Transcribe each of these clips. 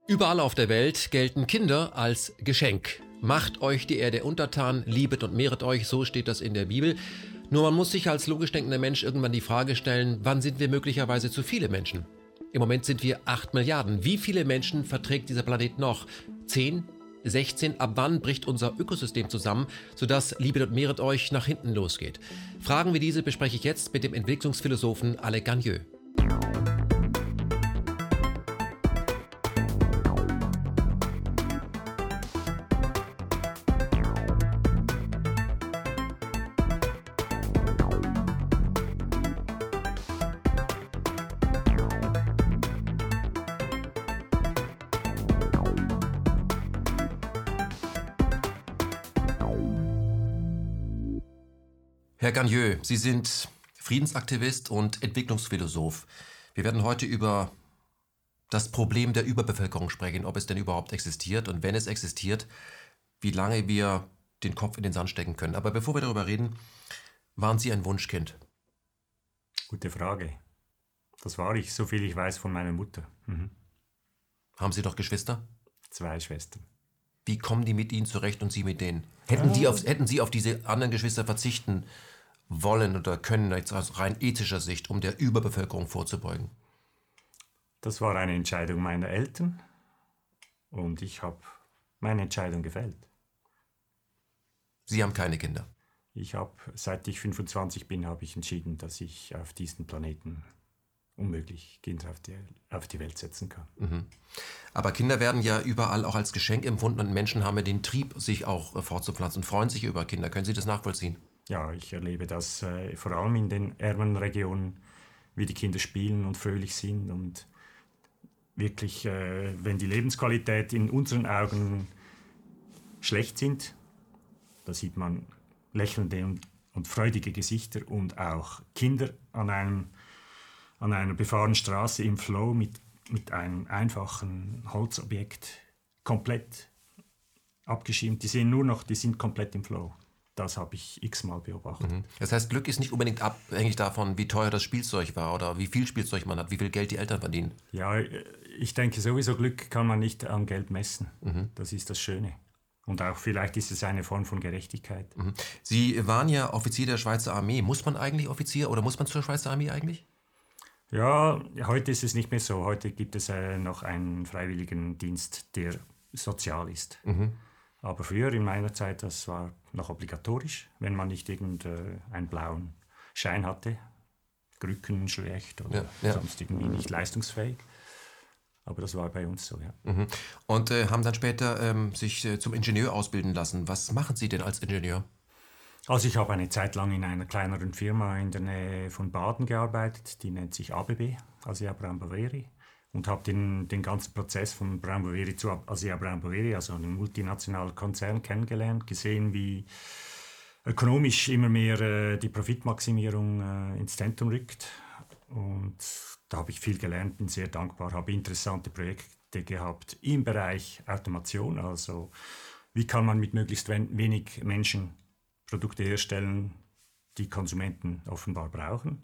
Überall auf der Welt gelten Kinder als Geschenk. Macht euch die Erde untertan, liebet und mehret euch, so steht das in der Bibel. Nur man muss sich als logisch denkender Mensch irgendwann die Frage stellen, wann sind wir möglicherweise zu viele Menschen? Im Moment sind wir 8 Milliarden. Wie viele Menschen verträgt dieser Planet noch? 10? 16? Ab wann bricht unser Ökosystem zusammen, sodass liebet und mehret euch nach hinten losgeht? Fragen wie diese bespreche ich jetzt mit dem Entwicklungsphilosophen Alain Gagnieu. Herr Gagnieu, Sie sind Friedensaktivist und Entwicklungsphilosoph. Wir werden heute über das Problem der Überbevölkerung sprechen, ob es denn überhaupt existiert und wenn es existiert, wie lange wir den Kopf in den Sand stecken können. Aber bevor wir darüber reden, waren Sie ein Wunschkind? Gute Frage. Das war ich, so viel ich weiß von meiner Mutter. Haben Sie noch Geschwister? 2 Schwestern. Wie kommen die mit Ihnen zurecht und Sie mit denen? Hätten Sie auf diese anderen Geschwister verzichten wollen oder können, jetzt aus rein ethischer Sicht, um der Überbevölkerung vorzubeugen? Das war eine Entscheidung meiner Eltern und ich habe meine Entscheidung gefällt. Sie haben keine Kinder? Seit ich 25 bin, habe ich entschieden, dass ich auf diesen Planeten unmöglich Kinder auf die Welt setzen kann. Aber Kinder werden ja überall auch als Geschenk empfunden und Menschen haben ja den Trieb, sich auch fortzupflanzen und freuen sich über Kinder. Können Sie das nachvollziehen? Ja, ich erlebe das vor allem in den ärmeren Regionen, wie die Kinder spielen und fröhlich sind und wirklich, wenn die Lebensqualität in unseren Augen schlecht sind, da sieht man lächelnde und freudige Gesichter und auch Kinder an einer befahrenen Straße im Flow mit einem einfachen Holzobjekt komplett abgeschirmt. Die sind komplett im Flow. Das habe ich x-mal beobachtet. Das heißt, Glück ist nicht unbedingt abhängig davon, wie teuer das Spielzeug war oder wie viel Spielzeug man hat, wie viel Geld die Eltern verdienen. Ja, ich denke sowieso, Glück kann man nicht an Geld messen. Das ist das Schöne. Und auch vielleicht ist es eine Form von Gerechtigkeit. Sie waren ja Offizier der Schweizer Armee. Muss man eigentlich Offizier oder muss man zur Schweizer Armee eigentlich? Ja, heute ist es nicht mehr so. Heute gibt es noch einen freiwilligen Dienst, der sozial ist. Aber früher in meiner Zeit, das war noch obligatorisch, wenn man nicht irgendeinen blauen Schein hatte, Rücken schlecht oder sonst irgendwie nicht leistungsfähig. Aber das war bei uns so, ja. Und haben dann später sich zum Ingenieur ausbilden lassen. Was machen Sie denn als Ingenieur? Also ich habe eine Zeit lang in einer kleineren Firma in der Nähe von Baden gearbeitet, die nennt sich ABB, Asea Brown Boveri, und habe den ganzen Prozess von Brown Boveri zu Asea Brown Boveri, also einem multinationalen Konzern, kennengelernt, gesehen, wie ökonomisch immer mehr die Profitmaximierung ins Zentrum rückt. Und da habe ich viel gelernt, bin sehr dankbar, habe interessante Projekte gehabt im Bereich Automation, also wie kann man mit möglichst wenig Menschen Produkte herstellen, die Konsumenten offenbar brauchen.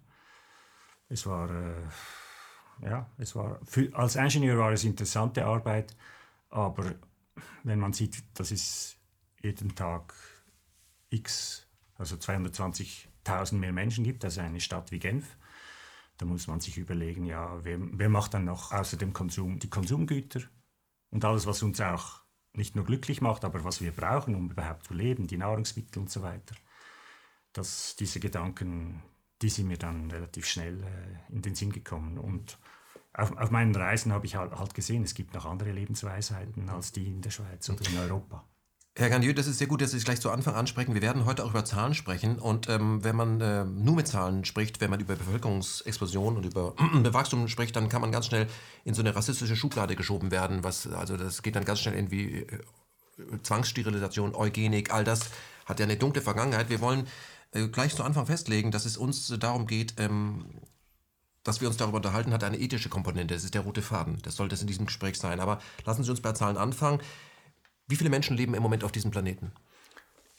Als Ingenieur war es interessante Arbeit, aber wenn man sieht, dass es jeden Tag also 220.000 mehr Menschen gibt, also eine Stadt wie Genf, da muss man sich überlegen, ja, wer macht dann noch außer dem Konsum die Konsumgüter und alles, was uns auch nicht nur glücklich macht, aber was wir brauchen, um überhaupt zu leben, die Nahrungsmittel und so weiter. Diese Gedanken, die sind mir dann relativ schnell in den Sinn gekommen. Und auf meinen Reisen habe ich halt gesehen, es gibt noch andere Lebensweisheiten als die in der Schweiz oder in Europa. Herr Gagnieu, das ist sehr gut, dass Sie es gleich zu Anfang ansprechen. Wir werden heute auch über Zahlen sprechen. Und wenn man nur mit Zahlen spricht, wenn man über Bevölkerungsexplosion und über Wachstum spricht, dann kann man ganz schnell in so eine rassistische Schublade geschoben werden. Das geht dann ganz schnell irgendwie Zwangssterilisation, Eugenik, all das hat ja eine dunkle Vergangenheit. Wir wollen gleich zu Anfang festlegen, dass es uns darum geht, dass wir uns darüber unterhalten, hat eine ethische Komponente. Das ist der rote Faden. Das sollte es in diesem Gespräch sein. Aber lassen Sie uns bei Zahlen anfangen. Wie viele Menschen leben im Moment auf diesem Planeten?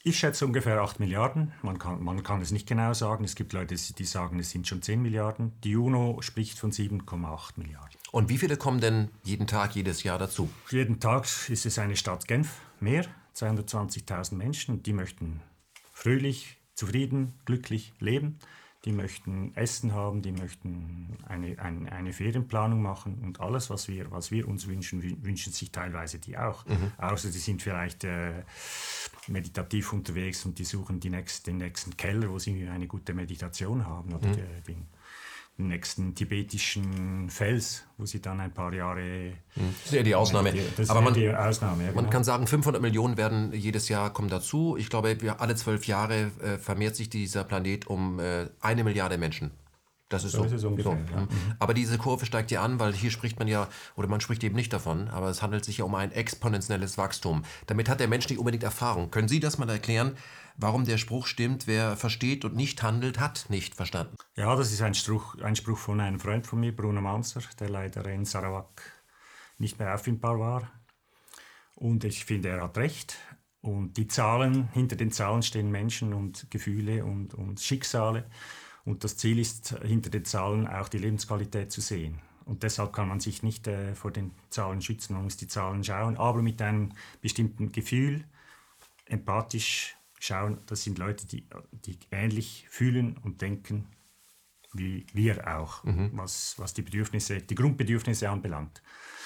Ich schätze ungefähr 8 Milliarden. Man kann es nicht genau sagen. Es gibt Leute, die sagen, es sind schon 10 Milliarden. Die UNO spricht von 7,8 Milliarden. Und wie viele kommen denn jeden Tag, jedes Jahr dazu? Jeden Tag ist es eine Stadt Genf, mehr, 220.000 Menschen. Die möchten fröhlich, zufrieden, glücklich leben. Die möchten Essen haben, die möchten eine Ferienplanung machen und alles, was wir uns wünschen, wünschen sich teilweise die auch. Außer die sind vielleicht meditativ unterwegs und die suchen den nächsten Keller, wo sie eine gute Meditation haben oder den nächsten tibetischen Fels, wo sie dann ein paar Jahre... Das ist eher die Ausnahme. Aber die Ausnahme, ja, man genau. kann sagen, 500 Millionen werden jedes Jahr kommen dazu. Ich glaube, alle 12 Jahre vermehrt sich dieser Planet um 1 Milliarde Menschen. Das ist so. Ist es ungefähr, ja. Aber diese Kurve steigt ja an, weil hier spricht man ja, oder man spricht eben nicht davon, aber es handelt sich ja um ein exponentielles Wachstum. Damit hat der Mensch nicht unbedingt Erfahrung. Können Sie das mal erklären, warum der Spruch stimmt, wer versteht und nicht handelt, hat nicht verstanden? Ja, das ist ein Spruch von einem Freund von mir, Bruno Manzer, der leider in Sarawak nicht mehr auffindbar war. Und ich finde, er hat recht. Und die Zahlen, hinter den Zahlen stehen Menschen und Gefühle und Schicksale. Und das Ziel ist, hinter den Zahlen auch die Lebensqualität zu sehen. Und deshalb kann man sich nicht vor den Zahlen schützen, man muss die Zahlen schauen, aber mit einem bestimmten Gefühl, empathisch schauen. Das sind Leute, die ähnlich fühlen und denken wie wir auch, was die Grundbedürfnisse anbelangt.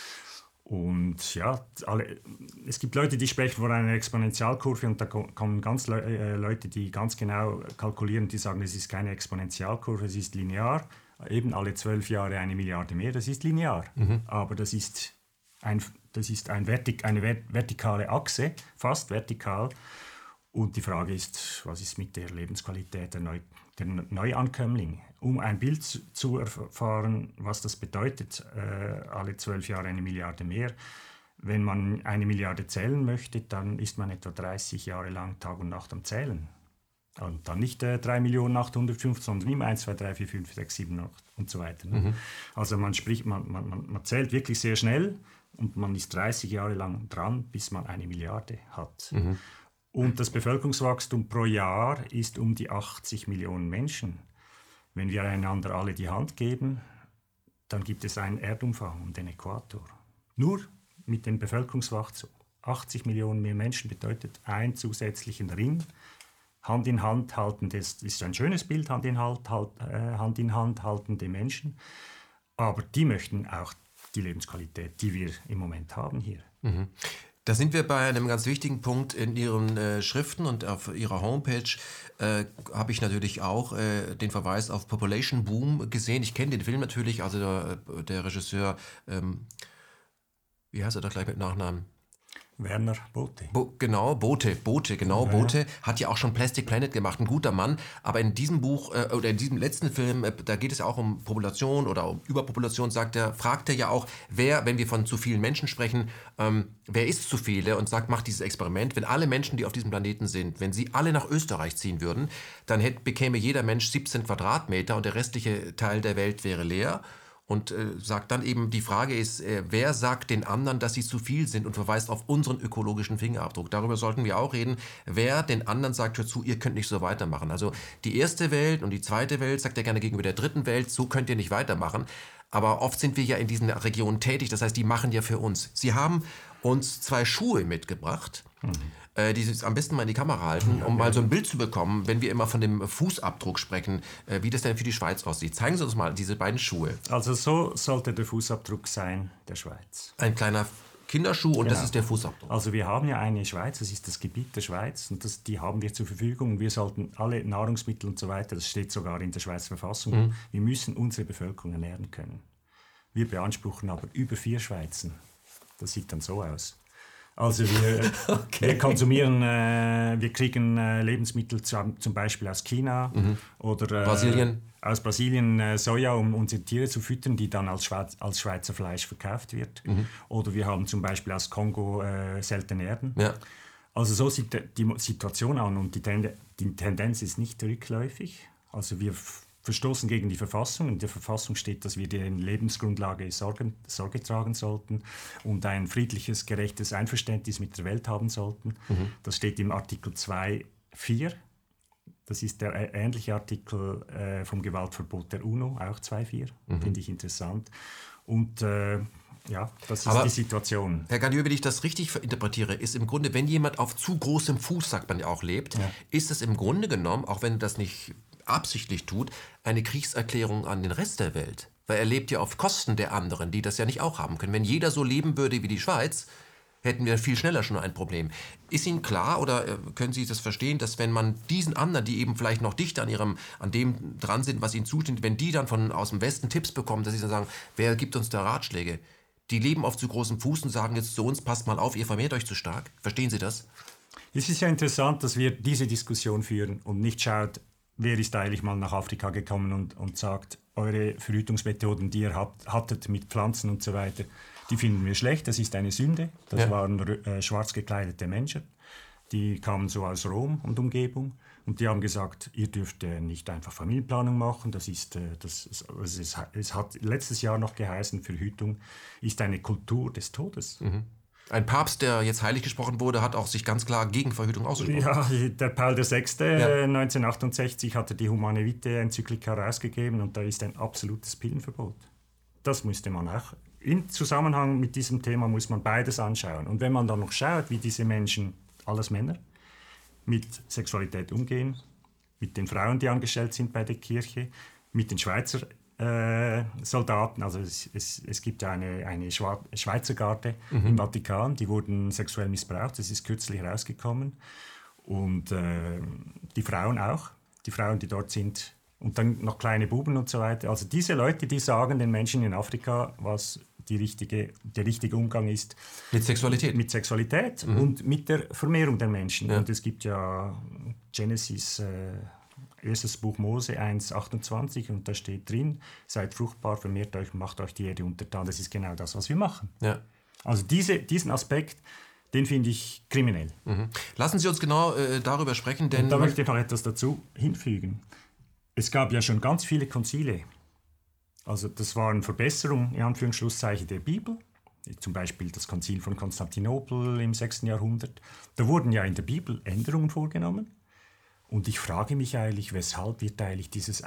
Und ja, es gibt Leute, die sprechen von einer Exponentialkurve und da kommen ganz Leute, die ganz genau kalkulieren, die sagen, es ist keine Exponentialkurve, es ist linear. Eben alle 12 Jahre 1 Milliarde mehr, das ist linear. Aber das ist eine vertikale Achse, fast vertikal. Und die Frage ist, was ist mit der Lebensqualität der Neuankömmlinge? Um ein Bild zu erfahren, was das bedeutet, alle 12 Jahre 1 Milliarde mehr. Wenn man 1 Milliarde zählen möchte, dann ist man etwa 30 Jahre lang Tag und Nacht am Zählen. Und dann nicht 3.805.000, sondern immer 1, 2, 3, 4, 5, 6, 7, 8 und so weiter. Also man zählt wirklich sehr schnell und man ist 30 Jahre lang dran, bis man 1 Milliarde hat. Und das Bevölkerungswachstum pro Jahr ist um die 80 Millionen Menschen. Wenn wir einander alle die Hand geben, dann gibt es einen Erdumfang um den Äquator. Nur mit dem Bevölkerungswachstum. 80 Millionen mehr Menschen bedeutet einen zusätzlichen Ring. Hand in Hand halten, das ist ein schönes Bild, Hand in Hand haltende Menschen. Aber die möchten auch die Lebensqualität, die wir im Moment haben hier. Da sind wir bei einem ganz wichtigen Punkt in Ihren Schriften und auf Ihrer Homepage habe ich natürlich auch den Verweis auf Population Boom gesehen. Ich kenne den Film natürlich, also der Regisseur, wie heißt er da gleich mit Nachnamen? Werner Bothe. Bothe, hat ja auch schon Plastic Planet gemacht, ein guter Mann. Aber in diesem Buch oder in diesem letzten Film, da geht es ja auch um Population oder um Überpopulation, fragt er ja auch, wenn wir von zu vielen Menschen sprechen, wer ist zu viele und macht dieses Experiment, wenn alle Menschen, die auf diesem Planeten sind, wenn sie alle nach Österreich ziehen würden, dann bekäme jeder Mensch 17 Quadratmeter und der restliche Teil der Welt wäre leer. Und sagt dann eben, die Frage ist, wer sagt den anderen, dass sie zu viel sind und verweist auf unseren ökologischen Fingerabdruck. Darüber sollten wir auch reden. Wer den anderen sagt, hör zu, ihr könnt nicht so weitermachen. Also die erste Welt und die zweite Welt sagt er gerne gegenüber der dritten Welt, so könnt ihr nicht weitermachen. Aber oft sind wir ja in diesen Regionen tätig, das heißt, die machen ja für uns. Sie haben uns 2 Schuhe mitgebracht, die Sie am besten mal in die Kamera halten, um mal so ein Bild zu bekommen, wenn wir immer von dem Fußabdruck sprechen, wie das denn für die Schweiz aussieht. Zeigen Sie uns mal diese beiden Schuhe. Also so sollte der Fußabdruck sein der Schweiz. Ein kleiner Kinderschuh und das ist der Fußabdruck. Also wir haben ja eine Schweiz, das ist das Gebiet der Schweiz und die haben wir zur Verfügung. Wir sollten alle Nahrungsmittel und so weiter, das steht sogar in der Schweizer Verfassung, wir müssen unsere Bevölkerung ernähren können. Wir beanspruchen aber über 4 Schweizen. Das sieht dann so aus. Also wir konsumieren, wir kriegen Lebensmittel zum Beispiel aus China oder aus Brasilien Soja, um unsere Tiere zu füttern, die dann als Schweizer Fleisch verkauft wird. Oder wir haben zum Beispiel aus Kongo seltene Erden. Ja. Also so sieht die Situation an und die Tendenz ist nicht rückläufig. Also wir verstoßen gegen die Verfassung. In der Verfassung steht, dass wir der Lebensgrundlage Sorge tragen sollten und ein friedliches, gerechtes Einverständnis mit der Welt haben sollten. Das steht im Artikel 2 4. Das ist der ähnliche Artikel vom Gewaltverbot der UNO, auch 2.4. Finde ich interessant. Und das ist die Situation. Herr Gallieu, wenn ich das richtig interpretiere, ist im Grunde, wenn jemand auf zu großem Fuß, sagt man ja auch, lebt, ist es im Grunde genommen, auch wenn er das nicht absichtlich tut, eine Kriegserklärung an den Rest der Welt. Weil er lebt ja auf Kosten der anderen, die das ja nicht auch haben können. Wenn jeder so leben würde wie die Schweiz, hätten wir viel schneller schon ein Problem. Ist Ihnen klar oder können Sie das verstehen, dass wenn man diesen anderen, die eben vielleicht noch dichter an dem dran sind, was ihnen zusteht, wenn die dann aus dem Westen Tipps bekommen, dass sie dann sagen, wer gibt uns da Ratschläge? Die leben auf zu großem Fuß und sagen jetzt zu uns, passt mal auf, ihr vermehrt euch zu stark. Verstehen Sie das? Es ist ja interessant, dass wir diese Diskussion führen und nicht schaut, wer ist eigentlich mal nach Afrika gekommen und sagt, eure Verhütungsmethoden, die ihr hattet mit Pflanzen und so weiter, die finden wir schlecht, das ist eine Sünde. Das waren schwarz gekleidete Menschen, die kamen so aus Rom und Umgebung und die haben gesagt, ihr dürft nicht einfach Familienplanung machen, es hat letztes Jahr noch geheißen, Verhütung ist eine Kultur des Todes. Ein Papst, der jetzt heilig gesprochen wurde, hat auch sich ganz klar gegen Verhütung ausgesprochen. Ja, der Paul VI. 1968 hat er die Humane Vitae-Enzyklika herausgegeben und da ist ein absolutes Pillenverbot. Das musste man auch. Im Zusammenhang mit diesem Thema muss man beides anschauen. Und wenn man dann noch schaut, wie diese Menschen, alles Männer, mit Sexualität umgehen, mit den Frauen, die angestellt sind bei der Kirche, mit den Schweizer Soldaten, also es gibt ja eine Schweizer Garde im Vatikan, die wurden sexuell missbraucht, das ist kürzlich rausgekommen. Und die Frauen auch, die Frauen, die dort sind, und dann noch kleine Buben und so weiter. Also diese Leute, die sagen den Menschen in Afrika, was der richtige Umgang ist. Mit Sexualität. Mit Sexualität und mit der Vermehrung der Menschen. Ja. Und es gibt ja Genesis, erstes Buch Mose 1,28 und da steht drin, seid fruchtbar, vermehrt euch, macht euch die Erde untertan. Das ist genau das, was wir machen. Ja. Also diesen Aspekt, den finde ich kriminell. Lassen Sie uns genau darüber sprechen, denn... Und da möchte ich noch etwas dazu hinfügen. Es gab ja schon ganz viele Konzile. Also das waren Verbesserungen, in Anführungsschlusszeichen, der Bibel. Zum Beispiel das Konzil von Konstantinopel im 6. Jahrhundert. Da wurden ja in der Bibel Änderungen vorgenommen. Und ich frage mich eigentlich, weshalb wird eigentlich dieses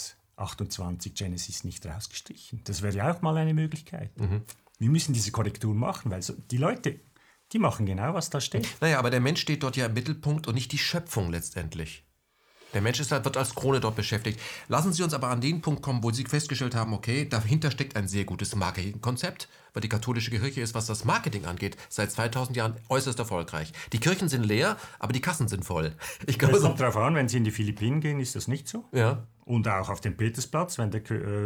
1,28 Genesis nicht rausgestrichen? Das wäre ja auch mal eine Möglichkeit. Wir müssen diese Korrektur machen, weil die Leute, die machen genau, was da steht. Naja, aber der Mensch steht dort ja im Mittelpunkt und nicht die Schöpfung letztendlich. Der Mensch wird als Krone dort beschäftigt. Lassen Sie uns aber an den Punkt kommen, wo Sie festgestellt haben, okay, dahinter steckt ein sehr gutes Marketingkonzept, weil die katholische Kirche ist, was das Marketing angeht, seit 2000 Jahren äußerst erfolgreich. Die Kirchen sind leer, aber die Kassen sind voll. Es kommt darauf an, wenn Sie in die Philippinen gehen, ist das nicht so. Ja. Und auch auf dem Petersplatz, wenn der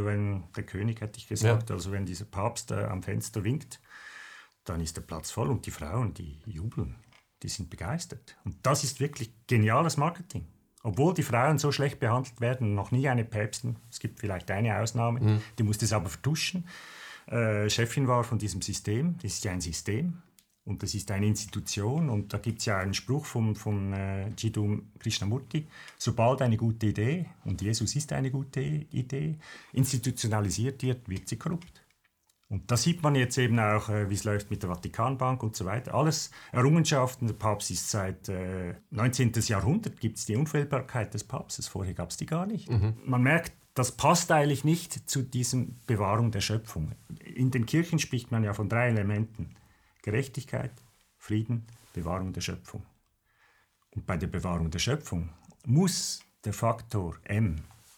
König, hätte ich gesagt, also wenn dieser Papst am Fenster winkt, dann ist der Platz voll und die Frauen, die jubeln, die sind begeistert. Und das ist wirklich geniales Marketing. Obwohl die Frauen so schlecht behandelt werden, noch nie eine Päpstin, es gibt vielleicht eine Ausnahme, die musste es aber vertuschen, Chefin war von diesem System. Das ist ja ein System und das ist eine Institution und da gibt es ja einen Spruch von Jiddu Krishnamurti, sobald eine gute Idee, und Jesus ist eine gute Idee, institutionalisiert wird sie korrupt. Und da sieht man jetzt eben auch, wie es läuft mit der Vatikanbank und so weiter. Alles Errungenschaften. Der Papst ist seit 19. Jahrhundert, gibt es die Unfehlbarkeit des Papstes. Vorher gab es die gar nicht. Man merkt, das passt eigentlich nicht zu diesem Bewahrung der Schöpfung. In den Kirchen spricht man ja von 3 Elementen. Gerechtigkeit, Frieden, Bewahrung der Schöpfung. Und bei der Bewahrung der Schöpfung muss der Faktor M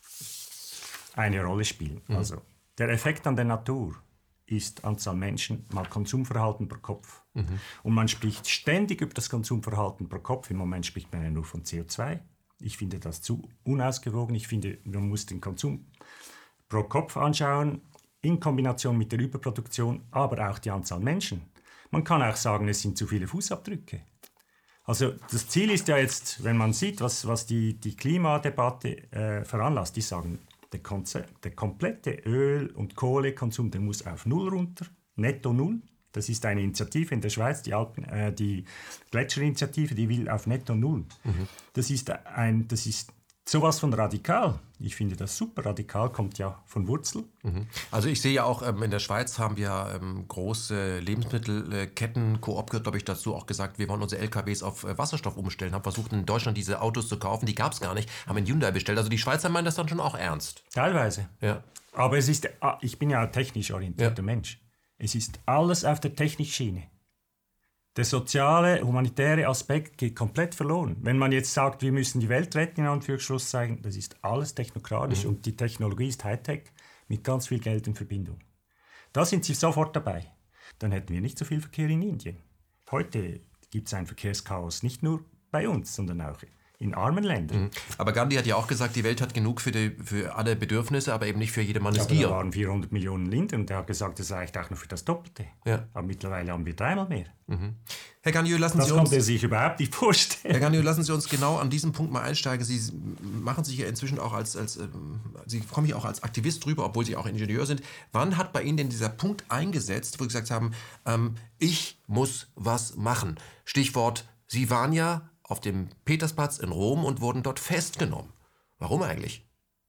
eine Rolle spielen. Also der Effekt an der Natur ist Anzahl Menschen mal Konsumverhalten pro Kopf. Und man spricht ständig über das Konsumverhalten pro Kopf. Im Moment spricht man ja nur von CO2. Ich finde das zu unausgewogen. Ich finde, man muss den Konsum pro Kopf anschauen, in Kombination mit der Überproduktion, aber auch die Anzahl Menschen. Man kann auch sagen, es sind zu viele Fußabdrücke. Also das Ziel ist ja jetzt, wenn man sieht, was die Klimadebatte veranlasst, die sagen, der komplette Öl- und Kohlekonsum, der muss auf Null runter, netto Null. Das ist eine Initiative in der Schweiz, die Gletscherinitiative, die will auf netto Null. Das ist sowas von radikal. Ich finde das super. Radikal kommt ja von Wurzel. Also ich sehe ja auch, in der Schweiz haben wir große Lebensmittelketten, Coop gehört, glaube ich, dazu auch gesagt, wir wollen unsere LKWs auf Wasserstoff umstellen, haben versucht in Deutschland diese Autos zu kaufen, die gab es gar nicht, haben in Hyundai bestellt. Also die Schweizer meinen das dann schon auch ernst. Teilweise. Ja. Aber ich bin ja ein technisch orientierter Mensch. Es ist alles auf der Technikschiene. Der soziale, humanitäre Aspekt geht komplett verloren. Wenn man jetzt sagt, wir müssen die Welt retten, in Anführungszeichen, das ist alles technokratisch und die Technologie ist Hightech mit ganz viel Geld in Verbindung. Da sind sie sofort dabei. Dann hätten wir nicht so viel Verkehr in Indien. Heute gibt es ein Verkehrschaos, nicht nur bei uns, sondern auch in armen Ländern. Aber Gandhi hat ja auch gesagt, die Welt hat genug für alle Bedürfnisse, aber eben nicht für jedermannes Aber da Gier. waren 400 Millionen Linder und der hat gesagt, das reicht auch noch für das Doppelte. Ja. Aber mittlerweile haben wir 3-mal mehr. Herr Gagnon, lassen Das Sie konnte er uns... sich überhaupt nicht vorstellen. Herr Gagnon, lassen Sie uns genau an diesem Punkt mal einsteigen. Sie machen sich ja inzwischen auch Sie kommen hier auch als Aktivist drüber, obwohl Sie auch Ingenieur sind. Wann hat bei Ihnen denn dieser Punkt eingesetzt, wo Sie gesagt haben, ich muss was machen? Stichwort, Sie waren ja auf dem Petersplatz in Rom und wurden dort festgenommen. Warum eigentlich?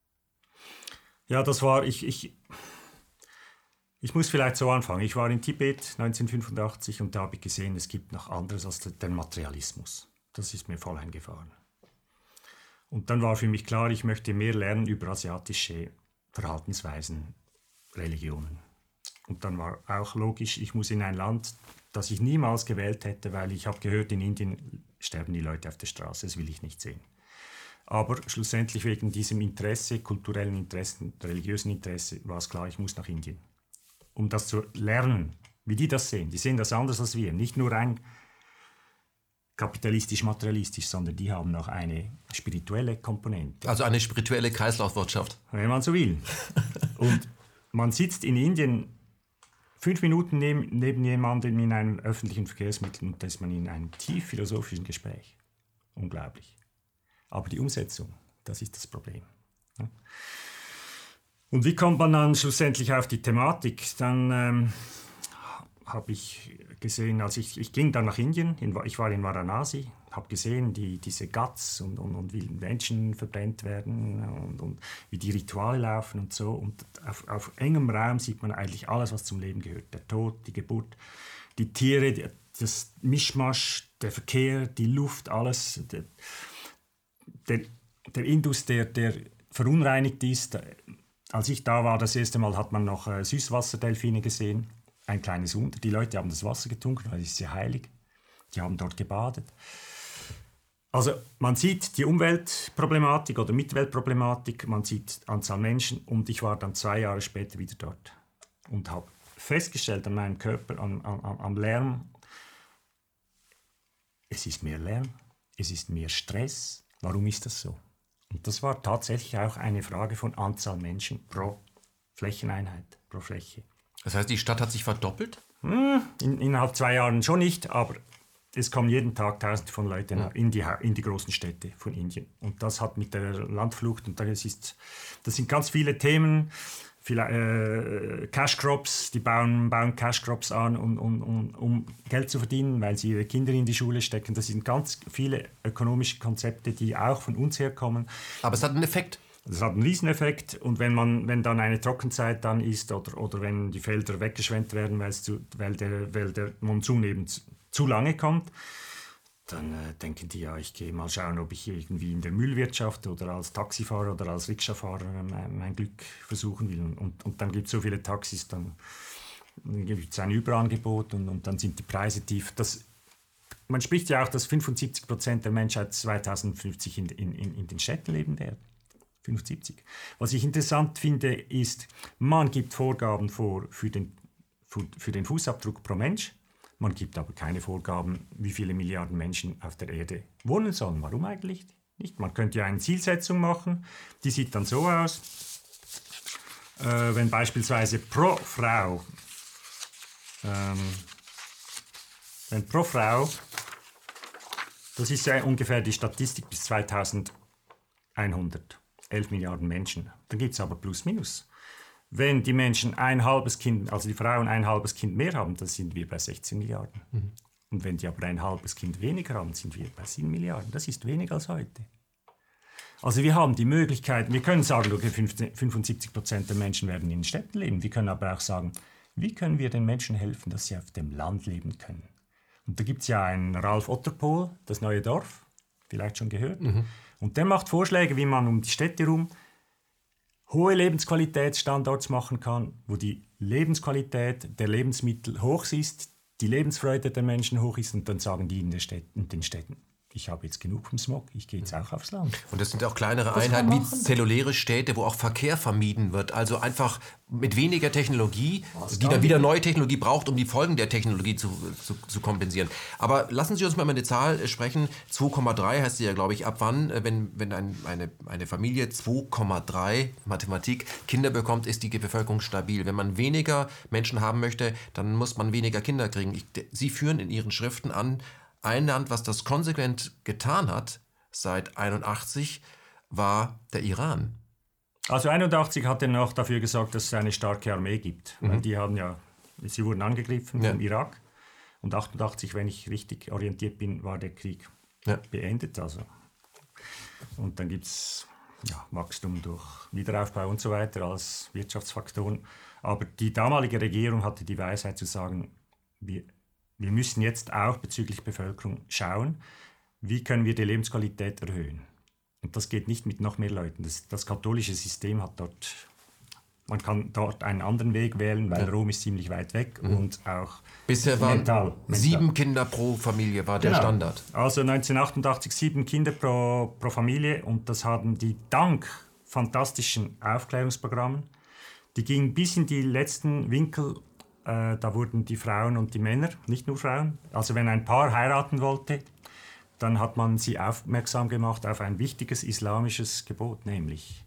Ja, das war... Ich muss vielleicht so anfangen. Ich war in Tibet 1985 und da habe ich gesehen, es gibt noch anderes als den Materialismus. Das ist mir voll eingefahren. Und dann war für mich klar, ich möchte mehr lernen über asiatische Verhaltensweisen, Religionen. Und dann war auch logisch, ich muss in ein Land, das ich niemals gewählt hätte, weil ich habe gehört, in Indien sterben die Leute auf der Straße, das will ich nicht sehen. Aber schlussendlich wegen diesem Interesse, kulturellen Interesse, religiösen Interesse, war es klar, ich muss nach Indien. Um das zu lernen, wie die das sehen. Die sehen das anders als wir. Nicht nur rein kapitalistisch-materialistisch, sondern die haben auch eine spirituelle Komponente. Also eine spirituelle Kreislaufwirtschaft. Wenn man so will. Und man sitzt in Indien 5 Minuten neben jemandem in einem öffentlichen Verkehrsmittel und da ist man in einem tief philosophischen Gespräch. Unglaublich. Aber die Umsetzung, das ist das Problem. Und wie kommt man dann schlussendlich auf die Thematik? Dann habe ich gesehen, als ich ging dann nach Indien, ich war in Varanasi, habe gesehen, diese Ghats und wie Menschen verbrennt werden und wie die Rituale laufen und so. Und auf engem Raum sieht man eigentlich alles, was zum Leben gehört. Der Tod, die Geburt, die Tiere, das Mischmasch, der Verkehr, die Luft, alles. Der Indus, der verunreinigt ist. Als ich da war, das erste Mal hat man noch Süßwasserdelfine gesehen. Ein kleines Wunder. Die Leute haben das Wasser getrunken, weil es ist sehr heilig. Die haben dort gebadet. Also man sieht die Umweltproblematik oder Mitweltproblematik, man sieht Anzahl Menschen und ich war dann 2 Jahre später wieder dort und habe festgestellt an meinem Körper, am Lärm, es ist mehr Lärm, es ist mehr Stress. Warum ist das so? Und das war tatsächlich auch eine Frage von Anzahl Menschen pro Flächeneinheit, pro Fläche. Das heißt, die Stadt hat sich verdoppelt? Innerhalb 2 Jahren schon nicht, aber es kommen jeden Tag Tausende von Leuten in die großen Städte von Indien. Und das hat mit der Landflucht, und das sind ganz viele Themen, Cash Crops, die bauen Cash Crops an, um Geld zu verdienen, weil sie ihre Kinder in die Schule stecken. Das sind ganz viele ökonomische Konzepte, die auch von uns herkommen. Aber es hat einen Effekt. Das hat einen Rieseneffekt und wenn dann eine Trockenzeit dann ist oder wenn die Felder weggeschwemmt werden, weil der Monsun eben zu lange kommt, dann denken die, ja, ich gehe mal schauen, ob ich irgendwie in der Müllwirtschaft oder als Taxifahrer oder als Rikscha-Fahrer mein Glück versuchen will. Und dann gibt es so viele Taxis, dann gibt es ein Überangebot und dann sind die Preise tief. Man spricht ja auch, dass 75% der Menschheit 2050 in den Städten leben werden. 75. Was ich interessant finde, ist, man gibt Vorgaben vor für den Fußabdruck pro Mensch. Man gibt aber keine Vorgaben, wie viele Milliarden Menschen auf der Erde wohnen sollen. Warum eigentlich nicht? Man könnte ja eine Zielsetzung machen, die sieht dann so aus, wenn beispielsweise pro Frau, das ist ja ungefähr die Statistik bis 2100, 11 Milliarden Menschen. Dann gibt es aber plus minus. Wenn die Menschen ein halbes Kind, also die Frauen ein halbes Kind mehr haben, dann sind wir bei 16 Milliarden. Und wenn die aber ein halbes Kind weniger haben, sind wir bei 7 Milliarden. Das ist weniger als heute. Also wir haben die Möglichkeit, wir können sagen, okay, 75% der Menschen werden in Städten leben. Wir können aber auch sagen, wie können wir den Menschen helfen, dass sie auf dem Land leben können? Und da gibt es ja einen Ralf Otterpohl, das neue Dorf, vielleicht schon gehört. Und der macht Vorschläge, wie man um die Städte herum hohe Lebensqualitätsstandards machen kann, wo die Lebensqualität der Lebensmittel hoch ist, die Lebensfreude der Menschen hoch ist, und dann sagen die in den Städten, ich habe jetzt genug vom Smog, ich gehe jetzt auch aufs Land. Und das sind auch kleinere Einheiten wie zelluläre Städte, wo auch Verkehr vermieden wird. Also einfach mit weniger Technologie, die dann wieder neue Technologie braucht, um die Folgen der Technologie zu kompensieren. Aber lassen Sie uns mal über eine Zahl sprechen. 2,3 heißt sie ja, glaube ich. Ab wann, wenn eine Familie 2,3 Mathematik Kinder bekommt, ist die Bevölkerung stabil. Wenn man weniger Menschen haben möchte, dann muss man weniger Kinder kriegen. Sie führen in Ihren Schriften an, ein Land, was das konsequent getan hat, seit 1981, war der Iran. Also 1981 hat er noch dafür gesorgt, dass es eine starke Armee gibt. Weil sie wurden angegriffen vom Irak. Und 1988, wenn ich richtig orientiert bin, war der Krieg beendet. Also. Und dann gibt es Wachstum durch Wiederaufbau und so weiter als Wirtschaftsfaktoren. Aber die damalige Regierung hatte die Weisheit zu sagen, wir müssen jetzt auch bezüglich Bevölkerung schauen, wie können wir die Lebensqualität erhöhen. Und das geht nicht mit noch mehr Leuten. Das katholische System hat man kann dort einen anderen Weg wählen, weil Rom ist ziemlich weit weg und auch bisher waren 7 Kinder pro Familie war der Standard. Also 1988 7 Kinder pro Familie, und das haben die dank fantastischen Aufklärungsprogrammen, die gingen bis in die letzten Winkel. Da wurden die Frauen und die Männer, nicht nur Frauen, also wenn ein Paar heiraten wollte, dann hat man sie aufmerksam gemacht auf ein wichtiges islamisches Gebot, nämlich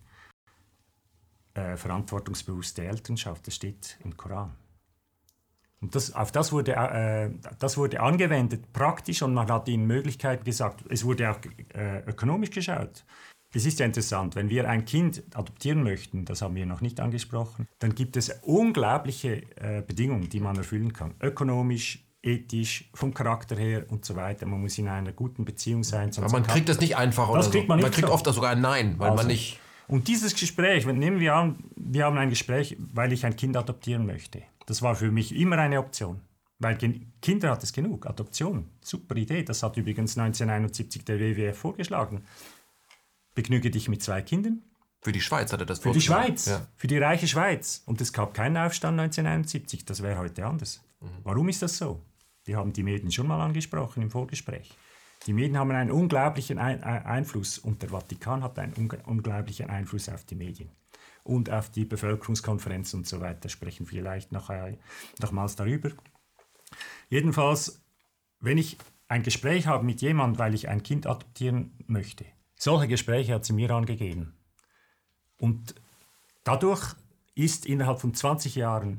verantwortungsbewusste Elternschaft. Das steht im Koran. Und das wurde angewendet, praktisch, und man hat ihnen Möglichkeiten gesagt. Es wurde auch ökonomisch geschaut. Es ist ja interessant, wenn wir ein Kind adoptieren möchten, das haben wir noch nicht angesprochen, dann gibt es unglaubliche Bedingungen, die man erfüllen kann. Ökonomisch, ethisch, vom Charakter her und so weiter. Man muss in einer guten Beziehung sein. Aber man kriegt das nicht einfach. Das kriegt man nicht. Man kriegt oft sogar ein Nein, weil man nicht... Und dieses Gespräch, nehmen wir an, wir haben ein Gespräch, weil ich ein Kind adoptieren möchte. Das war für mich immer eine Option. Weil Kinder hat es genug. Adoption, super Idee. Das hat übrigens 1971 der WWF vorgeschlagen. Begnüge dich mit 2 Kindern. Für die Schweiz hat er das vorgeschlagen. Für die Schweiz, für die reiche Schweiz. Und es gab keinen Aufstand 1971, das wäre heute anders. Warum ist das so? Wir haben die Medien schon mal angesprochen im Vorgespräch. Die Medien haben einen unglaublichen Einfluss, und der Vatikan hat einen unglaublichen Einfluss auf die Medien und auf die Bevölkerungskonferenz und so weiter. Sprechen vielleicht nochmals darüber. Jedenfalls, wenn ich ein Gespräch habe mit jemandem, weil ich ein Kind adoptieren möchte, solche Gespräche hat sie mir angegeben. Und dadurch ist innerhalb von 20 Jahren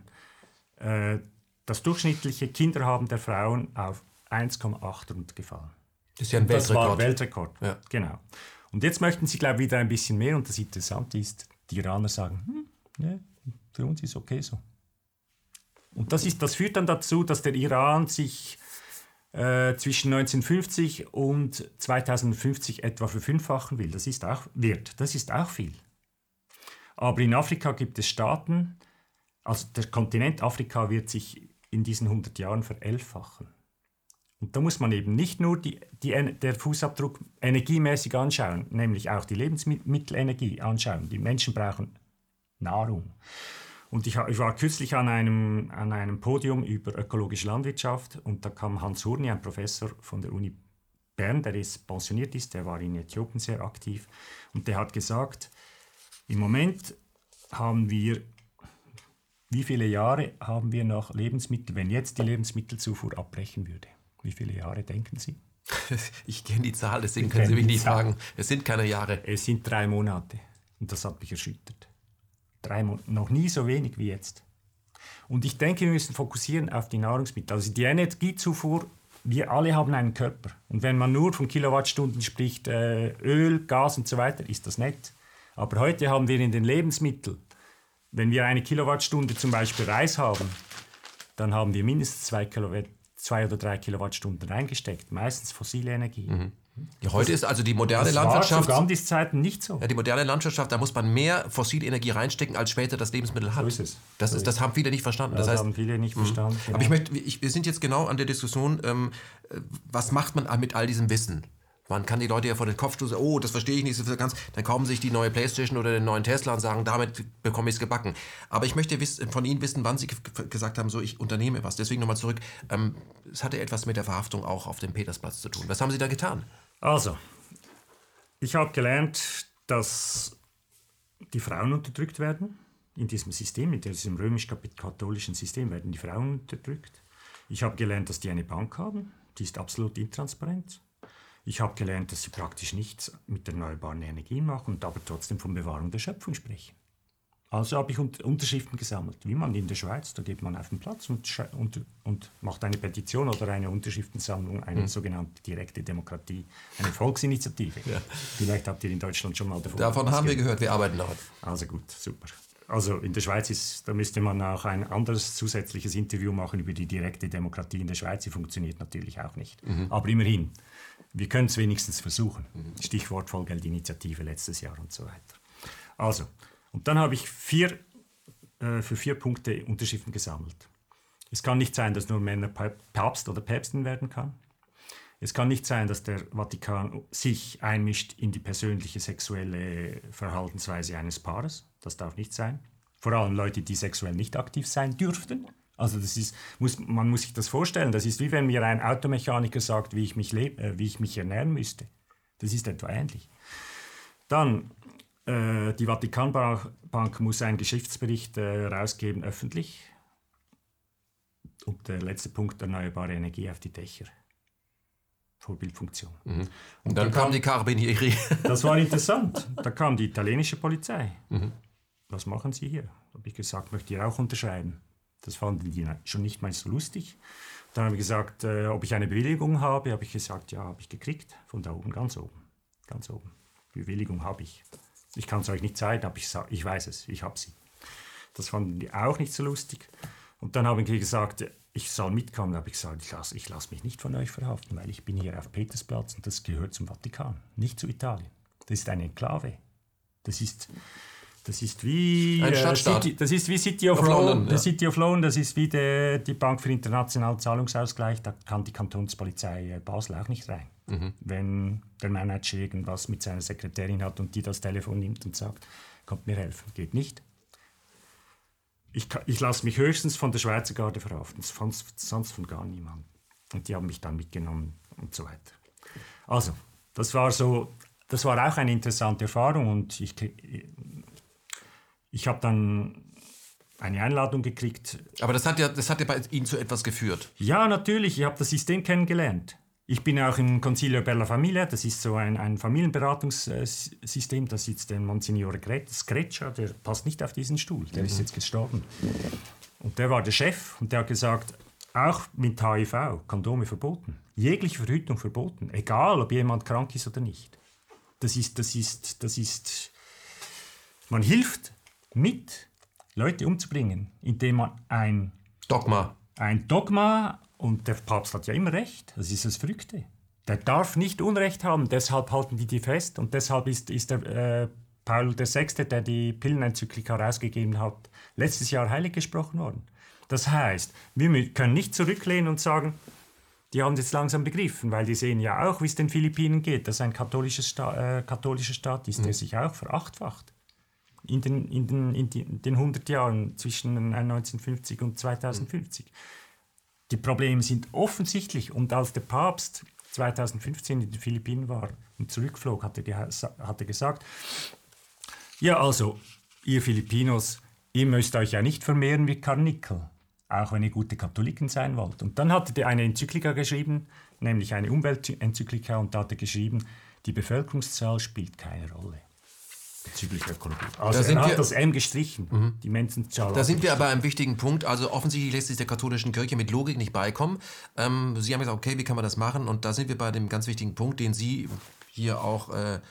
das durchschnittliche Kinderhaben der Frauen auf 1,8 runtergefallen. Das ist ja ein Weltrekord. Das war ein Weltrekord, genau. Und jetzt möchten sie, glaube ich, wieder ein bisschen mehr. Und das Interessante ist, die Iraner sagen, für uns ist okay so. Und das führt dann dazu, dass der Iran sich zwischen 1950 und 2050 etwa verfünffachen will. Das ist auch viel. Aber in Afrika gibt es Staaten, also der Kontinent Afrika wird sich in diesen 100 Jahren verelfachen. Und da muss man eben nicht nur der Fußabdruck energiemäßig anschauen, nämlich auch die Lebensmittelenergie anschauen. Die Menschen brauchen Nahrung. Und ich war kürzlich an einem Podium über ökologische Landwirtschaft, und da kam Hans Hurni, ein Professor von der Uni Bern, der pensioniert ist, der war in Äthiopien sehr aktiv, und der hat gesagt, im Moment haben wir, wie viele Jahre haben wir noch Lebensmittel, wenn jetzt die Lebensmittelzufuhr abbrechen würde? Wie viele Jahre denken Sie? Ich kenne die Zahl, deswegen können Sie mich nicht fragen. Es sind keine Jahre. Es sind 3 Monate, und das hat mich erschüttert. 3 Monate, noch nie so wenig wie jetzt. Und ich denke, wir müssen fokussieren auf die Nahrungsmittel. Also die Energiezufuhr, wir alle haben einen Körper. Und wenn man nur von Kilowattstunden spricht, Öl, Gas und so weiter, ist das nett. Aber heute haben wir in den Lebensmitteln, wenn wir eine Kilowattstunde zum Beispiel Reis haben, dann haben wir mindestens 2 oder 3 Kilowattstunden reingesteckt, meistens fossile Energie. Ja, heute ist also die moderne Das Landwirtschaft... war zu Gandhis Zeiten nicht so. Ja, die moderne Landwirtschaft, da muss man mehr fossile Energie reinstecken, als später das Lebensmittel hat. So ist es. Das haben viele nicht verstanden. Das haben viele nicht verstanden. Aber wir sind jetzt genau an der Diskussion, was macht man mit all diesem Wissen? Man kann die Leute ja vor den Kopf stoßen, oh, das verstehe ich nicht, so ganz. Dann kaufen sich die neue Playstation oder den neuen Tesla und sagen, damit bekomme ich es gebacken. Aber ich möchte von Ihnen wissen, wann Sie gesagt haben, so, ich unternehme was. Deswegen nochmal zurück. Es hatte etwas mit der Verhaftung auch auf dem Petersplatz zu tun. Was haben Sie da getan? Also, ich habe gelernt, dass die Frauen unterdrückt werden. In diesem System, in diesem römisch-katholischen System werden die Frauen unterdrückt. Ich habe gelernt, dass die eine Bank haben. Die ist absolut intransparent. Ich habe gelernt, dass sie praktisch nichts mit erneuerbaren Energien machen und aber trotzdem von Bewahrung der Schöpfung sprechen. Also habe ich Unterschriften gesammelt, wie man in der Schweiz, da geht man auf den Platz und macht eine Petition oder eine Unterschriftensammlung, eine sogenannte direkte Demokratie, eine Volksinitiative. Ja. Vielleicht habt ihr in Deutschland schon mal davon haben wir gehört, wir arbeiten daran. Also gut, super. Also in der Schweiz da müsste man auch ein anderes zusätzliches Interview machen über die direkte Demokratie in der Schweiz. Die funktioniert natürlich auch nicht. Aber immerhin, wir können es wenigstens versuchen. Stichwort Vollgeldinitiative letztes Jahr und so weiter. Also, und dann habe ich für 4 Punkte Unterschriften gesammelt. Es kann nicht sein, dass nur Männer Papst oder Päpstin werden kann. Es kann nicht sein, dass der Vatikan sich einmischt in die persönliche sexuelle Verhaltensweise eines Paares. Das darf nicht sein. Vor allem Leute, die sexuell nicht aktiv sein dürften. Also man muss sich das vorstellen. Das ist wie wenn mir ein Automechaniker sagt, wie ich mich ernähren müsste. Das ist etwa ähnlich. Dann, die Vatikanbank muss einen Geschäftsbericht herausgeben, öffentlich. Und der letzte Punkt, erneuerbare Energie auf die Dächer. Vorbildfunktion. Und dann kam die Carabinieri. Das war interessant. Da kam die italienische Polizei. Was machen Sie hier? Da habe ich gesagt, möchte ich auch unterschreiben. Das fanden die schon nicht mal so lustig. Dann habe ich gesagt, ob ich eine Bewilligung habe. Habe ich gesagt, ja, habe ich gekriegt. Von da oben, ganz oben. Ganz oben. Bewilligung habe ich. Ich kann es euch nicht zeigen, aber ich weiß es, ich habe sie. Das fanden die auch nicht so lustig. Und dann haben die gesagt, ich soll mitkommen. Da habe ich gesagt, ich lasse mich nicht von euch verhaften, weil ich bin hier auf Petersplatz und das gehört zum Vatikan, nicht zu Italien. Das ist eine Enklave. Das ist wie ein Stadtstaat. Das ist wie City of London. Ja. City of London, das ist wie die Bank für internationalen Zahlungsausgleich. Da kann die Kantonspolizei Basel auch nicht rein. Wenn der Manager irgendwas mit seiner Sekretärin hat und die das Telefon nimmt und sagt, kommt mir helfen. Geht nicht. Ich lasse mich höchstens von der Schweizer Garde verhaften, sonst von gar niemandem. Und die haben mich dann mitgenommen und so weiter. Also, das war auch eine interessante Erfahrung und ich habe dann eine Einladung gekriegt. Aber das hat ja bei Ihnen zu etwas geführt. Ja, natürlich, ich habe das System kennengelernt. Ich bin auch im Consiglio per la Familia, das ist so ein Familienberatungssystem, da sitzt der Monsignore Screccia, der passt nicht auf diesen Stuhl, der ist jetzt gestorben. Und der war der Chef und der hat gesagt, auch mit HIV, Kondome verboten, jegliche Verhütung verboten, egal ob jemand krank ist oder nicht. Das ist, man hilft mit, Leute umzubringen, indem man ein Dogma, und der Papst hat ja immer recht, das ist das Verrückte. Der darf nicht Unrecht haben, deshalb halten die fest und deshalb ist der Paul VI., der die Pillenenzyklika herausgegeben hat, letztes Jahr heilig gesprochen worden. Das heißt, wir können nicht zurücklehnen und sagen, die haben es jetzt langsam begriffen, weil die sehen ja auch, wie es den Philippinen geht, dass ein katholischer Staat ist, der sich auch verachtfacht. In den 100 Jahren zwischen 1950 und 2050. Die Probleme sind offensichtlich. Und als der Papst 2015 in den Philippinen war und zurückflog, hat er gesagt, ja, also, ihr Filipinos, ihr müsst euch ja nicht vermehren wie Karnickel, auch wenn ihr gute Katholiken sein wollt. Und dann hat er eine Enzyklika geschrieben, nämlich eine Umweltenzyklika, und da hat er geschrieben, die Bevölkerungszahl spielt keine Rolle. Bezüglich Ökologie. Also er hat das M gestrichen, die Menschenzahl. Da sind wir aber an einem wichtigen Punkt. Also offensichtlich lässt sich der katholischen Kirche mit Logik nicht beikommen. Sie haben gesagt, okay, wie kann man das machen? Und da sind wir bei dem ganz wichtigen Punkt, den Sie hier auch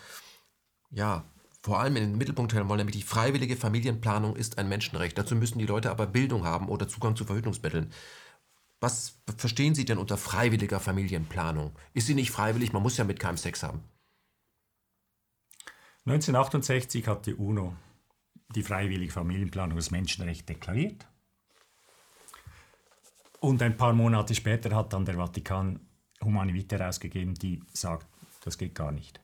vor allem in den Mittelpunkt stellen wollen, nämlich die freiwillige Familienplanung ist ein Menschenrecht. Dazu müssen die Leute aber Bildung haben oder Zugang zu Verhütungsmitteln. Was verstehen Sie denn unter freiwilliger Familienplanung? Ist sie nicht freiwillig? Man muss ja mit keinem Sex haben. 1968 hat die UNO die freiwillige Familienplanung als Menschenrecht deklariert. Und ein paar Monate später hat dann der Vatikan Humane Vitae herausgegeben, die sagt, das geht gar nicht.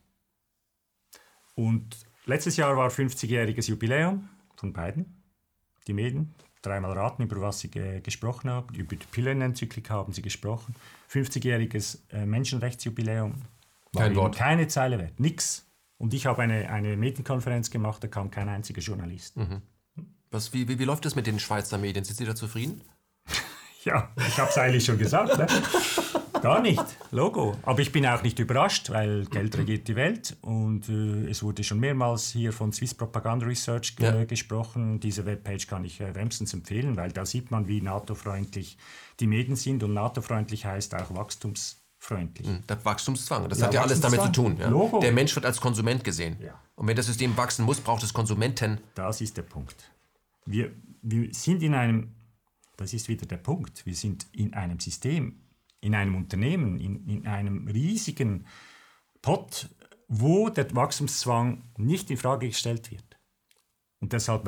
Und letztes Jahr war 50-jähriges Jubiläum von beiden. Die Medien, dreimal raten, über was sie gesprochen haben. Über die Pillen-Enzyklika haben sie gesprochen. 50-jähriges Menschenrechtsjubiläum. Kein Wort. Keine Zeile wert, nix. Und ich habe eine Medienkonferenz gemacht, da kam kein einziger Journalist. Mhm. Wie läuft das mit den Schweizer Medien? Sind Sie da zufrieden? Ja, ich habe es eigentlich schon gesagt. Ne? Gar nicht, Logo. Aber ich bin auch nicht überrascht, weil Geld regiert die Welt. Und es wurde schon mehrmals hier von Swiss Propaganda Research gesprochen. Diese Webpage kann ich wärmstens empfehlen, weil da sieht man, wie NATO-freundlich die Medien sind. Und NATO-freundlich heißt auch wachstumsfreundlich. Der Wachstumszwang, das hat ja alles damit zu tun. Ja? Logo. Der Mensch wird als Konsument gesehen. Ja. Und wenn das System wachsen muss, braucht es Konsumenten. Das ist der Punkt. Wir sind in einem, das ist wieder der Punkt, wir sind in einem System, in einem Unternehmen, in einem riesigen Pot, wo der Wachstumszwang nicht in Frage gestellt wird. Und deshalb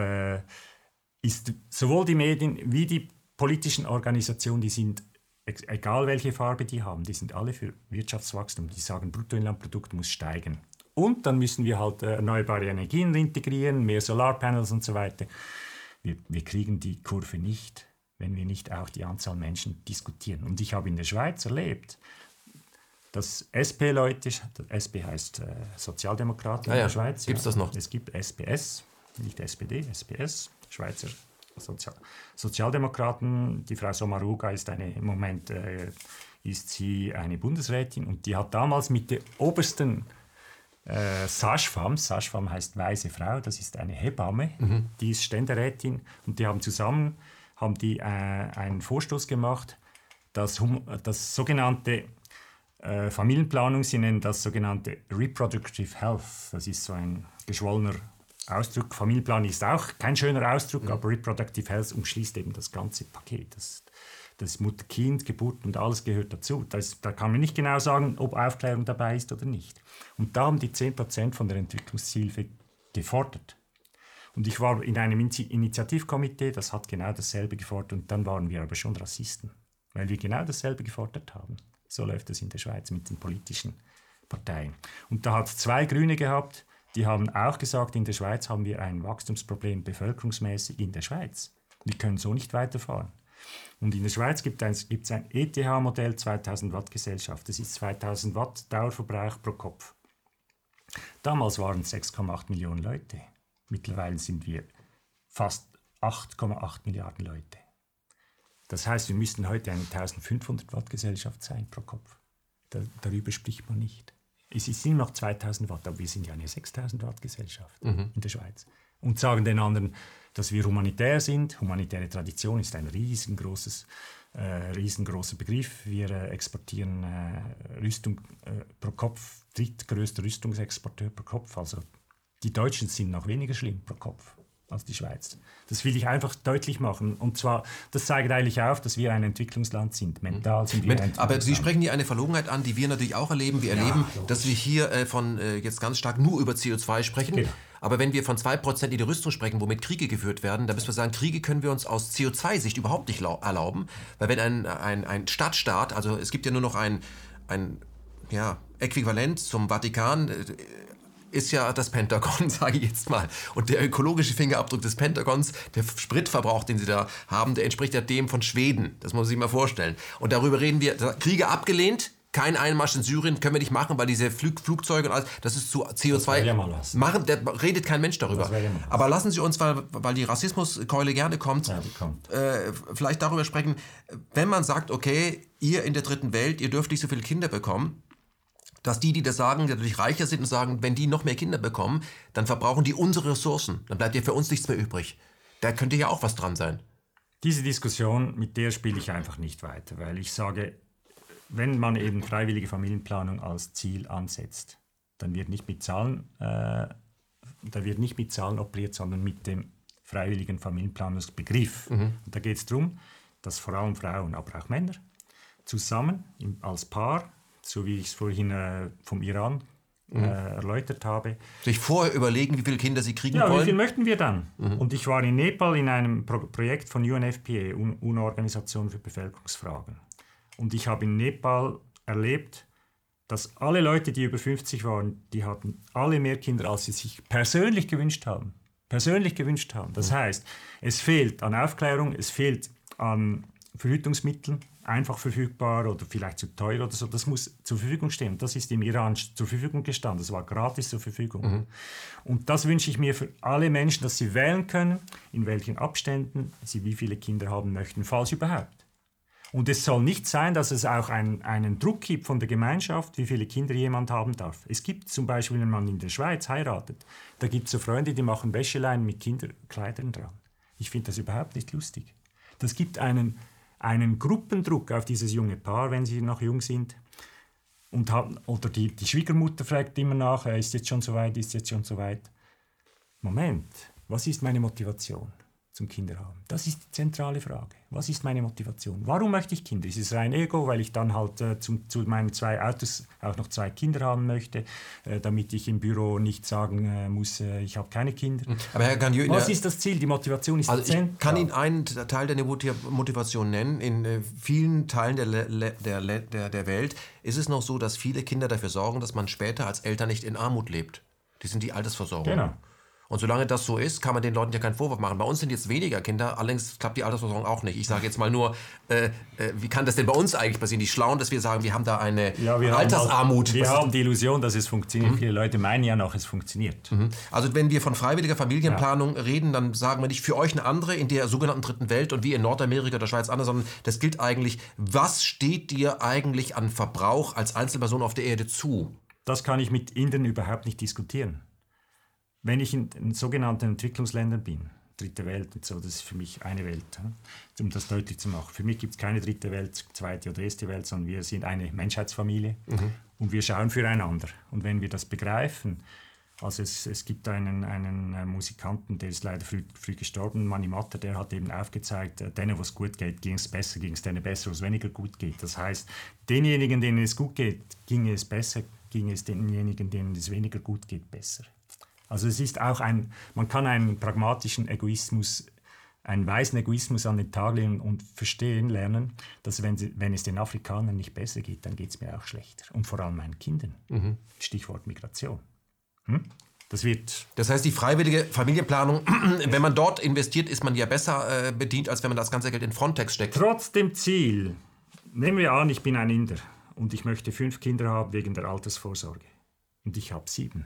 ist sowohl die Medien wie die politischen Organisationen, die sind, egal welche Farbe die haben, die sind alle für Wirtschaftswachstum. Die sagen, Bruttoinlandprodukt muss steigen. Und dann müssen wir halt erneuerbare Energien integrieren, mehr Solarpanels und so weiter. Wir kriegen die Kurve nicht, wenn wir nicht auch die Anzahl Menschen diskutieren. Und ich habe in der Schweiz erlebt, dass SP-Leute, SP heißt Sozialdemokraten in der Schweiz. Gibt es das noch? Es gibt SPS, nicht SPD, SPS, Schweizer Sozialdemokraten. Die Frau Sommaruga ist im Moment ist sie eine Bundesrätin und die hat damals mit der obersten Sashfam heißt weise Frau, das ist eine Hebamme, die ist Ständerätin und die haben zusammen einen Vorstoß gemacht, das sogenannte Familienplanung, sie nennen das sogenannte Reproductive Health, das ist so ein geschwollener Ausdruck. Familienplanung ist auch kein schöner Ausdruck, aber Reproductive Health umschließt eben das ganze Paket. Das Mutter-Kind, Geburt und alles gehört dazu. Da kann man nicht genau sagen, ob Aufklärung dabei ist oder nicht. Und da haben die 10% von der Entwicklungshilfe gefordert. Und ich war in einem Initiativkomitee, das hat genau dasselbe gefordert. Und dann waren wir aber schon Rassisten, weil wir genau dasselbe gefordert haben. So läuft es in der Schweiz mit den politischen Parteien. Und da hat es 2 Grüne gehabt, die haben auch gesagt, in der Schweiz haben wir ein Wachstumsproblem bevölkerungsmäßig in der Schweiz. Wir können so nicht weiterfahren. Und in der Schweiz gibt es ein ETH-Modell 2000 Watt Gesellschaft. Das ist 2000 Watt Dauerverbrauch pro Kopf. Damals waren es 6,8 Millionen Leute. Mittlerweile sind wir fast 8,8 Milliarden Leute. Das heißt, wir müssten heute eine 1500 Watt Gesellschaft sein pro Kopf. Darüber spricht man nicht. Es sind noch 2000 Watt, aber wir sind ja eine 6000 Watt Gesellschaft in der Schweiz. Und sagen den anderen, dass wir humanitär sind. Humanitäre Tradition ist ein riesengroßer Begriff. Wir exportieren Rüstung pro Kopf, drittgrößter Rüstungsexporteur pro Kopf. Also die Deutschen sind noch weniger schlimm pro Kopf als die Schweiz. Das will ich einfach deutlich machen. Und zwar, das zeigt eigentlich auf, dass wir ein Entwicklungsland sind. Mental sind wir ein Entwicklungsland. Aber Sie sprechen hier eine Verlogenheit an, die wir natürlich auch erleben. Wir erleben, dass wir hier jetzt ganz stark nur über CO2 sprechen. Genau. Aber wenn wir von 2% in die Rüstung sprechen, womit Kriege geführt werden, dann müssen wir sagen, Kriege können wir uns aus CO2-Sicht überhaupt nicht erlauben. Weil wenn ein Stadtstaat, also es gibt ja nur noch ein Äquivalent zum Vatikan, ist ja das Pentagon, sage ich jetzt mal. Und der ökologische Fingerabdruck des Pentagons, der Spritverbrauch, den sie da haben, der entspricht ja dem von Schweden. Das muss man sich mal vorstellen. Und darüber reden wir, Kriege abgelehnt, kein Einmarsch in Syrien können wir nicht machen, weil diese Flugzeuge und alles, das ist zu CO2 machen, da redet kein Mensch darüber. Aber lassen Sie uns, weil die Rassismuskeule gerne kommt, vielleicht darüber sprechen, wenn man sagt, okay, ihr in der dritten Welt, ihr dürft nicht so viele Kinder bekommen, dass die das sagen, die natürlich reicher sind und sagen, wenn die noch mehr Kinder bekommen, dann verbrauchen die unsere Ressourcen. Dann bleibt ja für uns nichts mehr übrig. Da könnte ja auch was dran sein. Diese Diskussion, mit der spiele ich einfach nicht weiter, weil ich sage, wenn man eben freiwillige Familienplanung als Ziel ansetzt, dann wird nicht mit Zahlen operiert, sondern mit dem freiwilligen Familienplanungsbegriff. Und da geht es darum, dass vor allem Frauen, aber auch Männer, zusammen als Paar, so wie ich es vorhin vom Iran erläutert habe. Sich vorher überlegen, wie viele Kinder sie kriegen wollen. wollen? Ja, wie viel möchten wir dann? Und ich war in Nepal in einem Projekt von UNFPA, UNO-Organisation für Bevölkerungsfragen. Und ich habe in Nepal erlebt, dass alle Leute, die über 50 waren, die hatten alle mehr Kinder, als sie sich persönlich gewünscht haben. Das heißt, es fehlt an Aufklärung, es fehlt an Verhütungsmitteln, einfach verfügbar oder vielleicht zu teuer oder so. Das muss zur Verfügung stehen. Das ist im Iran zur Verfügung gestanden. Das war gratis zur Verfügung. Und das wünsche ich mir für alle Menschen, dass sie wählen können, in welchen Abständen sie wie viele Kinder haben möchten, falls überhaupt. Und es soll nicht sein, dass es auch einen Druck gibt von der Gemeinschaft, wie viele Kinder jemand haben darf. Es gibt zum Beispiel, wenn man in der Schweiz heiratet, da gibt es so Freunde, die machen Wäscheleinen mit Kinderkleidern dran. Ich finde das überhaupt nicht lustig. Das gibt einen Gruppendruck auf dieses junge Paar, wenn sie noch jung sind. Oder die Schwiegermutter fragt immer nach, ist jetzt schon soweit? Moment, was ist meine Motivation zum Kinderhaben? Das ist die zentrale Frage. Was ist meine Motivation? Warum möchte ich Kinder? Ist es rein Ego, weil ich dann halt zu meinen 2 Autos auch noch 2 Kinder haben möchte, damit ich im Büro nicht sagen muss, ich habe keine Kinder? Aber Herr Gagnon, was ist das Ziel? Die Motivation ist zentral. Ich kann Ihnen einen Teil der Motivation nennen. In vielen Teilen der Welt ist es noch so, dass viele Kinder dafür sorgen, dass man später als Eltern nicht in Armut lebt. Die sind die Altersversorgung. Genau. Und solange das so ist, kann man den Leuten ja keinen Vorwurf machen. Bei uns sind jetzt weniger Kinder, allerdings klappt die Altersversorgung auch nicht. Ich sage jetzt mal nur, wie kann das denn bei uns eigentlich passieren? Die Schlauen, dass wir sagen, wir haben da eine Altersarmut. Wir haben die Illusion, dass es funktioniert. Viele Leute meinen ja noch, es funktioniert. Also wenn wir von freiwilliger Familienplanung reden, dann sagen wir nicht für euch eine andere in der sogenannten dritten Welt und wie in Nordamerika oder Schweiz andere, sondern das gilt eigentlich, was steht dir eigentlich an Verbrauch als Einzelperson auf der Erde zu? Das kann ich mit Indern überhaupt nicht diskutieren. Wenn ich in sogenannten Entwicklungsländern bin, dritte Welt und so, das ist für mich eine Welt, um das deutlich zu machen. Für mich gibt es keine dritte Welt, zweite oder erste Welt, sondern wir sind eine Menschheitsfamilie und wir schauen füreinander. Und wenn wir das begreifen, also es gibt einen Musikanten, der ist leider früh gestorben, Mani Matter, der hat eben aufgezeigt, denen, wo es gut geht, ging es besser, ging es denen besser, wo es weniger gut geht. Das heißt, denjenigen, denen es gut geht, ging es besser, ging es denjenigen, denen es weniger gut geht, besser. Also es ist auch man kann einen pragmatischen Egoismus, einen weisen Egoismus an den Tag legen und verstehen lernen, dass wenn es den Afrikanern nicht besser geht, dann geht es mir auch schlechter. Und vor allem meinen Kindern. Stichwort Migration. Das heißt, die freiwillige Familienplanung, wenn man dort investiert, ist man ja besser bedient, als wenn man das ganze Geld in Frontex steckt. Trotz dem Ziel, nehmen wir an, ich bin ein Inder und ich möchte 5 Kinder haben wegen der Altersvorsorge. Und ich habe 7.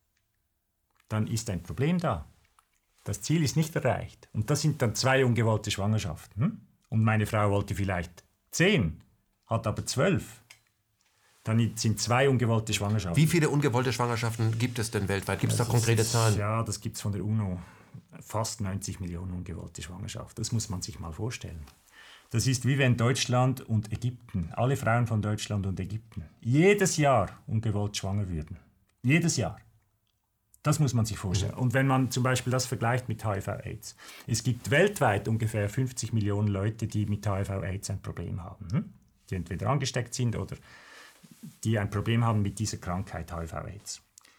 Dann ist ein Problem da. Das Ziel ist nicht erreicht. Und das sind dann 2 ungewollte Schwangerschaften. Und meine Frau wollte vielleicht 10, hat aber 12. Dann sind 2 ungewollte Schwangerschaften. Wie viele ungewollte Schwangerschaften gibt es denn weltweit? Gibt es da konkrete Zahlen? Ja, das gibt es von der UNO. Fast 90 Millionen ungewollte Schwangerschaften. Das muss man sich mal vorstellen. Das ist wie wenn Deutschland und Ägypten, alle Frauen von Deutschland und Ägypten, jedes Jahr ungewollt schwanger würden. Jedes Jahr. Das muss man sich vorstellen. Und wenn man zum Beispiel das vergleicht mit HIV-Aids. Es gibt weltweit ungefähr 50 Millionen Leute, die mit HIV-Aids ein Problem haben. Die entweder angesteckt sind oder die ein Problem haben mit dieser Krankheit HIV-Aids.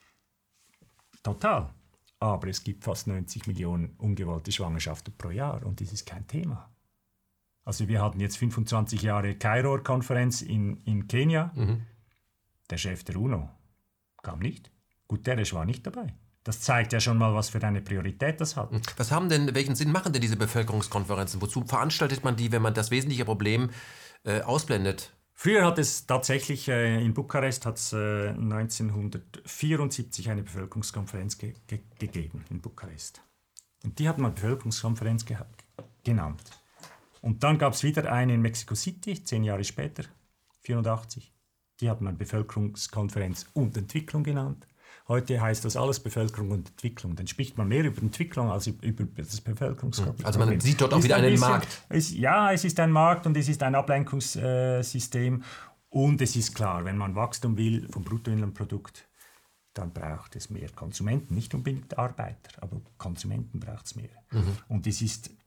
Total. Aber es gibt fast 90 Millionen ungewollte Schwangerschaften pro Jahr und das ist kein Thema. Also wir hatten jetzt 25 Jahre Kairo-Konferenz in Kenia. Der Chef der UNO kam nicht. Guterres war nicht dabei. Das zeigt ja schon mal, was für eine Priorität das hat. Welchen Sinn machen denn diese Bevölkerungskonferenzen? Wozu veranstaltet man die, wenn man das wesentliche Problem ausblendet? Früher hat es tatsächlich, in Bukarest hat es 1974 eine Bevölkerungskonferenz gegeben, in Bukarest. Und die hat man Bevölkerungskonferenz genannt. Und dann gab es wieder eine in Mexico City, 10 Jahre später, 1984. Die hat man Bevölkerungskonferenz und Entwicklung genannt. Heute heißt das alles Bevölkerung und Entwicklung. Dann spricht man mehr über Entwicklung als über das Bevölkerungsproblem. Also man sieht dort auch wieder einen Markt. Es ist ein Markt und es ist ein Ablenkungssystem. Und es ist klar, wenn man Wachstum will vom Bruttoinlandprodukt, dann braucht es mehr Konsumenten. Nicht unbedingt Arbeiter, aber Konsumenten braucht es mehr. Und es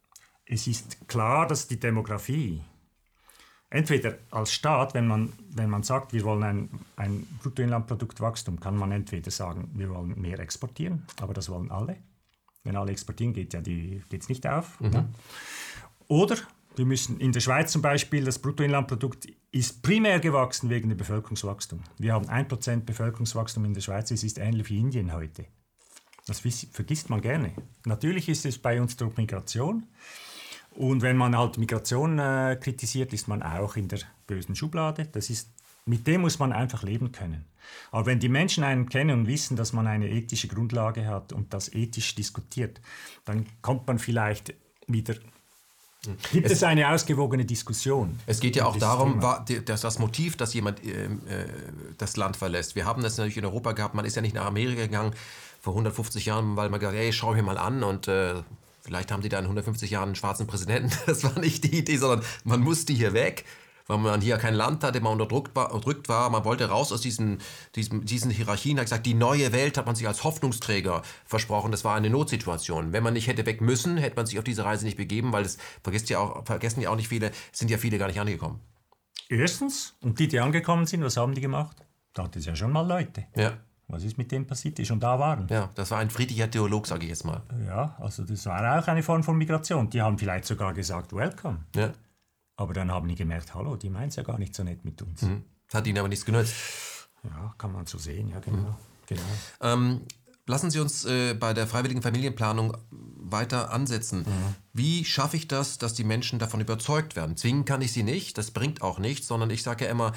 es ist klar, dass die Demografie, entweder als Staat, wenn man sagt, wir wollen ein Bruttoinlandproduktwachstum, kann man entweder sagen, wir wollen mehr exportieren, aber das wollen alle. Wenn alle exportieren, geht es nicht auf. Ja. Oder wir müssen in der Schweiz zum Beispiel, das Bruttoinlandprodukt ist primär gewachsen wegen dem Bevölkerungswachstum. Wir haben 1% Bevölkerungswachstum in der Schweiz, es ist ähnlich wie Indien heute. Das vergisst man gerne. Natürlich ist es bei uns durch Migration. Und wenn man halt Migration kritisiert, ist man auch in der bösen Schublade. Mit dem muss man einfach leben können. Aber wenn die Menschen einen kennen und wissen, dass man eine ethische Grundlage hat und das ethisch diskutiert, dann kommt man vielleicht wieder... Gibt es eine ausgewogene Diskussion? Es geht ja auch darum, dass das Motiv, dass jemand das Land verlässt. Wir haben das natürlich in Europa gehabt. Man ist ja nicht nach Amerika gegangen vor 150 Jahren, weil man gesagt hat, hey, schau mir mal an und vielleicht haben die da in 150 Jahren einen schwarzen Präsidenten. Das war nicht die Idee, sondern man musste hier weg, weil man hier kein Land hatte, man unterdrückt war. Man wollte raus aus diesen Hierarchien. Hat gesagt, die neue Welt hat man sich als Hoffnungsträger versprochen. Das war eine Notsituation. Wenn man nicht hätte weg müssen, hätte man sich auf diese Reise nicht begeben, weil das vergessen ja auch nicht viele, sind ja viele gar nicht angekommen. Erstens, und die angekommen sind, was haben die gemacht? Da hat es ja schon mal Leute. Ja. Was ist mit denen passiert, die schon da waren? Ja, das war ein friedlicher Theolog, sage ich jetzt mal. Ja, also das war auch eine Form von Migration. Die haben vielleicht sogar gesagt, welcome. Ja. Aber dann haben die gemerkt, hallo, die meinen es ja gar nicht so nett mit uns. Hat ihnen aber nichts genützt. Ja, kann man so sehen, ja, genau. Lassen Sie uns bei der freiwilligen Familienplanung weiter ansetzen. Wie schaffe ich das, dass die Menschen davon überzeugt werden? Zwingen kann ich sie nicht, das bringt auch nichts, sondern ich sage ja immer,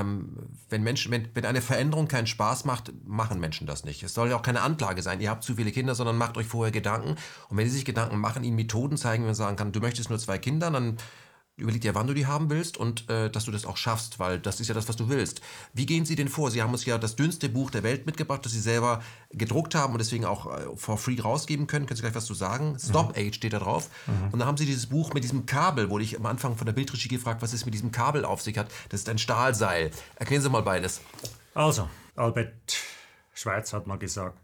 wenn eine Veränderung keinen Spaß macht, machen Menschen das nicht. Es soll ja auch keine Anklage sein, ihr habt zu viele Kinder, sondern macht euch vorher Gedanken. Und wenn sie sich Gedanken machen, ihnen Methoden zeigen, wenn man sagen kann, du möchtest nur 2 Kinder, dann überleg dir, wann du die haben willst und dass du das auch schaffst, weil das ist ja das, was du willst. Wie gehen Sie denn vor? Sie haben uns ja das dünnste Buch der Welt mitgebracht, das Sie selber gedruckt haben und deswegen auch for free rausgeben können. Können Sie gleich was zu sagen? Stop Age steht da drauf. Und dann haben Sie dieses Buch mit diesem Kabel, wo ich am Anfang von der Bildregie gefragt, was es mit diesem Kabel auf sich hat. Das ist ein Stahlseil. Erklären Sie mal beides. Also, Albert Schweitzer hat mal gesagt,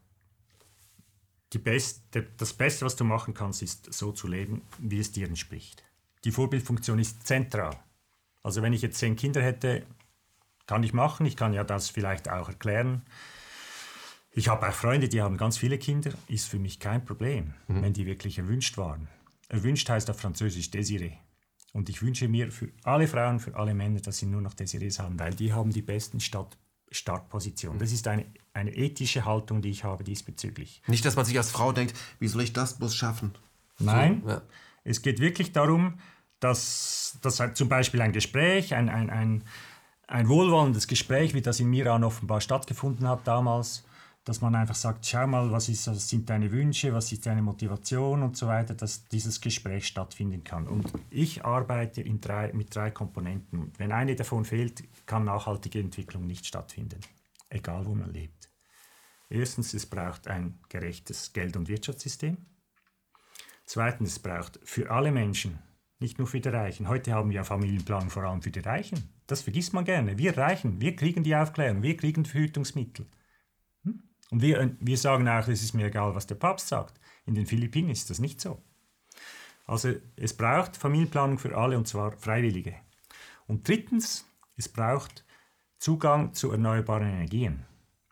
das Beste, was du machen kannst, ist so zu leben, wie es dir entspricht. Die Vorbildfunktion ist zentral. Also wenn ich jetzt 10 Kinder hätte, kann ich machen. Ich kann ja das vielleicht auch erklären. Ich habe auch Freunde, die haben ganz viele Kinder. Ist für mich kein Problem, wenn die wirklich erwünscht waren. Erwünscht heißt auf Französisch Désiré. Und ich wünsche mir für alle Frauen, für alle Männer, dass sie nur noch Désirés haben, weil die haben die besten Startpositionen. Das ist eine ethische Haltung, die ich habe diesbezüglich. Nicht, dass man sich als Frau denkt, wie soll ich das bloß schaffen? Nein. So, ja. Es geht wirklich darum, dass halt zum Beispiel ein Gespräch, ein wohlwollendes Gespräch, wie das in Miran offenbar stattgefunden hat damals, dass man einfach sagt, schau mal, was sind deine Wünsche, was ist deine Motivation und so weiter, dass dieses Gespräch stattfinden kann. Und ich arbeite mit 3 Komponenten. Wenn eine davon fehlt, kann nachhaltige Entwicklung nicht stattfinden, egal wo man lebt. Erstens, es braucht ein gerechtes Geld- und Wirtschaftssystem. Zweitens, es braucht für alle Menschen, nicht nur für die Reichen. Heute haben wir Familienplanung vor allem für die Reichen. Das vergisst man gerne. Wir Reichen, wir kriegen die Aufklärung, wir kriegen Verhütungsmittel. Und wir sagen auch, es ist mir egal, was der Papst sagt. In den Philippinen ist das nicht so. Also es braucht Familienplanung für alle, und zwar Freiwillige. Und drittens, es braucht Zugang zu erneuerbaren Energien.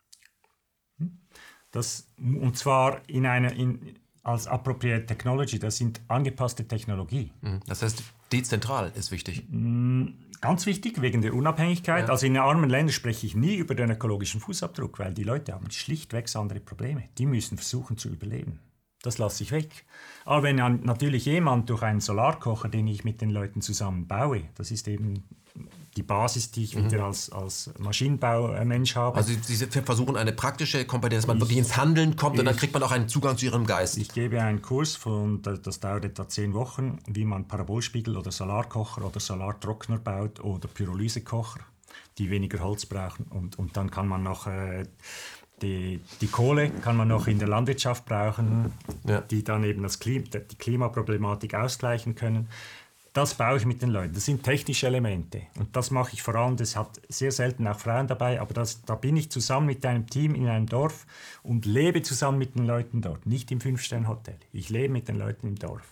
Und zwar als appropriate technology, das sind angepasste Technologie. Das heißt, dezentral ist wichtig. Ganz wichtig, wegen der Unabhängigkeit. Ja. Also in armen Ländern spreche ich nie über den ökologischen Fußabdruck, weil die Leute haben schlichtweg andere Probleme. Die müssen versuchen zu überleben. Das lasse ich weg. Aber wenn natürlich jemand durch einen Solarkocher, den ich mit den Leuten zusammen baue, das ist eben die Basis, die ich wieder als Maschinenbaumensch habe. Also Sie versuchen eine praktische Kompetenz, dass man wirklich ins Handeln kommt und dann kriegt man auch einen Zugang zu Ihrem Geist. Ich gebe einen Kurs, das dauert etwa 10 Wochen, wie man Parabolspiegel oder Solarkocher oder Solartrockner baut oder Pyrolysekocher, die weniger Holz brauchen. Und dann kann man noch die Kohle kann man noch in der Landwirtschaft brauchen, ja, die dann eben die Klimaproblematik ausgleichen können. Das baue ich mit den Leuten. Das sind technische Elemente. Und das mache ich vor allem, das hat sehr selten auch Frauen dabei, aber da bin ich zusammen mit einem Team in einem Dorf und lebe zusammen mit den Leuten dort. Nicht im 5-Sterne-Hotel. Ich lebe mit den Leuten im Dorf.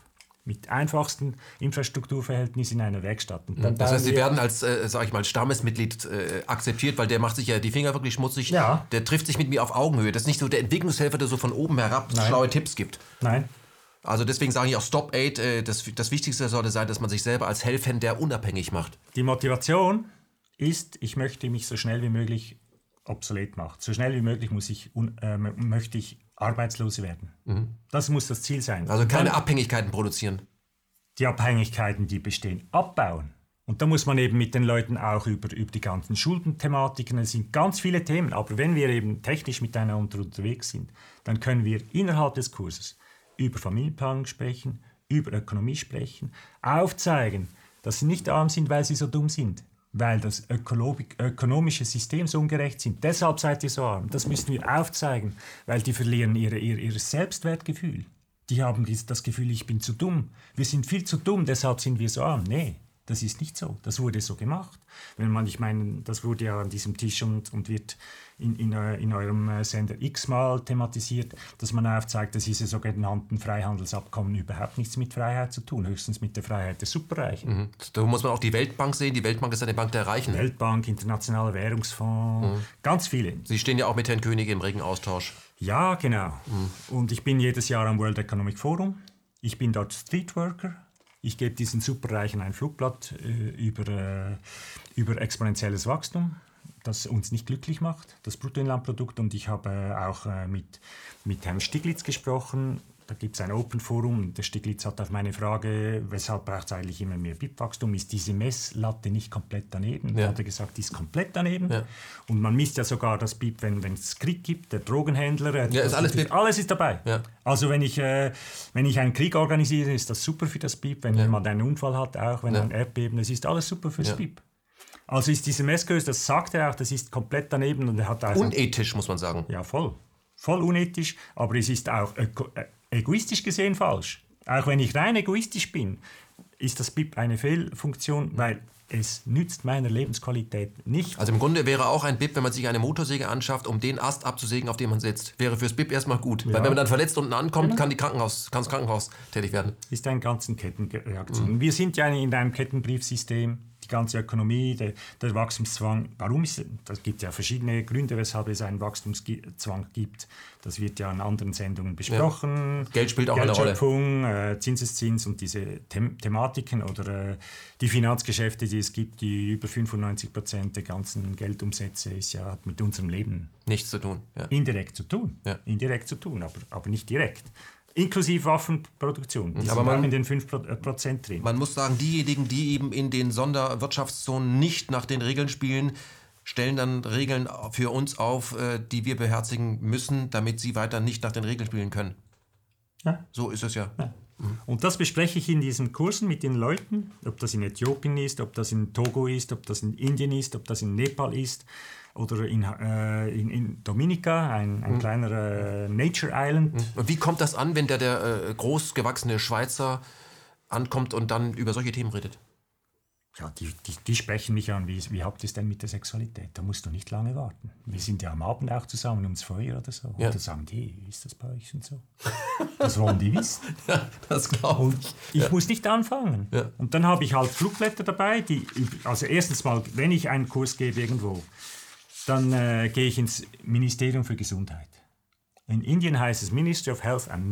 mit einfachsten Infrastrukturverhältnissen in einer Werkstatt. Und dann das heißt, Sie werden als, sag ich mal, Stammesmitglied akzeptiert, weil der macht sich ja die Finger wirklich schmutzig. Ja. Der trifft sich mit mir auf Augenhöhe. Das ist nicht so der Entwicklungshelfer, der so von oben herab schlaue Tipps gibt. Nein. Also deswegen sage ich auch Stop Aid, das Wichtigste sollte sein, dass man sich selber als Helfender unabhängig macht. Die Motivation ist, ich möchte mich so schnell wie möglich obsolet machen. So schnell wie möglich möchte ich arbeitslos werden. Das muss das Ziel sein. Also keine Abhängigkeiten produzieren. Die Abhängigkeiten, die bestehen, abbauen. Und da muss man eben mit den Leuten auch über die ganzen Schuldenthematiken, es sind ganz viele Themen, aber wenn wir eben technisch miteinander unterwegs sind, dann können wir innerhalb des Kurses über Familienplanung sprechen, über Ökonomie sprechen, aufzeigen, dass sie nicht arm sind, weil sie so dumm sind, weil das ökonomische System so ungerecht sind. Deshalb seid ihr so arm. Das müssen wir aufzeigen, weil die verlieren ihr Selbstwertgefühl. Die haben das Gefühl, ich bin zu dumm. Wir sind viel zu dumm, deshalb sind wir so arm. Nee, das ist nicht so. Das wurde so gemacht. Ich meine, das wurde ja an diesem Tisch und wird in eurem Sender x-mal thematisiert, dass man aufzeigt, dass diese sogenannten Freihandelsabkommen überhaupt nichts mit Freiheit zu tun, höchstens mit der Freiheit der Superreichen. Da muss man auch die Weltbank sehen. Die Weltbank ist eine Bank der Reichen. Weltbank, Internationaler Währungsfonds, ganz viele. Sie stehen ja auch mit Herrn König im regen Austausch. Ja, genau. Und ich bin jedes Jahr am World Economic Forum. Ich bin dort Streetworker. Ich gebe diesen Superreichen ein Flugblatt über exponentielles Wachstum, das uns nicht glücklich macht, das Bruttoinlandprodukt. Und ich habe auch mit Herrn Stiglitz gesprochen. Da gibt es ein Open Forum und der Stiglitz hat auf meine Frage, weshalb braucht es eigentlich immer mehr BIP-Wachstum, ist diese Messlatte nicht komplett daneben? Ja. Da hat er gesagt, die ist komplett daneben. Ja. Und man misst ja sogar das BIP, wenn es Krieg gibt, der Drogenhändler, ist alles ist dabei. Ja. Also wenn ich einen Krieg organisiere, ist das super für das BIP, wenn jemand einen Unfall hat, auch wenn ein Erdbeben, das ist alles super fürs BIP. Also ist diese Messgröße, das sagt er auch, das ist komplett daneben. Und er hat also, unethisch, muss man sagen. Ja, voll unethisch, aber es ist auch egoistisch gesehen falsch. Auch wenn ich rein egoistisch bin, ist das BIP eine Fehlfunktion, weil es nützt meiner Lebensqualität nicht. Also im Grunde wäre auch ein BIP, wenn man sich eine Motorsäge anschafft, um den Ast abzusägen, auf dem man sitzt, wäre fürs BIP erstmal gut. Ja. Weil wenn man dann verletzt unten ankommt, kann das Krankenhaus tätig werden. Ist eine ganze Kettenreaktion. Wir sind ja in einem Kettenbriefsystem. Die ganze Ökonomie, der Wachstumszwang, das gibt ja verschiedene Gründe, weshalb es einen Wachstumszwang gibt. Das wird ja in anderen Sendungen besprochen. Ja. Geld spielt auch eine Rolle. Zinseszins und diese Thematiken oder die Finanzgeschäfte, die es gibt, die über 95% der ganzen Geldumsätze hat mit unserem Leben nichts zu tun. Ja. Indirekt zu tun, aber nicht direkt. Inklusive Waffenproduktion. Die aber sind auch in den 5% drin. Man muss sagen, diejenigen, die eben in den Sonderwirtschaftszonen nicht nach den Regeln spielen, stellen dann Regeln für uns auf, die wir beherzigen müssen, damit sie weiter nicht nach den Regeln spielen können. Ja. So ist es ja. Und das bespreche ich in diesen Kursen mit den Leuten, ob das in Äthiopien ist, ob das in Togo ist, ob das in Indien ist, ob das in Nepal ist. Oder in Dominica, ein kleiner Nature Island. Und wie kommt das an, wenn der großgewachsene Schweizer ankommt und dann über solche Themen redet? Ja, die sprechen mich an, wie habt ihr es denn mit der Sexualität? Da musst du nicht lange warten. Wir sind ja am Abend auch zusammen ums Feuer oder so. Ja. Und da sagen die, wie ist das bei euch und so? Das wollen die wissen. Ja, das glaube ich. Ich muss nicht anfangen. Ja. Und dann habe ich halt Flugblätter dabei, also erstens mal, wenn ich einen Kurs gebe irgendwo, dann gehe ich ins Ministerium für Gesundheit. In Indien heißt es Ministry of Health and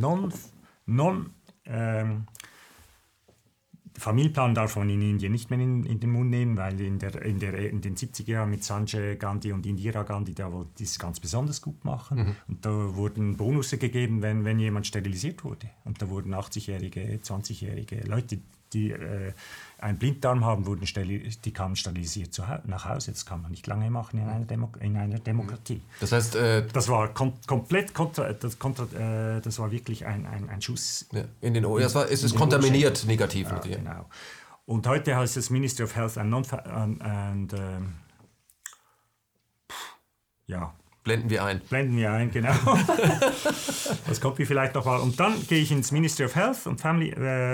Familienplan darf man in Indien nicht mehr in den Mund nehmen, weil in den 70er Jahren mit Sanjay Gandhi und Indira Gandhi, da wollte das ganz besonders gut machen. Und da wurden Bonusse gegeben, wenn jemand sterilisiert wurde. Und da wurden 80-jährige, 20-jährige Leute, die einen Blinddarm haben, die kamen sterilisiert nach Hause. Das kann man nicht lange machen in einer Demokratie. Das heißt, das war komplett das war wirklich ein Schuss. Ja, es ist kontaminiert negativ. Ja, genau. Und heute heißt es Ministry of Health and Blenden wir ein, genau. Das kommt mir vielleicht noch mal. Und dann gehe ich ins Ministry of Health und Family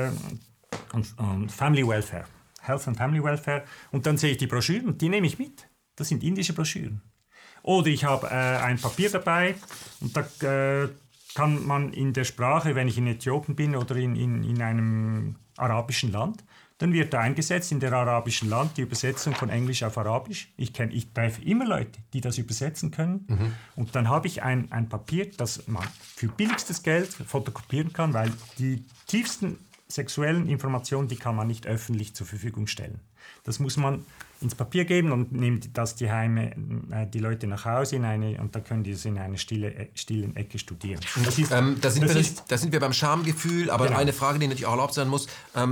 Welfare. Health and Family Welfare. Und dann sehe ich die Broschüren und die nehme ich mit. Das sind indische Broschüren. Oder ich habe ein Papier dabei und da kann man in der Sprache, wenn ich in Äthiopien bin oder in einem arabischen Land, dann wird da eingesetzt in der arabischen Land die Übersetzung von Englisch auf Arabisch. Ich treffe immer Leute, die das übersetzen können. Und dann habe ich ein Papier, das man für billigstes Geld fotokopieren kann, weil die tiefsten sexuellen Informationen, die kann man nicht öffentlich zur Verfügung stellen. Das muss man ins Papier geben und nimmt das die Leute nach Hause und dann können die es in einer stillen Ecke studieren. Da sind wir beim Schamgefühl, aber genau. Eine Frage, die natürlich auch erlaubt sein muss,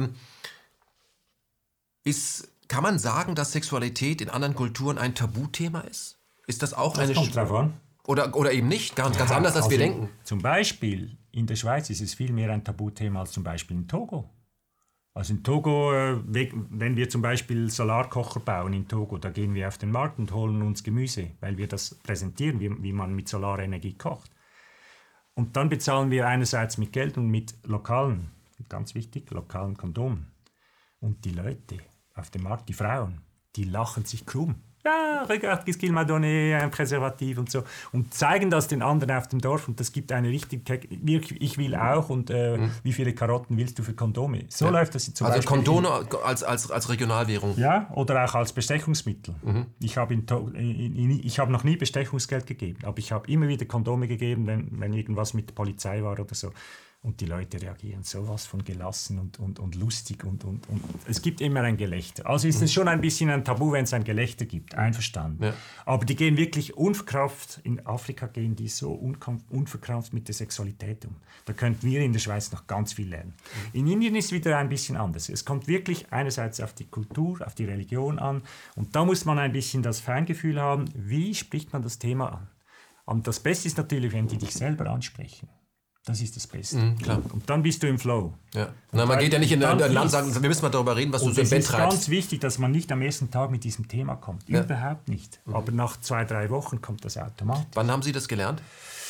kann man sagen, dass Sexualität in anderen Kulturen ein Tabuthema ist? Ist das auch das kommt drauf an. Oder eben nicht, ganz anders, als wir denken? Zum Beispiel in der Schweiz ist es viel mehr ein Tabuthema als zum Beispiel in Togo. Also in Togo, wenn wir zum Beispiel Solarkocher bauen in Togo, da gehen wir auf den Markt und holen uns Gemüse, weil wir das präsentieren, wie man mit Solarenergie kocht. Und dann bezahlen wir einerseits mit Geld und mit lokalen, ganz wichtig, lokalen Kondomen. Und die Leute auf dem Markt, die Frauen, die lachen sich krumm. Ja, regarde, qu'est-ce qu'il m'a donné, ein Präservativ und so. Und zeigen das den anderen auf dem Dorf und das gibt eine richtige, ich will auch und wie viele Karotten willst du für Kondome? So läuft das zum Beispiel. Also Kondome als Regionalwährung? Ja, oder auch als Bestechungsmittel. Ich habe noch nie Bestechungsgeld gegeben, aber ich habe immer wieder Kondome gegeben, wenn irgendwas mit der Polizei war oder so. Und die Leute reagieren sowas von gelassen und lustig und es gibt immer ein Gelächter. Also ist es schon ein bisschen ein Tabu, wenn es ein Gelächter gibt, einverstanden. Ja. Aber die gehen wirklich unverkrampft, in Afrika gehen die so unverkrampft mit der Sexualität um. Da könnten wir in der Schweiz noch ganz viel lernen. In Indien ist es wieder ein bisschen anders. Es kommt wirklich einerseits auf die Kultur, auf die Religion an und da muss man ein bisschen das Feingefühl haben, wie spricht man das Thema an. Und das Beste ist natürlich, wenn die dich selber ansprechen. Das ist das Beste. Klar. Und dann bist du im Flow. Ja. Man geht ja nicht in ein Land und sagt, wir müssen mal darüber reden, was du so im Bett treibst. Es ist ganz wichtig, dass man nicht am ersten Tag mit diesem Thema kommt. Ja. Überhaupt nicht. Aber nach 2-3 Wochen kommt das automatisch. Wann haben Sie das gelernt?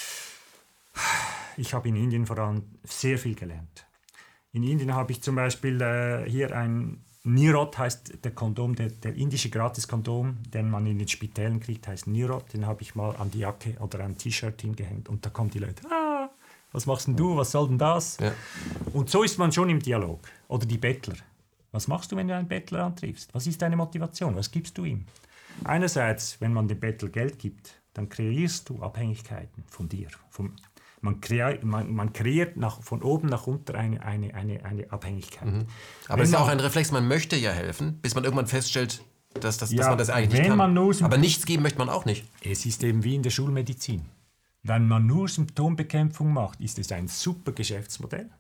Ich habe in Indien vor allem sehr viel gelernt. In Indien habe ich zum Beispiel hier ein Nirot heißt der Kondom, der indische Gratiskondom, den man in den Spitälern kriegt, heißt Nirot. Den habe ich mal an die Jacke oder an ein T-Shirt hingehängt. Und da kommen die Leute, was machst denn du, was soll denn das? Ja. Und so ist man schon im Dialog. Oder die Bettler. Was machst du, wenn du einen Bettler antriffst? Was ist deine Motivation? Was gibst du ihm? Einerseits, wenn man dem Bettler Geld gibt, dann kreierst du Abhängigkeiten von dir. Man kreiert von oben nach unten eine Abhängigkeit. Aber es ist auch ein Reflex, man möchte ja helfen, bis man irgendwann feststellt, dass man das eigentlich nicht kann. Aber nichts geben möchte man auch nicht. Es ist eben wie in der Schulmedizin. Wenn man nur Symptombekämpfung macht, ist es ein super Geschäftsmodell,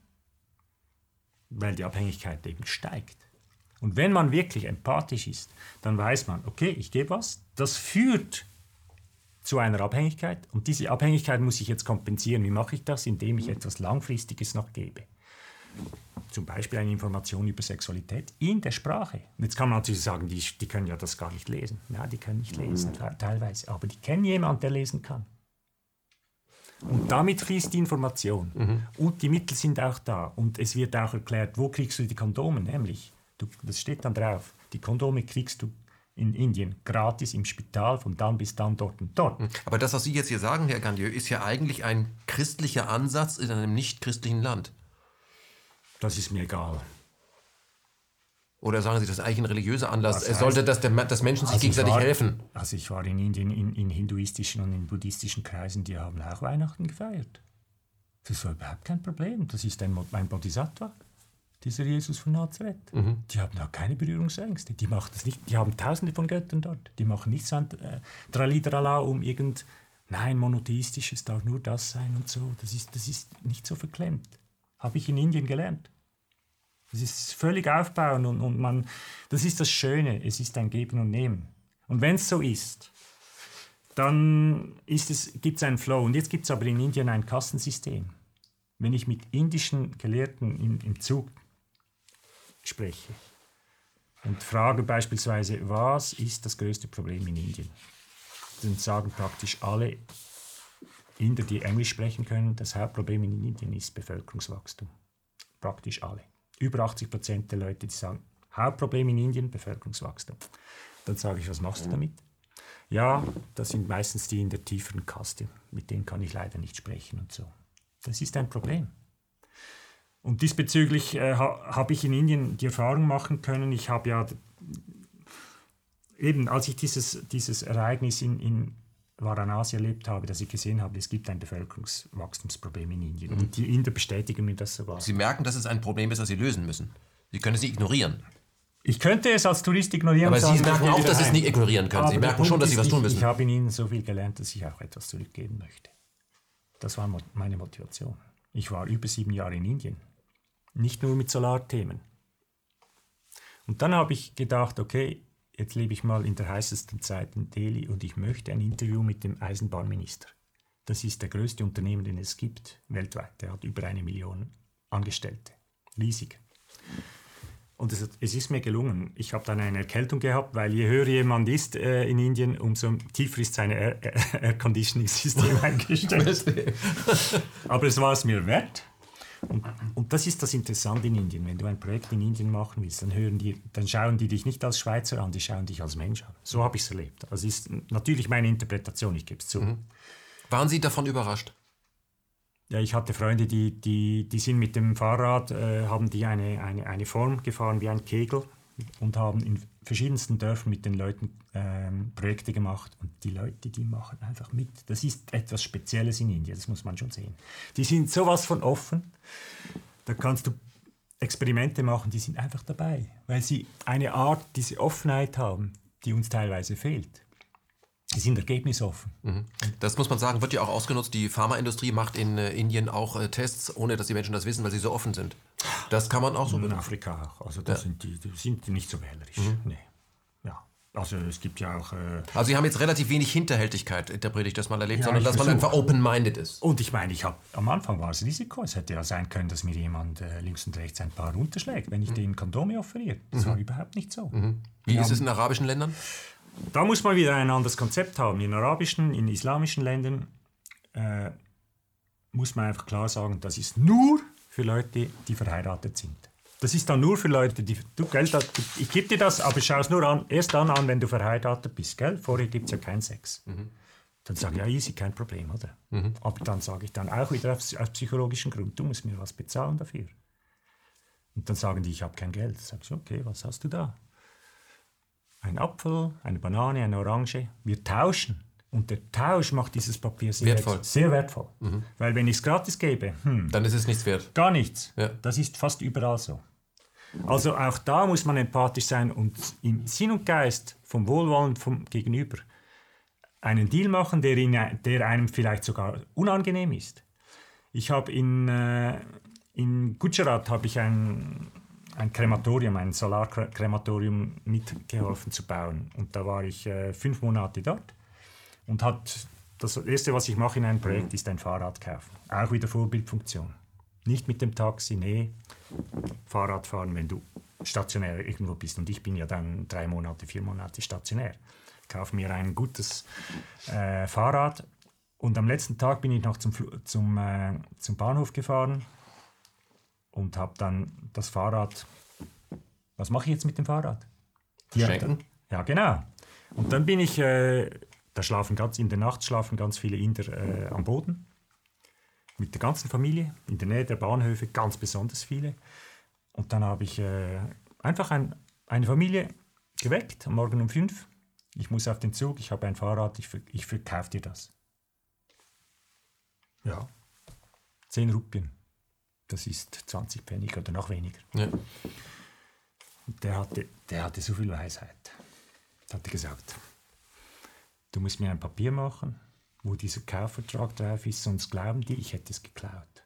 weil die Abhängigkeit eben steigt. Und wenn man wirklich empathisch ist, dann weiß man, okay, ich gebe was, das führt zu einer Abhängigkeit und diese Abhängigkeit muss ich jetzt kompensieren. Wie mache ich das? Indem ich etwas Langfristiges noch gebe. Zum Beispiel eine Information über Sexualität in der Sprache. Und jetzt kann man natürlich sagen, die können ja das gar nicht lesen. Ja, die können nicht lesen, teilweise, aber die kennen jemanden, der lesen kann. Und damit fließt die Information. Und die Mittel sind auch da. Und es wird auch erklärt, wo kriegst du die Kondome? Nämlich, das steht dann drauf, die Kondome kriegst du in Indien gratis im Spital, von dann bis dann, dort und dort. Aber das, was Sie jetzt hier sagen, Herr Gandieu, ist ja eigentlich ein christlicher Ansatz in einem nicht-christlichen Land. Das ist mir egal. Oder sagen Sie, das ist eigentlich ein religiöser Anlass? Es sollte, dass Menschen sich gegenseitig helfen. Also ich war in Indien in hinduistischen und in buddhistischen Kreisen, die haben auch Weihnachten gefeiert. Das war überhaupt kein Problem. Das ist ein Bodhisattva, dieser Jesus von Nazareth. Die haben auch keine Berührungsängste. Die machen das nicht. Die haben Tausende von Göttern dort. Die machen nichts an Tralidrala um nein, monotheistisch, es darf nur das sein und so. Das ist nicht so verklemmt. Habe ich in Indien gelernt. Das ist völlig aufbauend und das ist das Schöne, es ist ein Geben und Nehmen. Und wenn es so ist, dann gibt es einen Flow. Und jetzt gibt es aber in Indien ein Kastensystem. Wenn ich mit indischen Gelehrten im Zug spreche und frage beispielsweise, was ist das größte Problem in Indien? Dann sagen praktisch alle Inder, die Englisch sprechen können, das Hauptproblem in Indien ist Bevölkerungswachstum. Praktisch alle. Über 80% der Leute, die sagen, Hauptproblem in Indien, Bevölkerungswachstum. Dann sage ich, was machst du damit? Ja, das sind meistens die in der tieferen Kaste. Mit denen kann ich leider nicht sprechen und so. Das ist ein Problem. Und diesbezüglich habe ich in Indien die Erfahrung machen können, ich habe ja eben, als ich dieses Ereignis in Varanasi erlebt habe, dass ich gesehen habe, es gibt ein Bevölkerungswachstumsproblem in Indien. Und die Inder bestätigen mir das sogar. Sie merken, dass es ein Problem ist, das Sie lösen müssen. Sie können es nicht ignorieren. Ich könnte es als Tourist ignorieren. Aber Sie merken auch, dass Sie es nicht ignorieren können. Sie merken schon, dass Sie was tun müssen. Ich habe in Ihnen so viel gelernt, dass ich auch etwas zurückgeben möchte. Das war meine Motivation. Ich war über 7 Jahre in Indien. Nicht nur mit Solarthemen. Und dann habe ich gedacht, okay, jetzt lebe ich mal in der heißesten Zeit in Delhi und ich möchte ein Interview mit dem Eisenbahnminister. Das ist der größte Unternehmer, den es gibt weltweit. Der hat über 1 Million Angestellte. Riesig. Und es ist mir gelungen. Ich habe dann eine Erkältung gehabt, weil je höher jemand ist in Indien, umso tiefer ist sein Air-Conditioning-System eingestellt. Aber es war es mir wert. Und das ist das Interessante in Indien. Wenn du ein Projekt in Indien machen willst, dann schauen die dich nicht als Schweizer an, die schauen dich als Mensch an. So habe ich es erlebt. Das ist natürlich meine Interpretation, ich gebe es zu. Waren Sie davon überrascht? Ja, ich hatte Freunde, die sind mit dem Fahrrad, haben die eine Form gefahren wie ein Kegel und haben in verschiedensten Dörfern mit den Leuten Projekte gemacht. Und die Leute, die machen einfach mit. Das ist etwas Spezielles in Indien, das muss man schon sehen. Die sind sowas von offen, da kannst du Experimente machen, die sind einfach dabei, weil sie eine Art, diese Offenheit haben, die uns teilweise fehlt. Die sind ergebnisoffen. Das muss man sagen, wird ja auch ausgenutzt. Die Pharmaindustrie macht in Indien auch Tests, ohne dass die Menschen das wissen, weil sie so offen sind. Das kann man auch so benutzen. In Afrika auch. Also das sind die nicht so wählerisch. Nee. Ja. Also es gibt ja auch... Also Sie haben jetzt relativ wenig Hinterhältigkeit, interpretiere ich das mal erlebt, sondern dass man einfach open-minded ist. Und ich meine, am Anfang war es Risiko. Es hätte ja sein können, dass mir jemand links und rechts ein paar runterschlägt, wenn ich denen Kondome offeriere. Das war überhaupt nicht so. Wie ist es in arabischen Ländern? Da muss man wieder ein anderes Konzept haben. In arabischen, in islamischen Ländern muss man einfach klar sagen, das ist nur für Leute, die verheiratet sind. Das ist dann nur für Leute, die... ich gebe dir das, aber schau es nur erst dann an, wenn du verheiratet bist. Gell? Vorher gibt es ja keinen Sex. Dann sage ich, ja, easy, kein Problem, oder? Aber dann sage ich dann auch wieder aus psychologischen Grund, du musst mir was bezahlen dafür. Und dann sagen die, ich habe kein Geld. Dann sage ich, okay, was hast du da? Ein Apfel, eine Banane, eine Orange. Wir tauschen. Und der Tausch macht dieses Papier sehr wertvoll. Weil wenn ich es gratis gebe, dann ist es nichts wert. Gar nichts. Ja. Das ist fast überall so. Also auch da muss man empathisch sein und im Sinn und Geist vom Wohlwollen vom Gegenüber einen Deal machen, der einem vielleicht sogar unangenehm ist. Ich habe in Gujarat habe ich ein Krematorium, ein Solarkrematorium mitgeholfen zu bauen. Und da war ich 5 Monate dort. Und das Erste, was ich mache in einem Projekt, ist ein Fahrrad kaufen. Auch wieder Vorbildfunktion. Nicht mit dem Taxi, nee. Fahrrad fahren, wenn du stationär irgendwo bist. Und ich bin ja dann 3 Monate, 4 Monate stationär. Ich kaufe mir ein gutes Fahrrad. Und am letzten Tag bin ich noch zum Bahnhof gefahren. Und habe dann das Fahrrad... Was mache ich jetzt mit dem Fahrrad? Schenken? Ja, genau. Und dann bin ich... in der Nacht schlafen ganz viele Inder am Boden. Mit der ganzen Familie. In der Nähe der Bahnhöfe ganz besonders viele. Und dann habe ich einfach eine Familie geweckt, am Morgen um 5. Ich muss auf den Zug, ich habe ein Fahrrad, ich verkaufe dir das. Ja. 10 Rupien. Das ist 20 Pfennig oder noch weniger. Ja. Der hatte so viel Weisheit. Er hat gesagt, du musst mir ein Papier machen, wo dieser Kaufvertrag drauf ist, sonst glauben die, ich hätte es geklaut.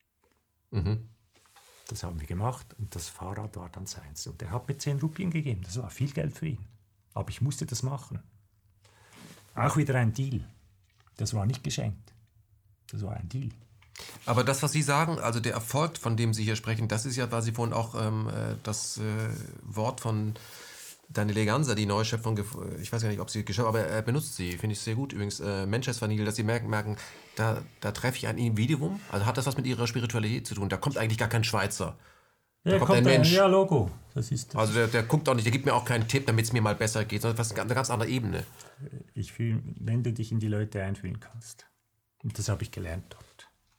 Das haben wir gemacht und das Fahrrad war dann seins. Und er hat mir 10 Rupien gegeben, das war viel Geld für ihn. Aber ich musste das machen. Auch wieder ein Deal. Das war nicht geschenkt. Das war ein Deal. Aber das, was Sie sagen, also der Erfolg, von dem Sie hier sprechen, das ist ja, weil Sie vorhin auch das Wort von Daniele Ganser, die Neuschöpfung, ich weiß gar nicht, ob sie geschöpft, aber er benutzt sie, finde ich sehr gut. Übrigens, Manchester Vanille, dass Sie merken, da treffe ich ein Individuum, also hat das was mit Ihrer Spiritualität zu tun. Da kommt eigentlich gar kein Schweizer. Da kommt ein Mensch. Ja, Logo. Das ist das. Also der guckt auch nicht, der gibt mir auch keinen Tipp, damit es mir mal besser geht, sondern was eine ganz andere Ebene. Ich fühle, wenn du dich in die Leute einfühlen kannst. Und das habe ich gelernt dort.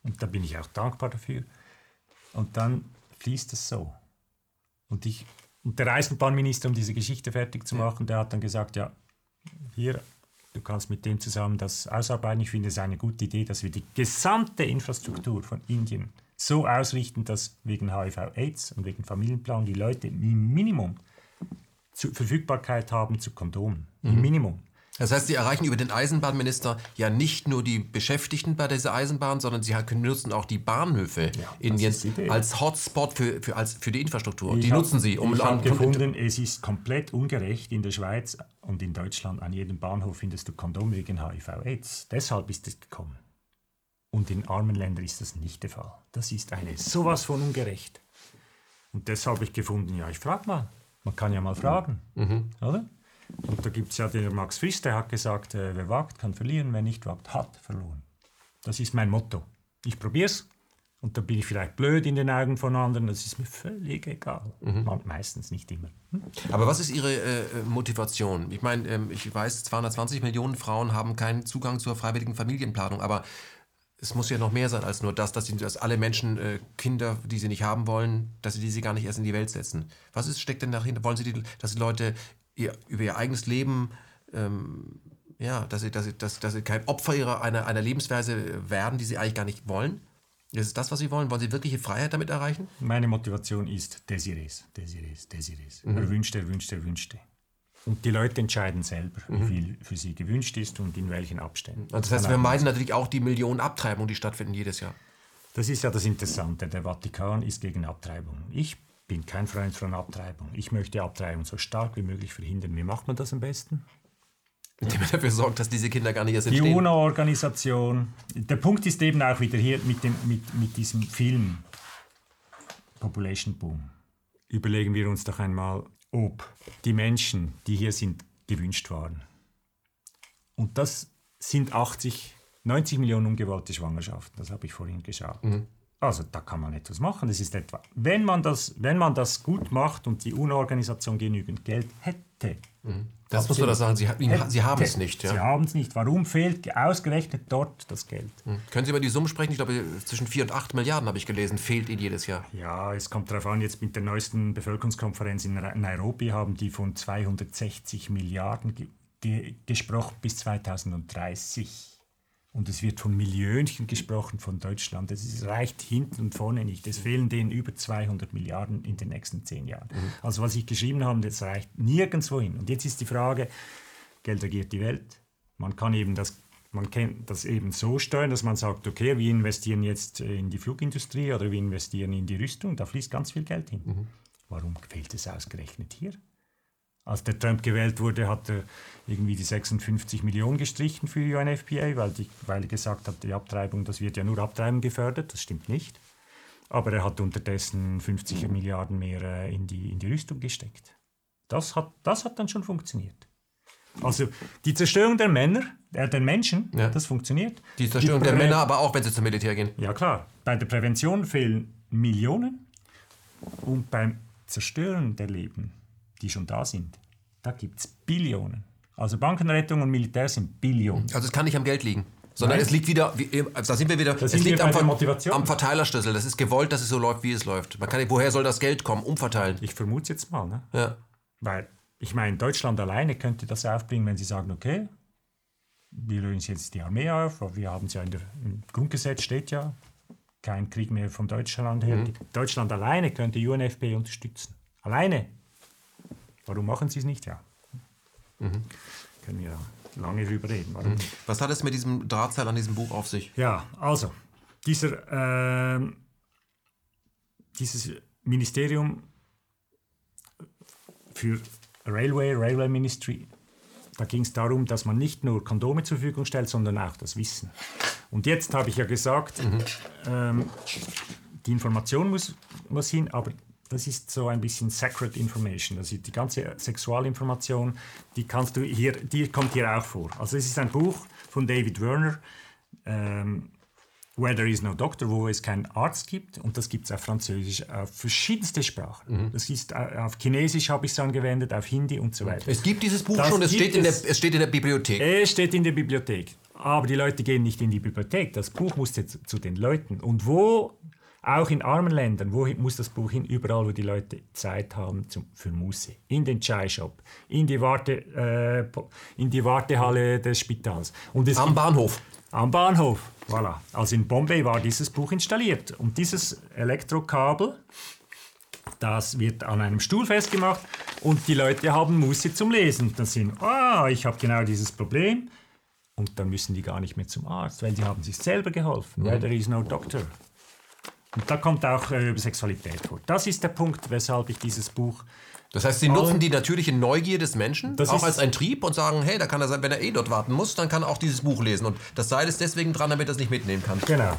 Und da bin ich auch dankbar dafür. Und dann fließt es so. Und der Eisenbahnminister, um diese Geschichte fertig zu machen, der hat dann gesagt, ja, hier, du kannst mit dem zusammen das ausarbeiten. Ich finde es eine gute Idee, dass wir die gesamte Infrastruktur von Indien so ausrichten, dass wegen HIV/AIDS und wegen Familienplanung die Leute im Minimum Verfügbarkeit haben zu Kondomen. Im Minimum. Das heißt, Sie erreichen über den Eisenbahnminister ja nicht nur die Beschäftigten bei dieser Eisenbahn, sondern Sie nutzen auch die Bahnhöfe Indiens als Hotspot für die Infrastruktur. Die nutzen Sie. Ich habe gefunden, es ist komplett ungerecht. In der Schweiz und in Deutschland an jedem Bahnhof findest du Kondome wegen HIV/AIDS. Deshalb ist es gekommen. Und in armen Ländern ist das nicht der Fall. Das ist sowas von ungerecht. Und deshalb habe ich gefunden, ja, ich frage mal. Man kann ja mal fragen, oder? Und da gibt es ja den Max Frisch, der hat gesagt, wer wagt, kann verlieren, wer nicht wagt, hat verloren. Das ist mein Motto. Ich probiere es und dann bin ich vielleicht blöd in den Augen von anderen, das ist mir völlig egal. Meistens nicht immer. Aber was ist Ihre Motivation? Ich meine, ich weiß, 220 Millionen Frauen haben keinen Zugang zur freiwilligen Familienplanung, aber es muss ja noch mehr sein als nur das, dass alle Menschen Kinder, die sie nicht haben wollen, dass sie diese gar nicht erst in die Welt setzen. Was steckt denn dahinter? Wollen Sie, dass die Leute über ihr eigenes Leben, dass sie kein Opfer einer Lebensweise werden, die sie eigentlich gar nicht wollen? Ist es das, was Sie wollen? Wollen Sie wirkliche Freiheit damit erreichen? Meine Motivation ist Desirés. Er wünschte. Und die Leute entscheiden selber, wie viel für sie gewünscht ist und in welchen Abständen. Also das heißt, wir meiden natürlich auch die Millionen Abtreibungen, die stattfinden jedes Jahr. Das ist ja das Interessante. Der Vatikan ist gegen Abtreibung. Ich bin kein Freund von Abtreibung. Ich möchte Abtreibung so stark wie möglich verhindern. Wie macht man das am besten? Indem man dafür sorgt, dass diese Kinder gar nicht erst entstehen. Die UNO-Organisation. Der Punkt ist eben auch wieder hier mit diesem Film Population Boom. Überlegen wir uns doch einmal, ob die Menschen, die hier sind, gewünscht waren. Und das sind 90 Millionen ungewollte Schwangerschaften. Das habe ich vorhin geschaut. Also da kann man etwas machen. Das ist etwa, wenn man das gut macht und die UNO-Organisation genügend Geld hätte. Das muss man da sagen, Sie haben es nicht. Ja? Sie haben es nicht. Warum fehlt ausgerechnet dort das Geld? Können Sie über die Summe sprechen? Ich glaube, zwischen 4 und 8 Milliarden, habe ich gelesen, fehlt Ihnen jedes Jahr. Ja, es kommt darauf an, jetzt mit der neuesten Bevölkerungskonferenz in Nairobi haben die von 260 Milliarden gesprochen bis 2030. Und es wird von Millionchen gesprochen von Deutschland. Das reicht hinten und vorne nicht. Es fehlen denen über 200 Milliarden in den nächsten 10 Jahren. Also was ich geschrieben habe, das reicht nirgendwo hin. Und jetzt ist die Frage, Geld regiert die Welt. Man kann das eben so steuern, dass man sagt, okay, wir investieren jetzt in die Flugindustrie oder wir investieren in die Rüstung. Da fließt ganz viel Geld hin. Warum fehlt es ausgerechnet hier? Als der Trump gewählt wurde, hat er irgendwie die 56 Millionen gestrichen für die UNFPA, weil er gesagt hat, die Abtreibung, das wird ja nur Abtreibung gefördert. Das stimmt nicht. Aber er hat unterdessen 50 Milliarden mehr in die Rüstung gesteckt. Das hat dann schon funktioniert. Also die Zerstörung der Menschen, das funktioniert. Die Zerstörung der Männer, aber auch wenn sie zum Militär gehen. Ja klar, bei der Prävention fehlen Millionen und beim Zerstören der Leben, die schon da sind, da gibt es Billionen. Also Bankenrettung und Militär sind Billionen. Also es kann nicht am Geld liegen, sondern es liegt wieder, da sind wir wieder, es liegt am Verteilerschlüssel. Das ist gewollt, dass es so läuft, wie es läuft. Woher soll das Geld kommen? Umverteilen. Ich vermute es jetzt mal. Ne? Ja. Weil, ich meine, Deutschland alleine könnte das aufbringen, wenn sie sagen, okay, wir lösen jetzt die Armee auf, aber wir haben es ja im Grundgesetz steht ja, kein Krieg mehr von Deutschland her. Deutschland alleine könnte die UNFPA unterstützen. Alleine. Warum machen sie es nicht? Ja. Können wir lange drüber reden. Warum? Was hat es mit diesem Drahtseil an diesem Buch auf sich? Ja, also, dieses Ministerium für Railway Ministry, da ging es darum, dass man nicht nur Kondome zur Verfügung stellt, sondern auch das Wissen. Und jetzt habe ich ja gesagt, die Information muss hin, aber das ist so ein bisschen Sacred Information. Also die ganze Sexualinformation, die kommt hier auch vor. Also es ist ein Buch von David Werner, Where There Is No Doctor, wo es keinen Arzt gibt. Und das gibt es auf Französisch, auf verschiedenste Sprachen. Das ist auf Chinesisch habe ich es angewendet, auf Hindi und so weiter. Es gibt dieses Buch schon, es steht in der Bibliothek. Es steht in der Bibliothek. Aber die Leute gehen nicht in die Bibliothek. Das Buch muss jetzt zu den Leuten. Und wo, auch in armen Ländern, wo muss das Buch hin? Überall, wo die Leute Zeit haben für Muße. In den Chai-Shop, in die Wartehalle des Spitals. Und am Bahnhof. Am Bahnhof, voilà. Also in Bombay war dieses Buch installiert. Und dieses Elektrokabel, das wird an einem Stuhl festgemacht und die Leute haben Muße zum Lesen. Dann sind, ich habe genau dieses Problem. Und dann müssen die gar nicht mehr zum Arzt, weil die haben sich selber geholfen. Where there is no doctor. Und da kommt auch Sexualität vor. Das ist der Punkt, weshalb ich dieses Buch... Das heißt, Sie nutzen die natürliche Neugier des Menschen, auch als ein Trieb und sagen, hey, da kann er sein, wenn er dort warten muss, dann kann er auch dieses Buch lesen. Und das Seil ist deswegen dran, damit er es nicht mitnehmen kann. Genau.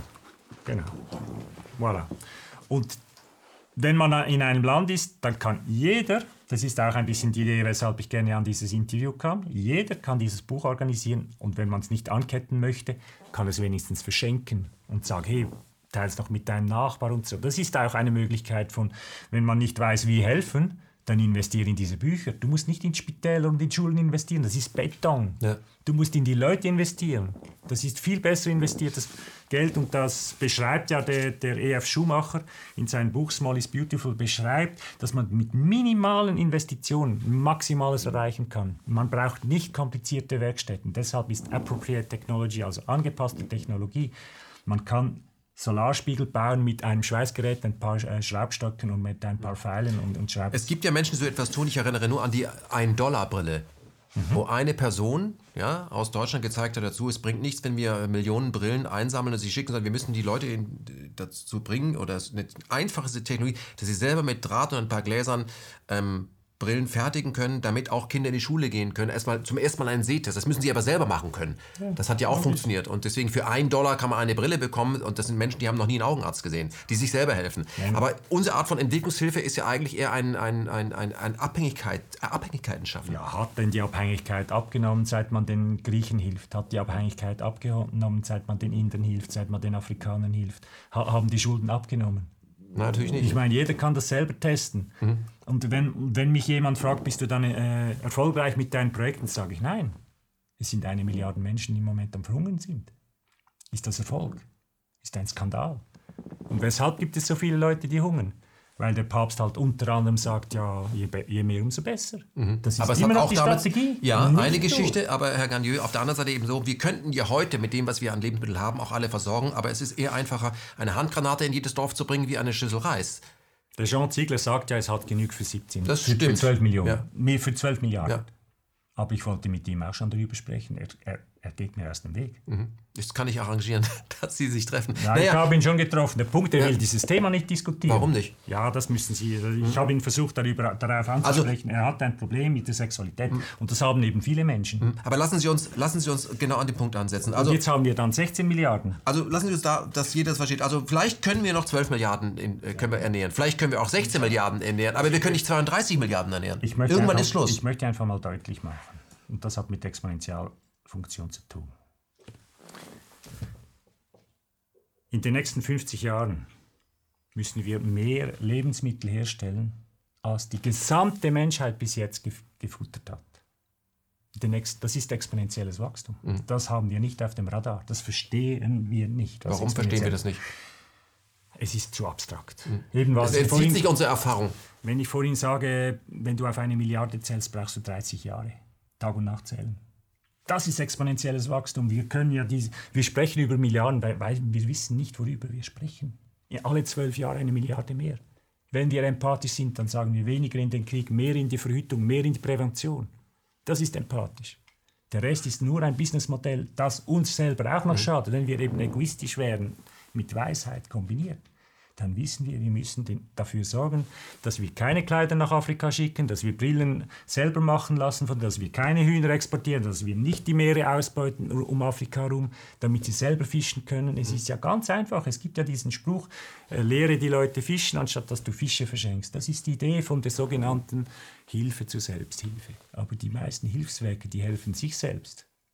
Voilà. Und wenn man in einem Land ist, dann kann jeder, das ist auch ein bisschen die Idee, weshalb ich gerne an dieses Interview kam, jeder kann dieses Buch organisieren und wenn man es nicht anketten möchte, kann es wenigstens verschenken und sagen, hey, teile es doch mit deinem Nachbar und so. Das ist auch eine Möglichkeit von, wenn man nicht weiß, wie helfen, dann investiere in diese Bücher. Du musst nicht in Spitäler und in Schulen investieren, das ist Beton. Ja. Du musst in die Leute investieren. Das ist viel besser investiertes Geld und das beschreibt ja der E.F. Schumacher in seinem Buch Small is Beautiful, beschreibt, dass man mit minimalen Investitionen Maximales erreichen kann. Man braucht nicht komplizierte Werkstätten. Deshalb ist Appropriate Technology, also angepasste Technologie. Man kann Solarspiegel bauen mit einem Schweißgerät, ein paar Schraubstöcken und mit ein paar Pfeilen und Schrauben. Es gibt ja Menschen, die so etwas tun. Ich erinnere nur an die 1-Dollar-Brille, wo eine Person aus Deutschland gezeigt hat dazu, es bringt nichts, wenn wir Millionen Brillen einsammeln und sie schicken, sondern wir müssen die Leute dazu bringen, oder eine einfachste Technologie, dass sie selber mit Draht und ein paar Gläsern Brillen fertigen können, damit auch Kinder in die Schule gehen können. Zum ersten Mal einen Sehtest. Das müssen sie aber selber machen können. Ja, das hat ja auch funktioniert. Und deswegen für $1 kann man eine Brille bekommen. Und das sind Menschen, die haben noch nie einen Augenarzt gesehen, die sich selber helfen. Ja. Aber unsere Art von Entwicklungshilfe ist ja eigentlich eher ein Abhängigkeiten schaffen. Ja, hat denn die Abhängigkeit abgenommen, seit man den Griechen hilft? Hat die Abhängigkeit abgenommen, seit man den Indern hilft, seit man den Afrikanern hilft? Haben die Schulden abgenommen? Nein, natürlich nicht. Ich meine, jeder kann das selber testen. Und wenn mich jemand fragt, bist du dann erfolgreich mit deinen Projekten, sage ich nein. Es sind 1 Milliarde Menschen, die im Moment am Verhungern sind. Ist das Erfolg? Ist ein Skandal. Und weshalb gibt es so viele Leute, die hungern? Weil der Papst halt unter anderem sagt, ja, je mehr, umso besser. Das ist aber immer noch die Strategie. Ja, eine Geschichte, aber Herr Gagnieu, auf der anderen Seite eben so, wir könnten ja heute mit dem, was wir an Lebensmitteln haben, auch alle versorgen, aber es ist eher einfacher, eine Handgranate in jedes Dorf zu bringen, wie eine Schüssel Reis. Der Jean Ziegler sagt ja, es hat genug für 17. Das stimmt. Für 12 Millionen. Ja. Mehr für 12 Milliarden. Ja. Aber ich wollte mit ihm auch schon darüber sprechen. Er geht mir aus dem Weg. Das kann ich arrangieren, dass Sie sich treffen. Ja, ich habe ihn schon getroffen. Der Punkt, er will dieses Thema nicht diskutieren. Warum nicht? Ja, das müssen Sie. Ich habe ihn versucht, darauf anzusprechen. Er hat ein Problem mit der Sexualität. Und das haben eben viele Menschen. Aber lassen Sie uns genau an den Punkt ansetzen. Also, und jetzt haben wir dann 16 Milliarden. Also lassen Sie uns da, dass jeder das versteht. Also vielleicht können wir noch 12 Milliarden können wir ernähren. Vielleicht können wir auch 16 Milliarden ernähren. Aber wir können nicht 32 Milliarden ernähren. Irgendwann ist Schluss. Ich möchte einfach mal deutlich machen. Und das hat mit Exponentialfunktion zu tun. In den nächsten 50 Jahren müssen wir mehr Lebensmittel herstellen, als die gesamte Menschheit bis jetzt gefuttert hat. Das ist exponentielles Wachstum. Das haben wir nicht auf dem Radar. Das verstehen wir nicht. Warum verstehen wir das nicht? Es ist zu abstrakt. Es entzieht sich unserer Erfahrung. Wenn ich vorhin sage, wenn du auf 1 Milliarde zählst, brauchst du 30 Jahre. Tag und Nacht zählen. Das ist exponentielles Wachstum. Wir sprechen über Milliarden, weil wir wissen nicht, worüber wir sprechen. Alle 12 Jahre 1 Milliarde mehr. Wenn wir empathisch sind, dann sagen wir weniger in den Krieg, mehr in die Verhütung, mehr in die Prävention. Das ist empathisch. Der Rest ist nur ein Businessmodell, das uns selber auch noch schadet. Wenn wir eben egoistisch wären, mit Weisheit kombiniert, dann wissen wir müssen dafür sorgen, dass wir keine Kleider nach Afrika schicken, dass wir Brillen selber machen lassen, dass wir keine Hühner exportieren, dass wir nicht die Meere ausbeuten um Afrika herum, damit sie selber fischen können. Es ist ja ganz einfach. Es gibt ja diesen Spruch, lehre die Leute fischen, anstatt dass du Fische verschenkst. Das ist die Idee von der sogenannten Hilfe zur Selbsthilfe. Aber die meisten Hilfswerke, die helfen sich selbst.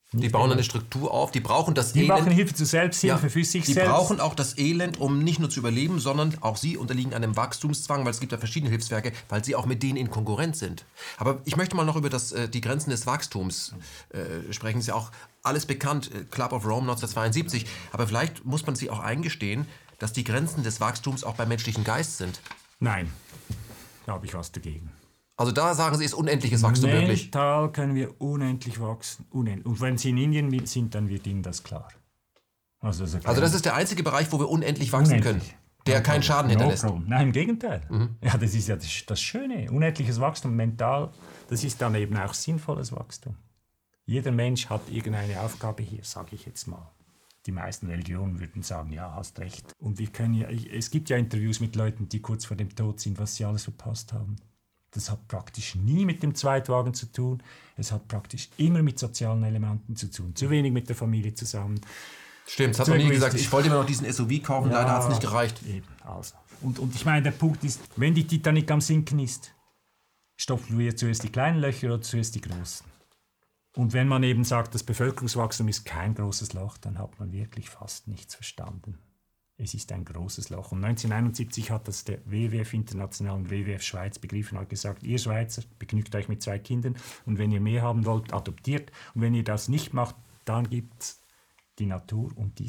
Die bauen eine Struktur auf, die brauchen das Die Elend. machen Hilfe zur Selbsthilfe für sich die selbst. Die brauchen auch das Elend, um nicht nur zu überleben, sondern auch sie unterliegen einem Wachstumszwang, weil es gibt ja verschiedene Hilfswerke, weil sie auch mit denen in Konkurrenz sind. Aber ich möchte mal noch über die Grenzen des Wachstums sprechen. Ist ja auch alles bekannt, Club of Rome 1972. Aber vielleicht muss man sich auch eingestehen, dass die Grenzen des Wachstums auch beim menschlichen Geist sind. Nein, da habe ich was dagegen. Also da sagen Sie, ist unendliches Wachstum möglich. Mental können wir unendlich wachsen. Unendlich. Und wenn Sie in Indien sind, dann wird Ihnen das klar. Also das ist der einzige Bereich, wo wir unendlich wachsen können, der keinen Schaden hinterlässt. Nein, im Gegenteil. Ja, das ist ja das Schöne. Unendliches Wachstum mental, das ist dann eben auch sinnvolles Wachstum. Jeder Mensch hat irgendeine Aufgabe hier, sage ich jetzt mal. Die meisten Religionen würden sagen, ja, hast recht. Und wir können es gibt ja Interviews mit Leuten, die kurz vor dem Tod sind, was sie alles verpasst haben. Das hat praktisch nie mit dem Zweitwagen zu tun. Es hat praktisch immer mit sozialen Elementen zu tun. Zu wenig mit der Familie zusammen. Stimmt, das hat man nie gesagt. Ich wollte mir noch diesen SUV kaufen, leider hat es nicht gereicht. Eben, also. Und ich meine, der Punkt ist, wenn die Titanic am Sinken ist, stopfen wir zuerst die kleinen Löcher oder zuerst die großen. Und wenn man eben sagt, das Bevölkerungswachstum ist kein großes Loch, dann hat man wirklich fast nichts verstanden. Es ist ein großes Loch. Und 1971 hat das der WWF International und WWF Schweiz begriffen und hat gesagt, ihr Schweizer, begnügt euch mit 2 Kindern und wenn ihr mehr haben wollt, adoptiert. Und wenn ihr das nicht macht, dann gibt es die Natur und die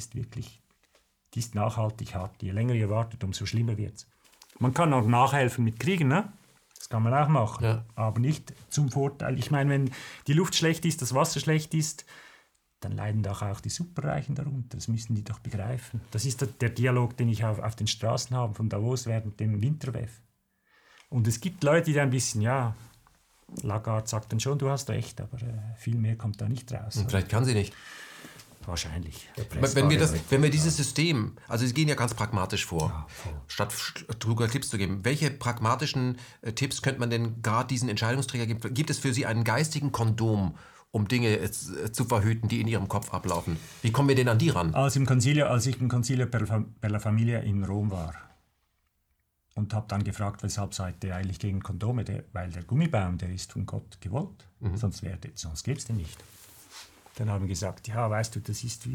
ist nachhaltig hart. Je länger ihr wartet, umso schlimmer wird es. Man kann auch nachhelfen mit Kriegen, ne? Das kann man auch machen, ja. Aber nicht zum Vorteil. Ich meine, wenn die Luft schlecht ist, das Wasser schlecht ist, dann leiden doch auch die Superreichen darunter. Das müssen die doch begreifen. Das ist der Dialog, den ich auf den Straßen habe, von Davos während dem Winterwef. Und es gibt Leute, die ein bisschen, ja, Lagarde sagt dann schon, du hast recht, aber viel mehr kommt da nicht raus. Und vielleicht kann sie nicht. Wahrscheinlich. Wenn wir dieses System, also Sie gehen ja ganz pragmatisch vor, ja, statt kluger Tipps zu geben, welche pragmatischen Tipps könnte man denn gerade diesen Entscheidungsträger geben? Gibt es für Sie einen geistigen Kondom, um Dinge zu verhüten, die in Ihrem Kopf ablaufen? Wie kommen wir denn an die ran? Als ich im Concilio per la Familia in Rom war und habe dann gefragt, weshalb seid ihr eigentlich gegen Kondome? Weil der Gummibaum, der ist von Gott gewollt, sonst gäbe es den nicht. Dann haben wir gesagt, ja, weißt du, das ist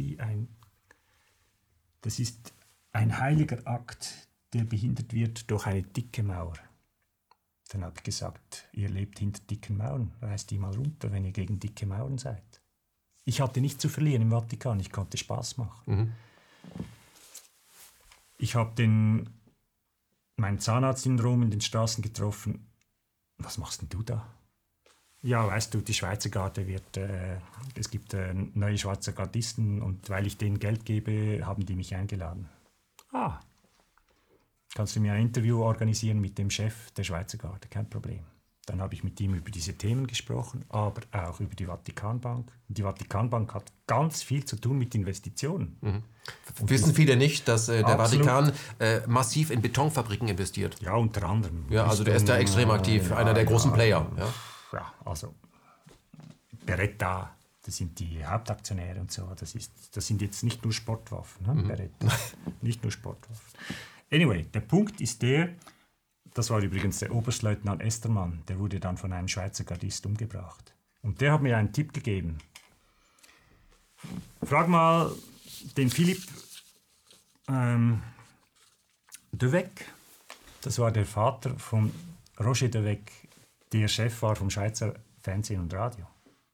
ein heiliger Akt, der behindert wird durch eine dicke Mauer. Dann habe ich gesagt, ihr lebt hinter dicken Mauern, reißt die mal runter, wenn ihr gegen dicke Mauern seid. Ich hatte nichts zu verlieren im Vatikan, ich konnte Spaß machen. Ich habe meinen Zahnarzt in Rom in den Straßen getroffen. Was machst denn du da? Ja, weißt du, die Schweizer Garde es gibt neue Schweizer Gardisten und weil ich denen Geld gebe, haben die mich eingeladen. Kannst du mir ein Interview organisieren mit dem Chef der Schweizer Garde? Kein Problem. Dann habe ich mit ihm über diese Themen gesprochen, aber auch über die Vatikanbank. Die Vatikanbank hat ganz viel zu tun mit Investitionen. Wissen viele nicht, dass der Vatikan massiv in Betonfabriken investiert? Ja, unter anderem. Ja, also der ist da extrem aktiv, einer der großen Player. Ja, also Beretta, das sind die Hauptaktionäre und so. Das sind jetzt nicht nur Sportwaffen, ne? Beretta. Nicht nur Sportwaffen. Anyway, der Punkt ist das war übrigens der Oberstleutnant Estermann, der wurde dann von einem Schweizer Gardist umgebracht. Und der hat mir einen Tipp gegeben. Frag mal den Philipp de Weck, das war der Vater von Roger de Weck, der Chef war vom Schweizer Fernsehen und Radio.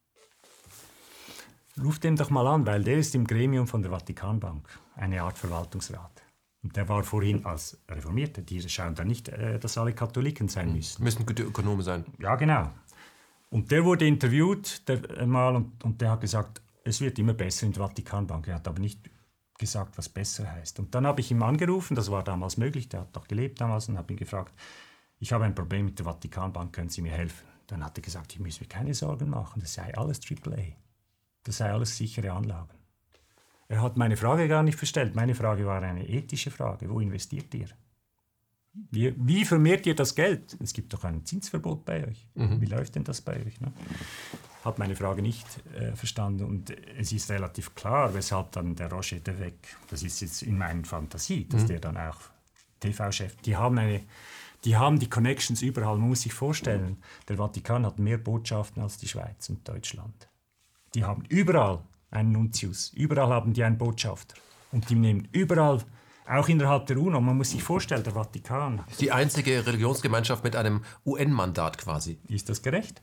Ruf den doch mal an, weil der ist im Gremium von der Vatikanbank, eine Art Verwaltungsrat. Und der war vorhin als Reformierter. Die schauen da nicht, dass alle Katholiken sein müssen. Müssen gute Ökonomen sein. Ja, genau. Und der wurde interviewt und der hat gesagt, es wird immer besser in der Vatikanbank. Er hat aber nicht gesagt, was besser heißt. Und dann habe ich ihn angerufen, das war damals möglich, der hat noch gelebt damals, und habe ihn gefragt, ich habe ein Problem mit der Vatikanbank, können Sie mir helfen? Dann hat er gesagt, ich muss mir keine Sorgen machen, das sei alles AAA. Das sei alles sichere Anlagen. Er hat meine Frage gar nicht verstellt. Meine Frage war eine ethische Frage. Wo investiert ihr? Wie vermehrt ihr das Geld? Es gibt doch ein Zinsverbot bei euch. Wie läuft denn das bei euch? Ne? Hat meine Frage nicht verstanden. Und es ist relativ klar, weshalb dann der Roger de Weck, das ist jetzt in meiner Fantasie, dass der dann auch TV-Chef, die haben die Connections überall. Man muss sich vorstellen, der Vatikan hat mehr Botschaften als die Schweiz und Deutschland. Die haben überall einen Nuntius, überall haben die einen Botschafter. Und die nehmen überall, auch innerhalb der UNO, man muss sich vorstellen, der Vatikan. Die einzige Religionsgemeinschaft mit einem UN-Mandat quasi. Ist das gerecht?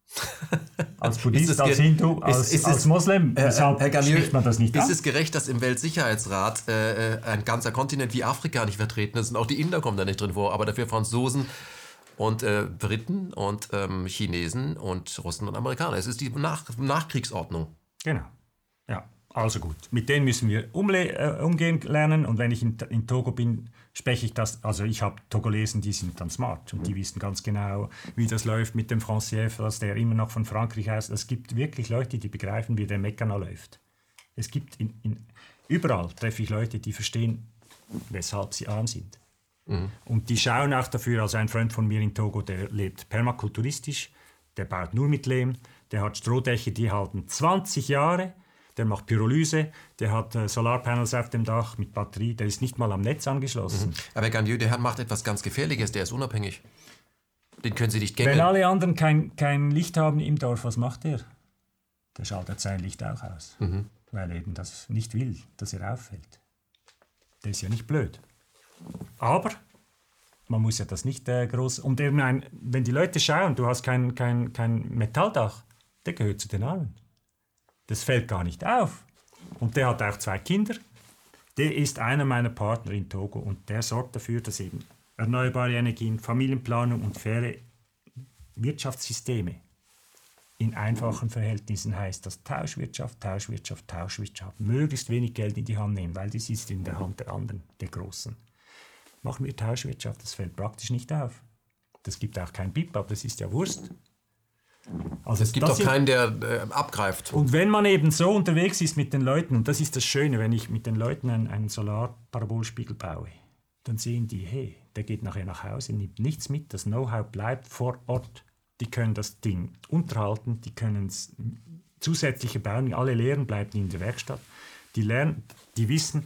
Als Buddhist, als Hindu, als Moslem, weshalb spricht man das nicht an? Ist es gerecht, dass im Weltsicherheitsrat ein ganzer Kontinent wie Afrika nicht vertreten ist und auch die Inder kommen da nicht drin vor, aber dafür Franzosen und Briten und Chinesen und Russen und Amerikaner. Es ist die Nachkriegsordnung. Genau, ja. Also gut, mit denen müssen wir umgehen lernen und wenn ich in Togo bin, spreche ich das, also ich habe Togolesen, die sind dann smart und die wissen ganz genau, wie das läuft mit dem Francier, dass der immer noch von Frankreich aus, es gibt wirklich Leute, die begreifen, wie der Mekana läuft. Es gibt überall treffe ich Leute, die verstehen, weshalb sie arm sind. Und die schauen auch dafür, also ein Freund von mir in Togo, der lebt permakulturistisch, der baut nur mit Lehm, der hat Strohdächer, die halten 20 Jahre, der macht Pyrolyse, der hat Solarpanels auf dem Dach mit Batterie, der ist nicht mal am Netz angeschlossen. Aber Gagnon, der Herr macht etwas ganz Gefährliches, der ist unabhängig. Den können Sie nicht gängeln. Wenn alle anderen kein Licht haben im Dorf, was macht der? Der schaltet sein Licht auch aus, weil er eben das nicht will, dass er auffällt. Der ist ja nicht blöd. Aber man muss ja das nicht groß... Und eben wenn die Leute schauen, du hast kein Metalldach, der gehört zu den Armen. Das fällt gar nicht auf. Und der hat auch 2 Kinder. Der ist einer meiner Partner in Togo und der sorgt dafür, dass eben erneuerbare Energien, Familienplanung und faire Wirtschaftssysteme in einfachen Verhältnissen heißt, dass Tauschwirtschaft, möglichst wenig Geld in die Hand nehmen, weil das ist in der Hand der anderen, der Großen. Machen wir Tauschwirtschaft, das fällt praktisch nicht auf. Das gibt auch kein Bip-Bap, das ist ja Wurst. Also es gibt doch keinen, der abgreift. Und wenn man eben so unterwegs ist mit den Leuten, und das ist das Schöne, wenn ich mit den Leuten einen Solarparabolspiegel baue, dann sehen die, hey, der geht nachher nach Hause, nimmt nichts mit, das Know-how bleibt vor Ort. Die können das Ding unterhalten, die können es zusätzliche bauen, alle Lehren bleiben in der Werkstatt. Die lernen, die wissen,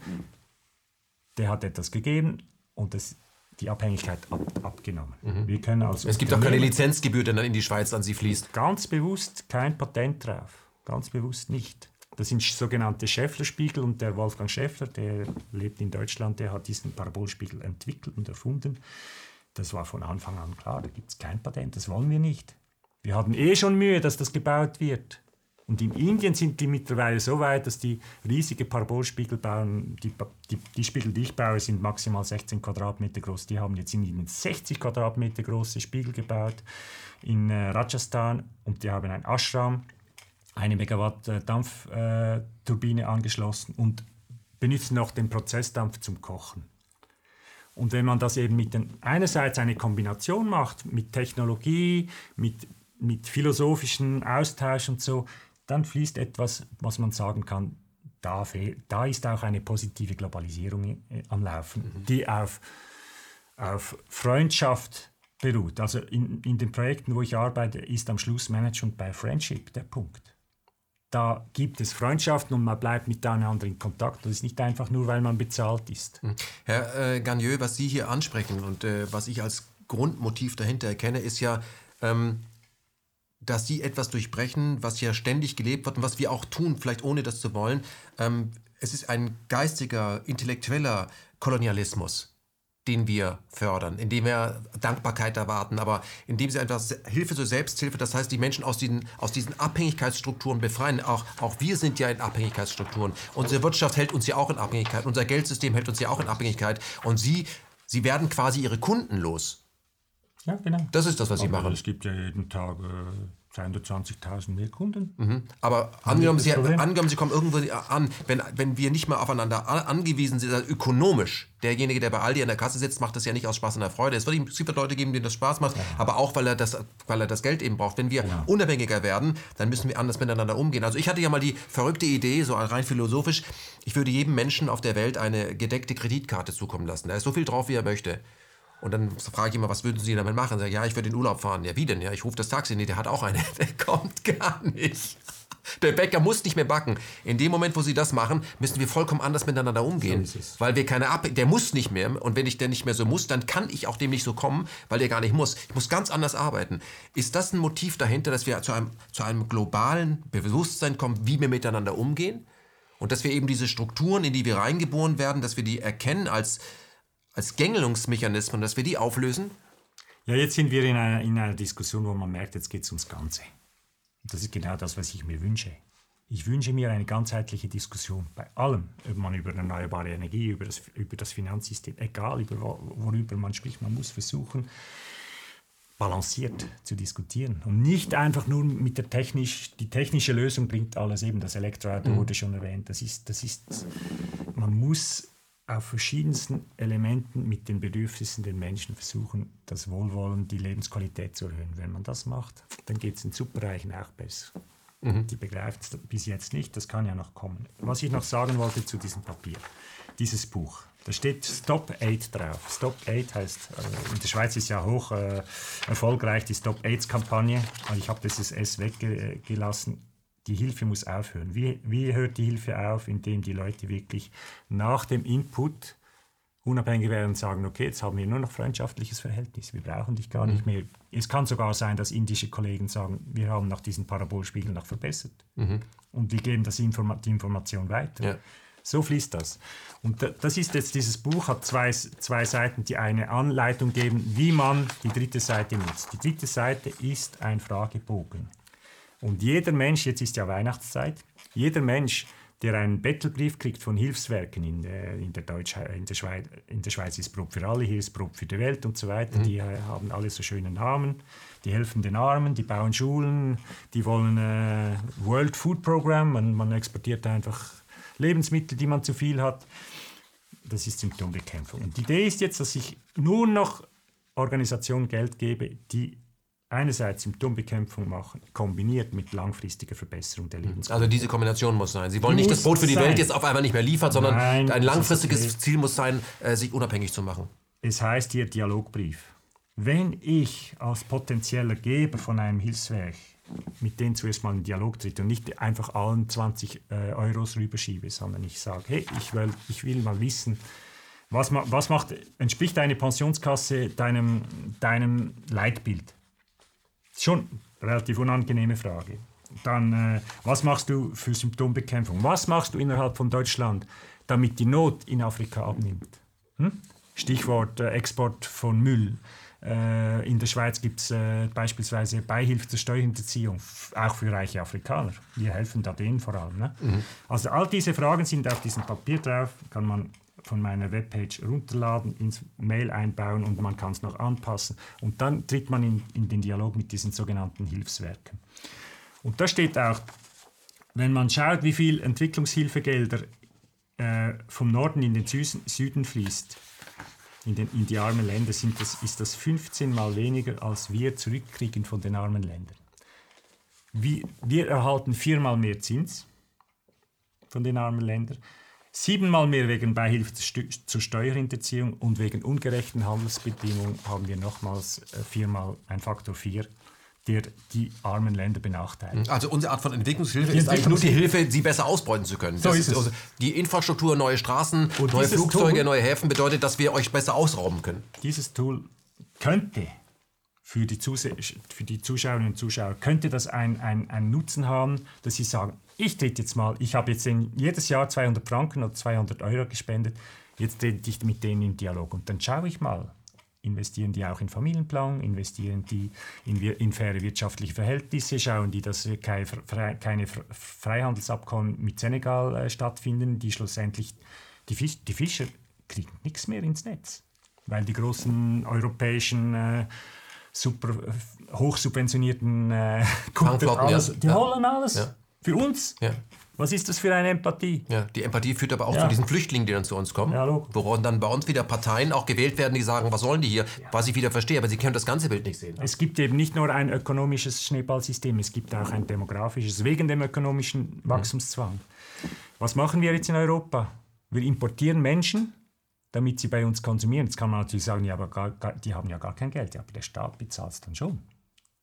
der hat etwas gegeben und die Abhängigkeit abgenommen. Wir können es gibt auch keine Lizenzgebühr, die dann in die Schweiz an Sie fließt. Ganz bewusst kein Patent drauf. Ganz bewusst nicht. Das sind sogenannte Scheffler-Spiegel und der Wolfgang Scheffler, der lebt in Deutschland, der hat diesen Parabolspiegel entwickelt und erfunden. Das war von Anfang an klar, da gibt es kein Patent, das wollen wir nicht. Wir haben schon Mühe, dass das gebaut wird. Und in Indien sind die mittlerweile so weit, dass die riesige Parabolspiegel bauen. Die Spiegel, die ich baue, sind maximal 16 Quadratmeter groß. Die haben jetzt in Indien 60 Quadratmeter große Spiegel gebaut in Rajasthan. Und die haben ein Ashram, 1 Megawatt Dampfturbine angeschlossen und benutzen noch den Prozessdampf zum Kochen. Und wenn man das eben einerseits eine Kombination macht mit Technologie, mit philosophischen Austausch und so, dann fließt etwas, was man sagen kann, da ist auch eine positive Globalisierung am Laufen, die auf Freundschaft beruht. Also in den Projekten, wo ich arbeite, ist am Schluss Management by Friendship der Punkt. Da gibt es Freundschaften und man bleibt miteinander in Kontakt. Das ist nicht einfach nur, weil man bezahlt ist. Herr Gagnon, was Sie hier ansprechen und was ich als Grundmotiv dahinter erkenne, ist ja, dass Sie etwas durchbrechen, was ja ständig gelebt wird und was wir auch tun, vielleicht ohne das zu wollen. Es ist ein geistiger, intellektueller Kolonialismus, den wir fördern, indem wir Dankbarkeit erwarten, aber indem sie einfach Hilfe zur Selbsthilfe, das heißt, die Menschen aus diesen Abhängigkeitsstrukturen befreien. Auch wir sind ja in Abhängigkeitsstrukturen. Unsere Wirtschaft hält uns ja auch in Abhängigkeit, unser Geldsystem hält uns ja auch in Abhängigkeit und sie werden quasi ihre Kunden los. Ja, genau. Das ist das, was Sie machen. Es gibt ja jeden Tag 220.000 mehr Kunden. Aber angenommen, Sie kommen irgendwo an, wenn wir nicht mehr aufeinander angewiesen sind, also ökonomisch, derjenige, der bei Aldi an der Kasse sitzt, macht das ja nicht aus Spaß und der Freude. Es wird Leute geben, denen das Spaß macht, aber auch, weil er das Geld eben braucht. Wenn wir unabhängiger werden, dann müssen wir anders miteinander umgehen. Also ich hatte ja mal die verrückte Idee, so rein philosophisch, ich würde jedem Menschen auf der Welt eine gedeckte Kreditkarte zukommen lassen. Da ist so viel drauf, wie er möchte. Und dann frage ich immer, was würden Sie damit machen? Sag, ja, ich würde in Urlaub fahren. Ja, wie denn? Ja, ich rufe das Taxi. Nee, der hat auch eine. Der kommt gar nicht. Der Bäcker muss nicht mehr backen. In dem Moment, wo sie das machen, müssen wir vollkommen anders miteinander umgehen. So ist es. Weil wir der muss nicht mehr. Und wenn der nicht mehr so muss, dann kann ich auch dem nicht so kommen, weil der gar nicht muss. Ich muss ganz anders arbeiten. Ist das ein Motiv dahinter, dass wir zu einem globalen Bewusstsein kommen, wie wir miteinander umgehen? Und dass wir eben diese Strukturen, in die wir reingeboren werden, dass wir die erkennen als Gängelungsmechanismen, dass wir die auflösen? Ja, jetzt sind wir in einer Diskussion, wo man merkt, jetzt geht es ums Ganze. Und das ist genau das, was ich mir wünsche. Ich wünsche mir eine ganzheitliche Diskussion bei allem, ob man über erneuerbare Energie, über das Finanzsystem, egal worüber man spricht, man muss versuchen, balanciert zu diskutieren und nicht einfach nur mit die technische Lösung bringt alles, eben das Elektroauto wurde schon erwähnt, man muss auf verschiedensten Elementen mit den Bedürfnissen der Menschen versuchen, das Wohlwollen, die Lebensqualität zu erhöhen. Wenn man das macht, dann geht es den Superreichen auch besser. Die begreifen es bis jetzt nicht, das kann ja noch kommen. Was ich noch sagen wollte zu diesem Papier, dieses Buch, da steht Stop AIDS drauf. Stop AIDS heißt, in der Schweiz ist ja hoch erfolgreich die Stop AIDS-Kampagne, aber ich habe dieses S weggelassen. Die Hilfe muss aufhören. Wie hört die Hilfe auf? Indem die Leute wirklich nach dem Input unabhängig werden und sagen, okay, jetzt haben wir nur noch freundschaftliches Verhältnis, wir brauchen dich gar nicht mehr. Es kann sogar sein, dass indische Kollegen sagen, wir haben nach diesen Parabolspiegeln noch verbessert. Und wir geben die Information weiter. Ja. So fließt das. Und das ist jetzt, dieses Buch hat zwei Seiten, die eine Anleitung geben, wie man die dritte Seite nutzt. Die dritte Seite ist ein Fragebogen. Und jeder Mensch, jetzt ist ja Weihnachtszeit, jeder Mensch, der einen Bettelbrief kriegt von Hilfswerken, in der Schweiz ist Brot für alle, hier ist Brot für die Welt und so weiter, die haben alle so schöne Namen, die helfen den Armen, die bauen Schulen, die wollen World Food Program, man exportiert einfach Lebensmittel, die man zu viel hat. Das ist Symptombekämpfung. Und die Idee ist jetzt, dass ich nur noch Organisationen Geld gebe, die einerseits Symptombekämpfung machen, kombiniert mit langfristiger Verbesserung der Lebensqualität. Also diese Kombination muss sein. Sie wollen nicht das Brot für die Welt jetzt auf einmal nicht mehr liefern, sondern ein langfristiges Ziel muss sein, sich unabhängig zu machen. Es heißt hier Dialogbrief. Wenn ich als potenzieller Geber von einem Hilfswerk mit denen zuerst mal in Dialog tritt und nicht einfach allen 20 Euros rüberschiebe, sondern ich sage, hey, ich will mal wissen, entspricht deine Pensionskasse deinem Leitbild? Schon eine relativ unangenehme Frage. Dann, was machst du für Symptombekämpfung? Was machst du innerhalb von Deutschland, damit die Not in Afrika abnimmt? Stichwort Export von Müll. In der Schweiz gibt es beispielsweise Beihilfe zur Steuerhinterziehung, auch für reiche Afrikaner. Wir helfen da denen vor allem. Ne? Also all diese Fragen sind auf diesem Papier drauf, kann man von meiner Webpage runterladen, ins Mail einbauen und man kann es noch anpassen. Und dann tritt man in den Dialog mit diesen sogenannten Hilfswerken. Und da steht auch, wenn man schaut, wie viel Entwicklungshilfegelder vom Norden in den Süden fließt, in die armen Länder, ist das 15 Mal weniger, als wir zurückkriegen von den armen Ländern. Wir erhalten 4-mal mehr Zins von den armen Ländern, 7-mal mehr wegen Beihilfe zur Steuerhinterziehung und wegen ungerechten Handelsbedingungen haben wir nochmals 4-mal ein Faktor 4, der die armen Länder benachteiligt. Also unsere Art von Entwicklungshilfe ist eigentlich nur die Hilfe, sie besser ausbeuten zu können. So ist es. Also die Infrastruktur, neue Straßen, und neue Flugzeuge, neue Häfen bedeutet, dass wir euch besser ausrauben können. Dieses Tool könnte für die Zuschauerinnen und Zuschauer, könnte das einen Nutzen haben, dass sie sagen, ich habe jetzt jedes Jahr 200 Franken oder 200 Euro gespendet, jetzt trete ich mit denen in Dialog und dann schaue ich mal, investieren die auch in Familienplanung, investieren die in faire wirtschaftliche Verhältnisse, schauen die, dass keine Freihandelsabkommen mit Senegal stattfinden, die schlussendlich, die Fischer kriegen nichts mehr ins Netz, weil die großen europäischen super hochsubventionierten Kunden, die holen alles. Ja. Für uns? Ja. Was ist das für eine Empathie? Ja, die Empathie führt aber auch zu diesen Flüchtlingen, die dann zu uns kommen. Ja, woran dann bei uns wieder Parteien auch gewählt werden, die sagen, was sollen die hier? Ja. Was ich wieder verstehe, aber sie können das ganze Bild nicht sehen. Es gibt eben nicht nur ein ökonomisches Schneeballsystem, es gibt auch ein demografisches, wegen dem ökonomischen Wachstumszwang. Was machen wir jetzt in Europa? Wir importieren Menschen, damit sie bei uns konsumieren. Jetzt kann man natürlich sagen, ja, aber die haben ja gar kein Geld. Ja, aber der Staat bezahlt es dann schon.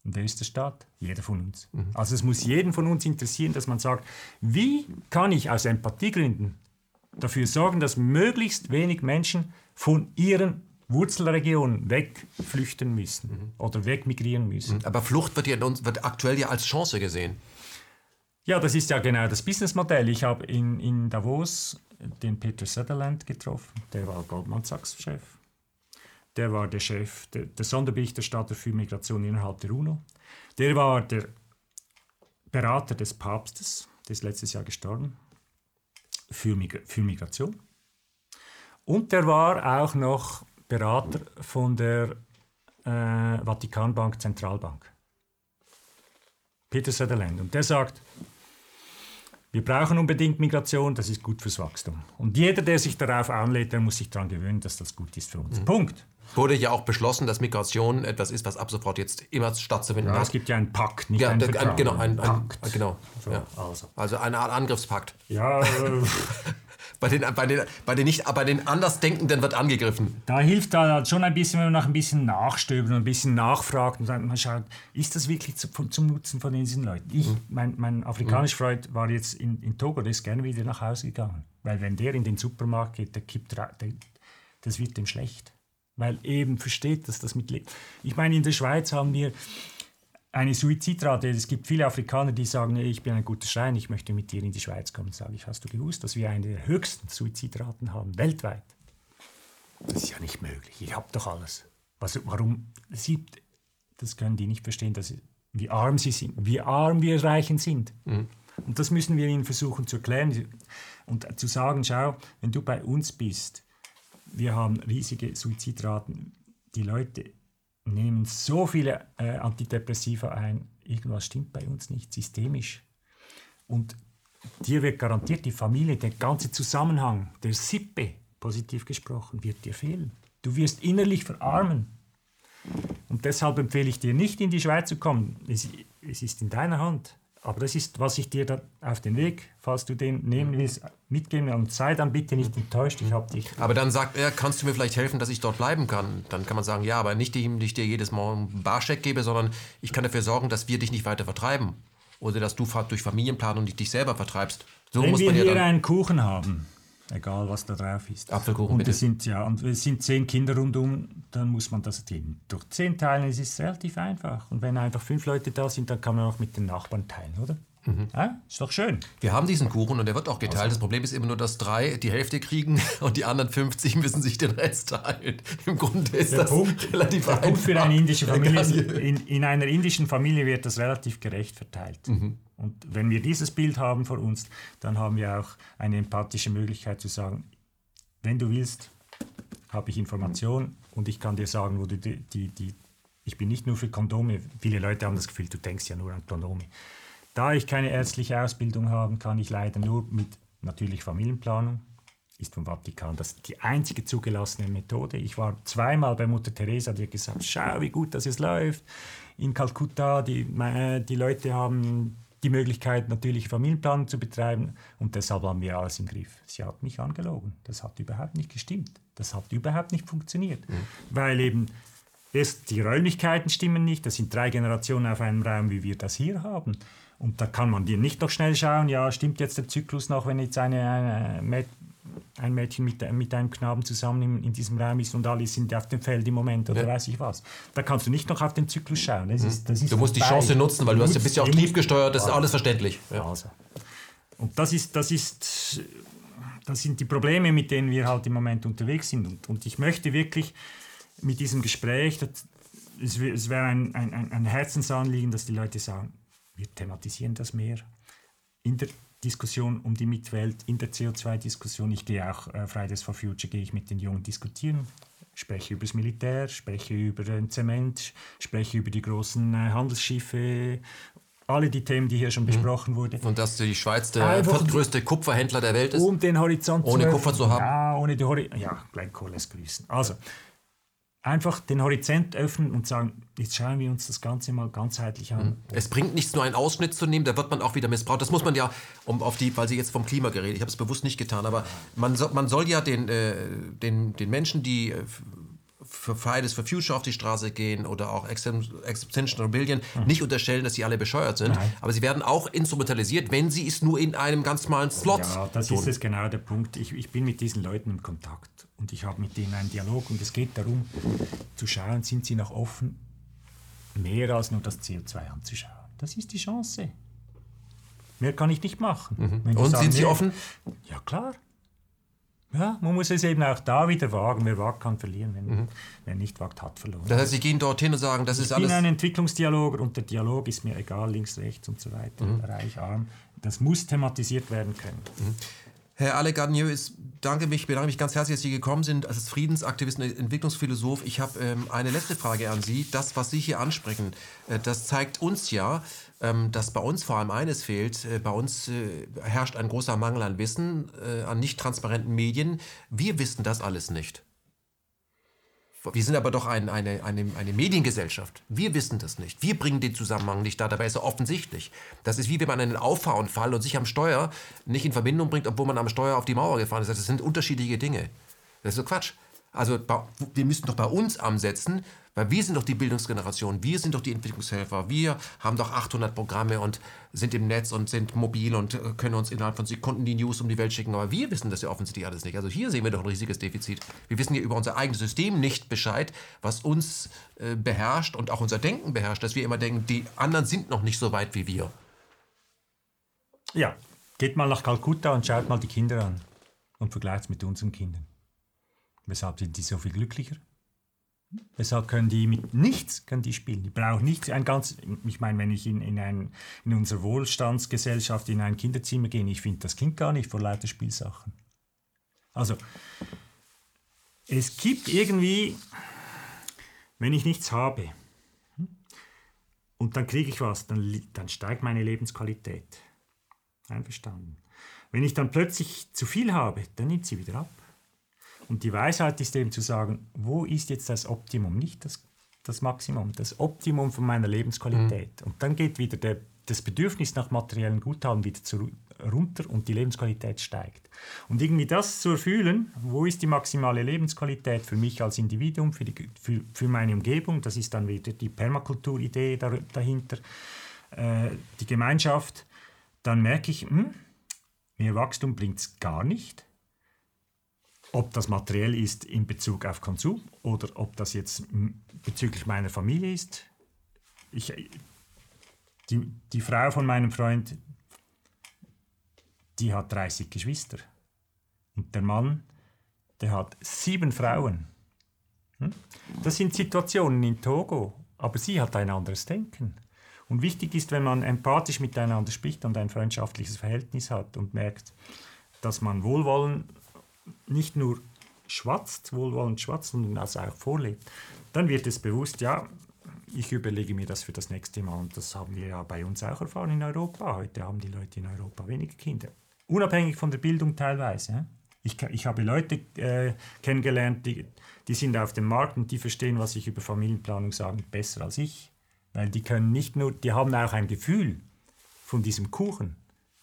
Und wer ist der Staat? Jeder von uns. Also es muss jeden von uns interessieren, dass man sagt, wie kann ich aus Empathiegründen dafür sorgen, dass möglichst wenig Menschen von ihren Wurzelregionen wegflüchten müssen oder wegmigrieren müssen. Aber Flucht wird aktuell ja als Chance gesehen. Ja, das ist ja genau das Businessmodell. Ich habe in Davos den Peter Sutherland getroffen, der war Goldman Sachs-Chef. Der war der Chef, der Sonderberichterstatter für Migration innerhalb der UNO. Der war der Berater des Papstes, der ist letztes Jahr gestorben, für Migration. Und der war auch noch Berater von der Vatikanbank Zentralbank. Peter Sutherland. Und der sagt, wir brauchen unbedingt Migration, das ist gut fürs Wachstum. Und jeder, der sich darauf anlädt, der muss sich daran gewöhnen, dass das gut ist für uns. Punkt. Wurde ja auch beschlossen, dass Migration etwas ist, was ab sofort jetzt immer stattzufinden hat. Es gibt ja einen Pakt, nicht einen Vertrag. Genau, ein Pakt. Genau. So, Ja. Also eine Art Angriffspakt. Ja, Bei den Andersdenkenden wird angegriffen. da hilft da schon ein bisschen, wenn man nach ein bisschen nachstöbert und ein bisschen nachfragt und dann man schaut, ist das wirklich zum Nutzen von diesen Leuten? Mein afrikanischer Freund war jetzt in Togo, der ist gerne wieder nach Hause gegangen. Weil wenn der in den Supermarkt geht, das wird dem schlecht. Weil eben versteht, dass das mit lebt. Ich meine, in der Schweiz haben wir eine Suizidrate. Es gibt viele Afrikaner, die sagen, ich bin ein guter Schreiner, ich möchte mit dir in die Schweiz kommen. Sage ich, hast du gewusst, dass wir eine der höchsten Suizidraten haben, weltweit? Das ist ja nicht möglich. Ich habe doch alles. Warum? Das können die nicht verstehen, wie arm sie sind, wie arm wir Reichen sind. Und das müssen wir ihnen versuchen zu erklären und zu sagen, schau, wenn du bei uns bist, wir haben riesige Suizidraten, die Leute nehmen so viele Antidepressiva ein, irgendwas stimmt bei uns nicht, systemisch. Und dir wird garantiert, die Familie, der ganze Zusammenhang, der Sippe, positiv gesprochen, wird dir fehlen. Du wirst innerlich verarmen. Und deshalb empfehle ich dir nicht, in die Schweiz zu kommen. Es ist in deiner Hand. Aber das ist, was ich dir da auf den Weg, falls du den nehmen willst, mitgeben. Und sei dann bitte nicht enttäuscht, ich habe dich. Aber dann sagt er, kannst du mir vielleicht helfen, dass ich dort bleiben kann? Dann kann man sagen, ja, aber nicht, indem ich dir jedes Mal einen Barscheck gebe, sondern ich kann dafür sorgen, dass wir dich nicht weiter vertreiben. Oder dass du durch Familienplanung dich selber vertreibst. So Wenn muss wir man ja hier dann einen Kuchen haben, egal was da drauf ist. Apfelkuchen, und bitte. Es sind 10 Kinder rundum, dann muss man das durch 10 teilen. Es ist relativ einfach. Und wenn einfach 5 Leute da sind, dann kann man auch mit den Nachbarn teilen, oder? Ja, ist doch schön. Wir haben diesen Kuchen und der wird auch geteilt. Das Problem ist immer nur, dass 3 die Hälfte kriegen und die anderen 50 müssen sich den Rest teilen. Im Grunde ist das relativ einfach. Punkt für eine indische Familie. In einer indischen Familie wird das relativ gerecht verteilt. Und wenn wir dieses Bild haben vor uns, dann haben wir auch eine empathische Möglichkeit zu sagen, wenn du willst, habe ich Informationen und ich kann dir sagen, wo du ich bin nicht nur für Kondome. Viele Leute haben das Gefühl, du denkst ja nur an Kondome. Da ich keine ärztliche Ausbildung habe, kann ich leider nur mit natürlich Familienplanung, ist vom Vatikan das die einzige zugelassene Methode. Ich war 2-mal bei Mutter Teresa, die hat gesagt, schau, wie gut das läuft. In Kalkutta, die Leute haben die Möglichkeit, natürliche Familienplanung zu betreiben und deshalb haben wir alles im Griff. Sie hat mich angelogen. Das hat überhaupt nicht gestimmt. Das hat überhaupt nicht funktioniert. Weil eben erst die Räumlichkeiten stimmen nicht. Das sind 3 Generationen auf einem Raum, wie wir das hier haben. Und da kann man dir nicht noch schnell schauen, ja, stimmt jetzt der Zyklus noch, wenn jetzt ein Mädchen mit einem Knaben zusammen in diesem Raum ist und alle sind auf dem Feld im Moment oder weiß ich was. Da kannst du nicht noch auf den Zyklus schauen. Das ist du musst die Chance nutzen, weil bist ja auch triebgesteuert, das ist alles verständlich. Ja. Also. Und das sind die Probleme, mit denen wir halt im Moment unterwegs sind. Und ich möchte wirklich mit diesem Gespräch, es wäre ein Herzensanliegen, dass die Leute sagen, wir thematisieren das mehr in der Diskussion um die Mitwelt, in der CO2-Diskussion. Ich gehe auch Fridays for Future, gehe ich mit den Jungen diskutieren, spreche über das Militär, spreche über den Zement, spreche über die großen Handelsschiffe, alle die Themen, die hier schon besprochen wurden. Und dass die Schweiz der viertgrößte Kupferhändler der Welt ist? Um den Horizont ohne Kupfer zu haben? Ja, ohne die Horizont. Ja, Glencore lässt grüßen. Also, einfach den Horizont öffnen und sagen, jetzt schauen wir uns das Ganze mal ganzheitlich an. Es bringt nichts, nur einen Ausschnitt zu nehmen, da wird man auch wieder missbraucht. Das muss man ja, weil Sie jetzt vom Klima geredet, ich habe es bewusst nicht getan, aber man soll ja den Menschen, die für Fridays for Future auf die Straße gehen oder auch Extinction Rebellion nicht unterstellen, dass sie alle bescheuert sind. Nein. Aber sie werden auch instrumentalisiert, wenn sie es nur in einem ganz normalen Slot Ja, das tun. ist es genau der Punkt. Ich bin mit diesen Leuten im Kontakt und ich habe mit denen einen Dialog und es geht darum, zu schauen, sind sie noch offen, mehr als nur das CO2 anzuschauen. Das ist die Chance. Mehr kann ich nicht machen. Wenn die Und sagen, sind sie nee, offen? Ja, klar. Ja, man muss es eben auch da wieder wagen. Wer wagt, kann verlieren. Wer nicht wagt, hat verloren. Das heißt, sie gehen dorthin und sagen, das ist Ich bin alles... ein Entwicklungsdialog und der Dialog ist mir egal, links, rechts und so weiter, reich, arm. Das muss thematisiert werden können. Herr Alec Gardinier, bedanke mich ganz herzlich, dass Sie gekommen sind als Friedensaktivist und Entwicklungsphilosoph. Ich habe eine letzte Frage an Sie. Das, was Sie hier ansprechen, das zeigt uns ja, dass bei uns vor allem eines fehlt. Bei uns herrscht ein großer Mangel an Wissen, an nicht transparenten Medien. Wir wissen das alles nicht. Wir sind aber doch eine Mediengesellschaft. Wir wissen das nicht. Wir bringen den Zusammenhang nicht da. Dabei ist er offensichtlich. Das ist wie wenn man einen Auffahrunfall und sich am Steuer nicht in Verbindung bringt, obwohl man am Steuer auf die Mauer gefahren ist. Das sind unterschiedliche Dinge. Das ist so Quatsch. Also wir müssen doch bei uns ansetzen, weil wir sind doch die Bildungsgeneration, wir sind doch die Entwicklungshelfer, wir haben doch 800 Programme und sind im Netz und sind mobil und können uns innerhalb von Sekunden die News um die Welt schicken, aber wir wissen das ja offensichtlich alles nicht. Also hier sehen wir doch ein riesiges Defizit. Wir wissen ja über unser eigenes System nicht Bescheid, was uns beherrscht und auch unser Denken beherrscht, dass wir immer denken, die anderen sind noch nicht so weit wie wir. Ja, geht mal nach Kalkutta und schaut mal die Kinder an und vergleicht es mit unseren Kindern. Weshalb sind die so viel glücklicher? Weshalb können die mit nichts spielen? Die brauchen nichts. Ich meine, wenn ich in unserer Wohlstandsgesellschaft in ein Kinderzimmer gehe, ich finde das Kind gar nicht vor lauter Spielsachen. Also, es gibt irgendwie, wenn ich nichts habe und dann kriege ich was, dann steigt meine Lebensqualität. Einverstanden. Wenn ich dann plötzlich zu viel habe, dann nimmt sie wieder ab. Und die Weisheit ist eben zu sagen, wo ist jetzt das Optimum, nicht das Maximum, das Optimum von meiner Lebensqualität. Und dann geht wieder das Bedürfnis nach materiellen Guthaben wieder runter und die Lebensqualität steigt. Und irgendwie das zu erfüllen, wo ist die maximale Lebensqualität für mich als Individuum, für meine Umgebung, das ist dann wieder die Permakultur-Idee dahinter, die Gemeinschaft, dann merke ich, mehr Wachstum bringt es gar nicht. Ob das materiell ist in Bezug auf Konsum oder ob das jetzt bezüglich meiner Familie ist. Die Frau von meinem Freund, die hat 30 Geschwister. Und der Mann, der hat 7 Frauen. Das sind Situationen in Togo, aber sie hat ein anderes Denken. Und wichtig ist, wenn man empathisch miteinander spricht und ein freundschaftliches Verhältnis hat und merkt, dass man Wohlwollen nicht nur wohlwollend schwatzt, sondern also auch vorlebt, dann wird es bewusst, ja, ich überlege mir das für das nächste Mal. Und das haben wir ja bei uns auch erfahren in Europa. Heute haben die Leute in Europa weniger Kinder. Unabhängig von der Bildung teilweise. Ich habe Leute kennengelernt, die sind auf dem Markt und die verstehen, was ich über Familienplanung sage, besser als ich. Weil die die haben auch ein Gefühl von diesem Kuchen.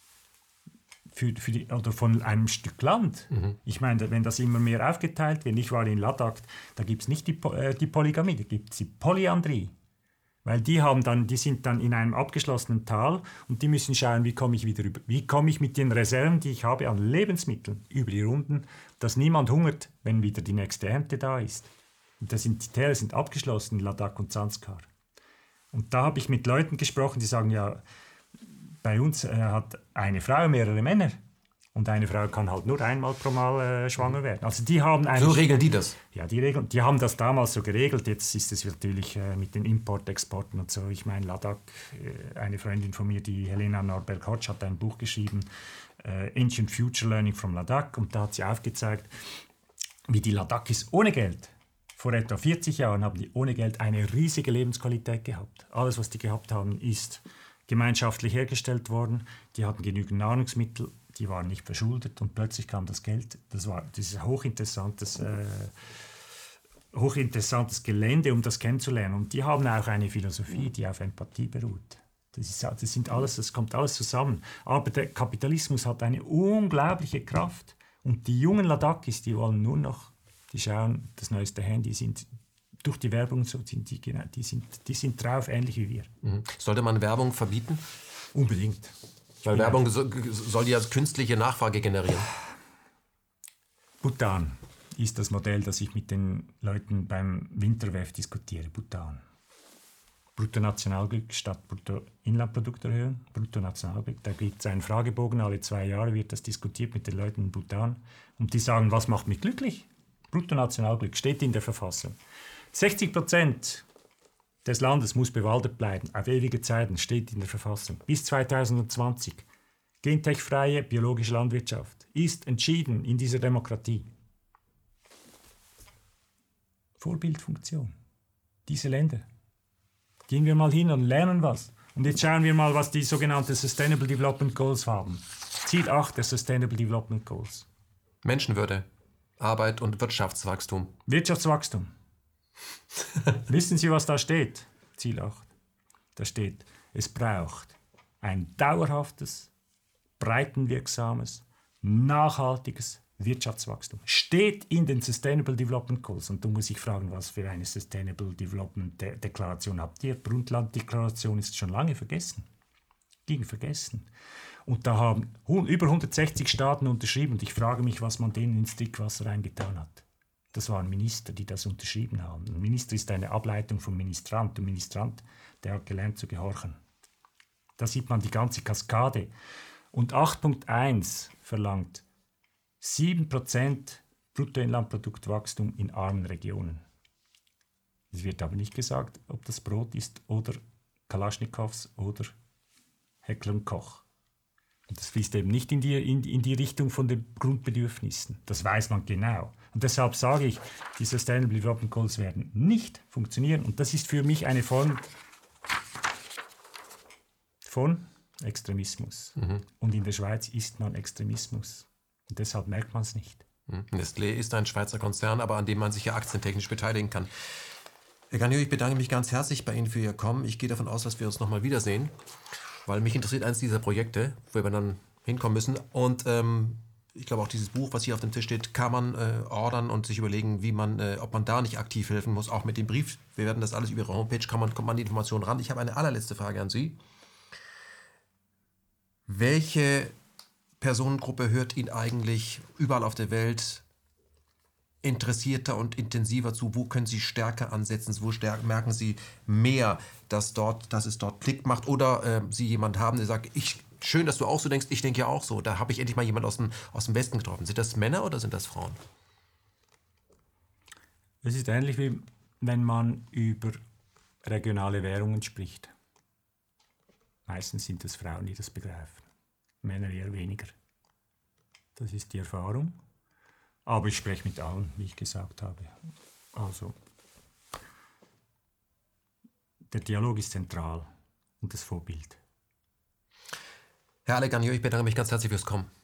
Oder von einem Stück Land. Ich meine, wenn das immer mehr aufgeteilt wird, ich war in Ladakh, da gibt es nicht die Polygamie, da gibt es die Polyandrie. Weil die sind dann in einem abgeschlossenen Tal und die müssen schauen, wie komme ich mit den Reserven, die ich habe an Lebensmitteln über die Runden, dass niemand hungert, wenn wieder die nächste Ernte da ist. Und die Täler sind abgeschlossen in Ladakh und Zanskar. Und da habe ich mit Leuten gesprochen, die sagen, ja, bei uns hat eine Frau mehrere Männer. Und eine Frau kann halt nur einmal pro Mal schwanger werden. Also die haben so regeln die das? Ja, die haben das damals so geregelt. Jetzt ist es natürlich mit den Import-Exporten und so. Ich meine, Ladakh, eine Freundin von mir, die Helena Norberg-Hodge, hat ein Buch geschrieben, Ancient Future Learning from Ladakh. Und da hat sie aufgezeigt, wie die Ladakhis ohne Geld, vor etwa 40 Jahren haben die ohne Geld eine riesige Lebensqualität gehabt. Alles, was die gehabt haben, ist gemeinschaftlich hergestellt worden, die hatten genügend Nahrungsmittel, die waren nicht verschuldet und plötzlich kam das Geld. Das ist hochinteressantes Gelände, um das kennenzulernen. Und die haben auch eine Philosophie, die auf Empathie beruht. Das kommt alles zusammen. Aber der Kapitalismus hat eine unglaubliche Kraft. Und die jungen Ladakhis, die wollen nur noch Die schauen das neueste Handy, sind durch die Werbung so, die sind drauf, ähnlich wie wir. Sollte man Werbung verbieten? Unbedingt. Weil Werbung soll ja künstliche Nachfrage generieren. Bhutan ist das Modell, das ich mit den Leuten beim Winterwef diskutiere. Bhutan. Bruttonationalglück statt Bruttoinlandprodukt erhöhen. Bruttonationalglück. Da gibt es einen Fragebogen, alle 2 Jahre wird das diskutiert mit den Leuten in Bhutan. Und die sagen, was macht mich glücklich? Bruttonationalglück steht in der Verfassung. 60% des Landes muss bewaldet bleiben, auf ewige Zeiten, steht in der Verfassung. Bis 2020. Gentechfreie biologische Landwirtschaft ist entschieden in dieser Demokratie. Vorbildfunktion. Diese Länder. Gehen wir mal hin und lernen was. Und jetzt schauen wir mal, was die sogenannten Sustainable Development Goals haben. Ziel 8 der Sustainable Development Goals. Menschenwürde, Arbeit und Wirtschaftswachstum. Wirtschaftswachstum. Wissen Sie, was da steht? Ziel 8. Da steht, es braucht ein dauerhaftes, breitenwirksames, nachhaltiges Wirtschaftswachstum. Steht in den Sustainable Development Goals. Und da muss ich fragen, was für eine Sustainable Development Deklaration habt ihr? Brundtland-Deklaration ist schon lange vergessen. Ging vergessen. Und da haben über 160 Staaten unterschrieben. Und ich frage mich, was man denen ins Trinkwasser reingetan hat. Das waren Minister, die das unterschrieben haben. Ein Minister ist eine Ableitung vom Ministrant. Der Ministrant, der hat gelernt zu gehorchen. Da sieht man die ganze Kaskade. Und 8.1 verlangt 7% Bruttoinlandproduktwachstum in armen Regionen. Es wird aber nicht gesagt, ob das Brot ist oder Kalaschnikows oder Heckler & Koch. Und das fließt eben nicht in die Richtung von den Grundbedürfnissen. Das weiß man genau. Und deshalb sage ich, die Sustainable Development Goals werden nicht funktionieren. Und das ist für mich eine Form von Extremismus. Und in der Schweiz ist man Extremismus. Und deshalb merkt man es nicht. Nestlé ist ein Schweizer Konzern, aber an dem man sich ja aktientechnisch beteiligen kann. Herr Gagnon, ich bedanke mich ganz herzlich bei Ihnen für Ihr Kommen. Ich gehe davon aus, dass wir uns nochmal wiedersehen, weil mich interessiert eines dieser Projekte, wo wir dann hinkommen müssen. Und ich glaube auch dieses Buch, was hier auf dem Tisch steht, kann man ordern und sich überlegen, wie man, ob man da nicht aktiv helfen muss, auch mit dem Brief. Wir werden das alles über Ihre Homepage, kommt man die Informationen ran. Ich habe eine allerletzte Frage an Sie. Welche Personengruppe hört Ihnen eigentlich überall auf der Welt interessierter und intensiver zu? Wo können Sie stärker ansetzen? Wo merken Sie mehr, dass es dort Klick macht? Oder Sie jemanden haben, der sagt, schön, dass du auch so denkst, ich denke ja auch so. Da habe ich endlich mal jemanden aus dem Westen getroffen. Sind das Männer oder sind das Frauen? Es ist ähnlich wie wenn man über regionale Währungen spricht. Meistens sind es Frauen, die das begreifen. Männer eher weniger. Das ist die Erfahrung. Aber ich spreche mit allen, wie ich gesagt habe. Also, der Dialog ist zentral und das Vorbild. Herr Gagnon, ich bedanke mich ganz herzlich fürs Kommen.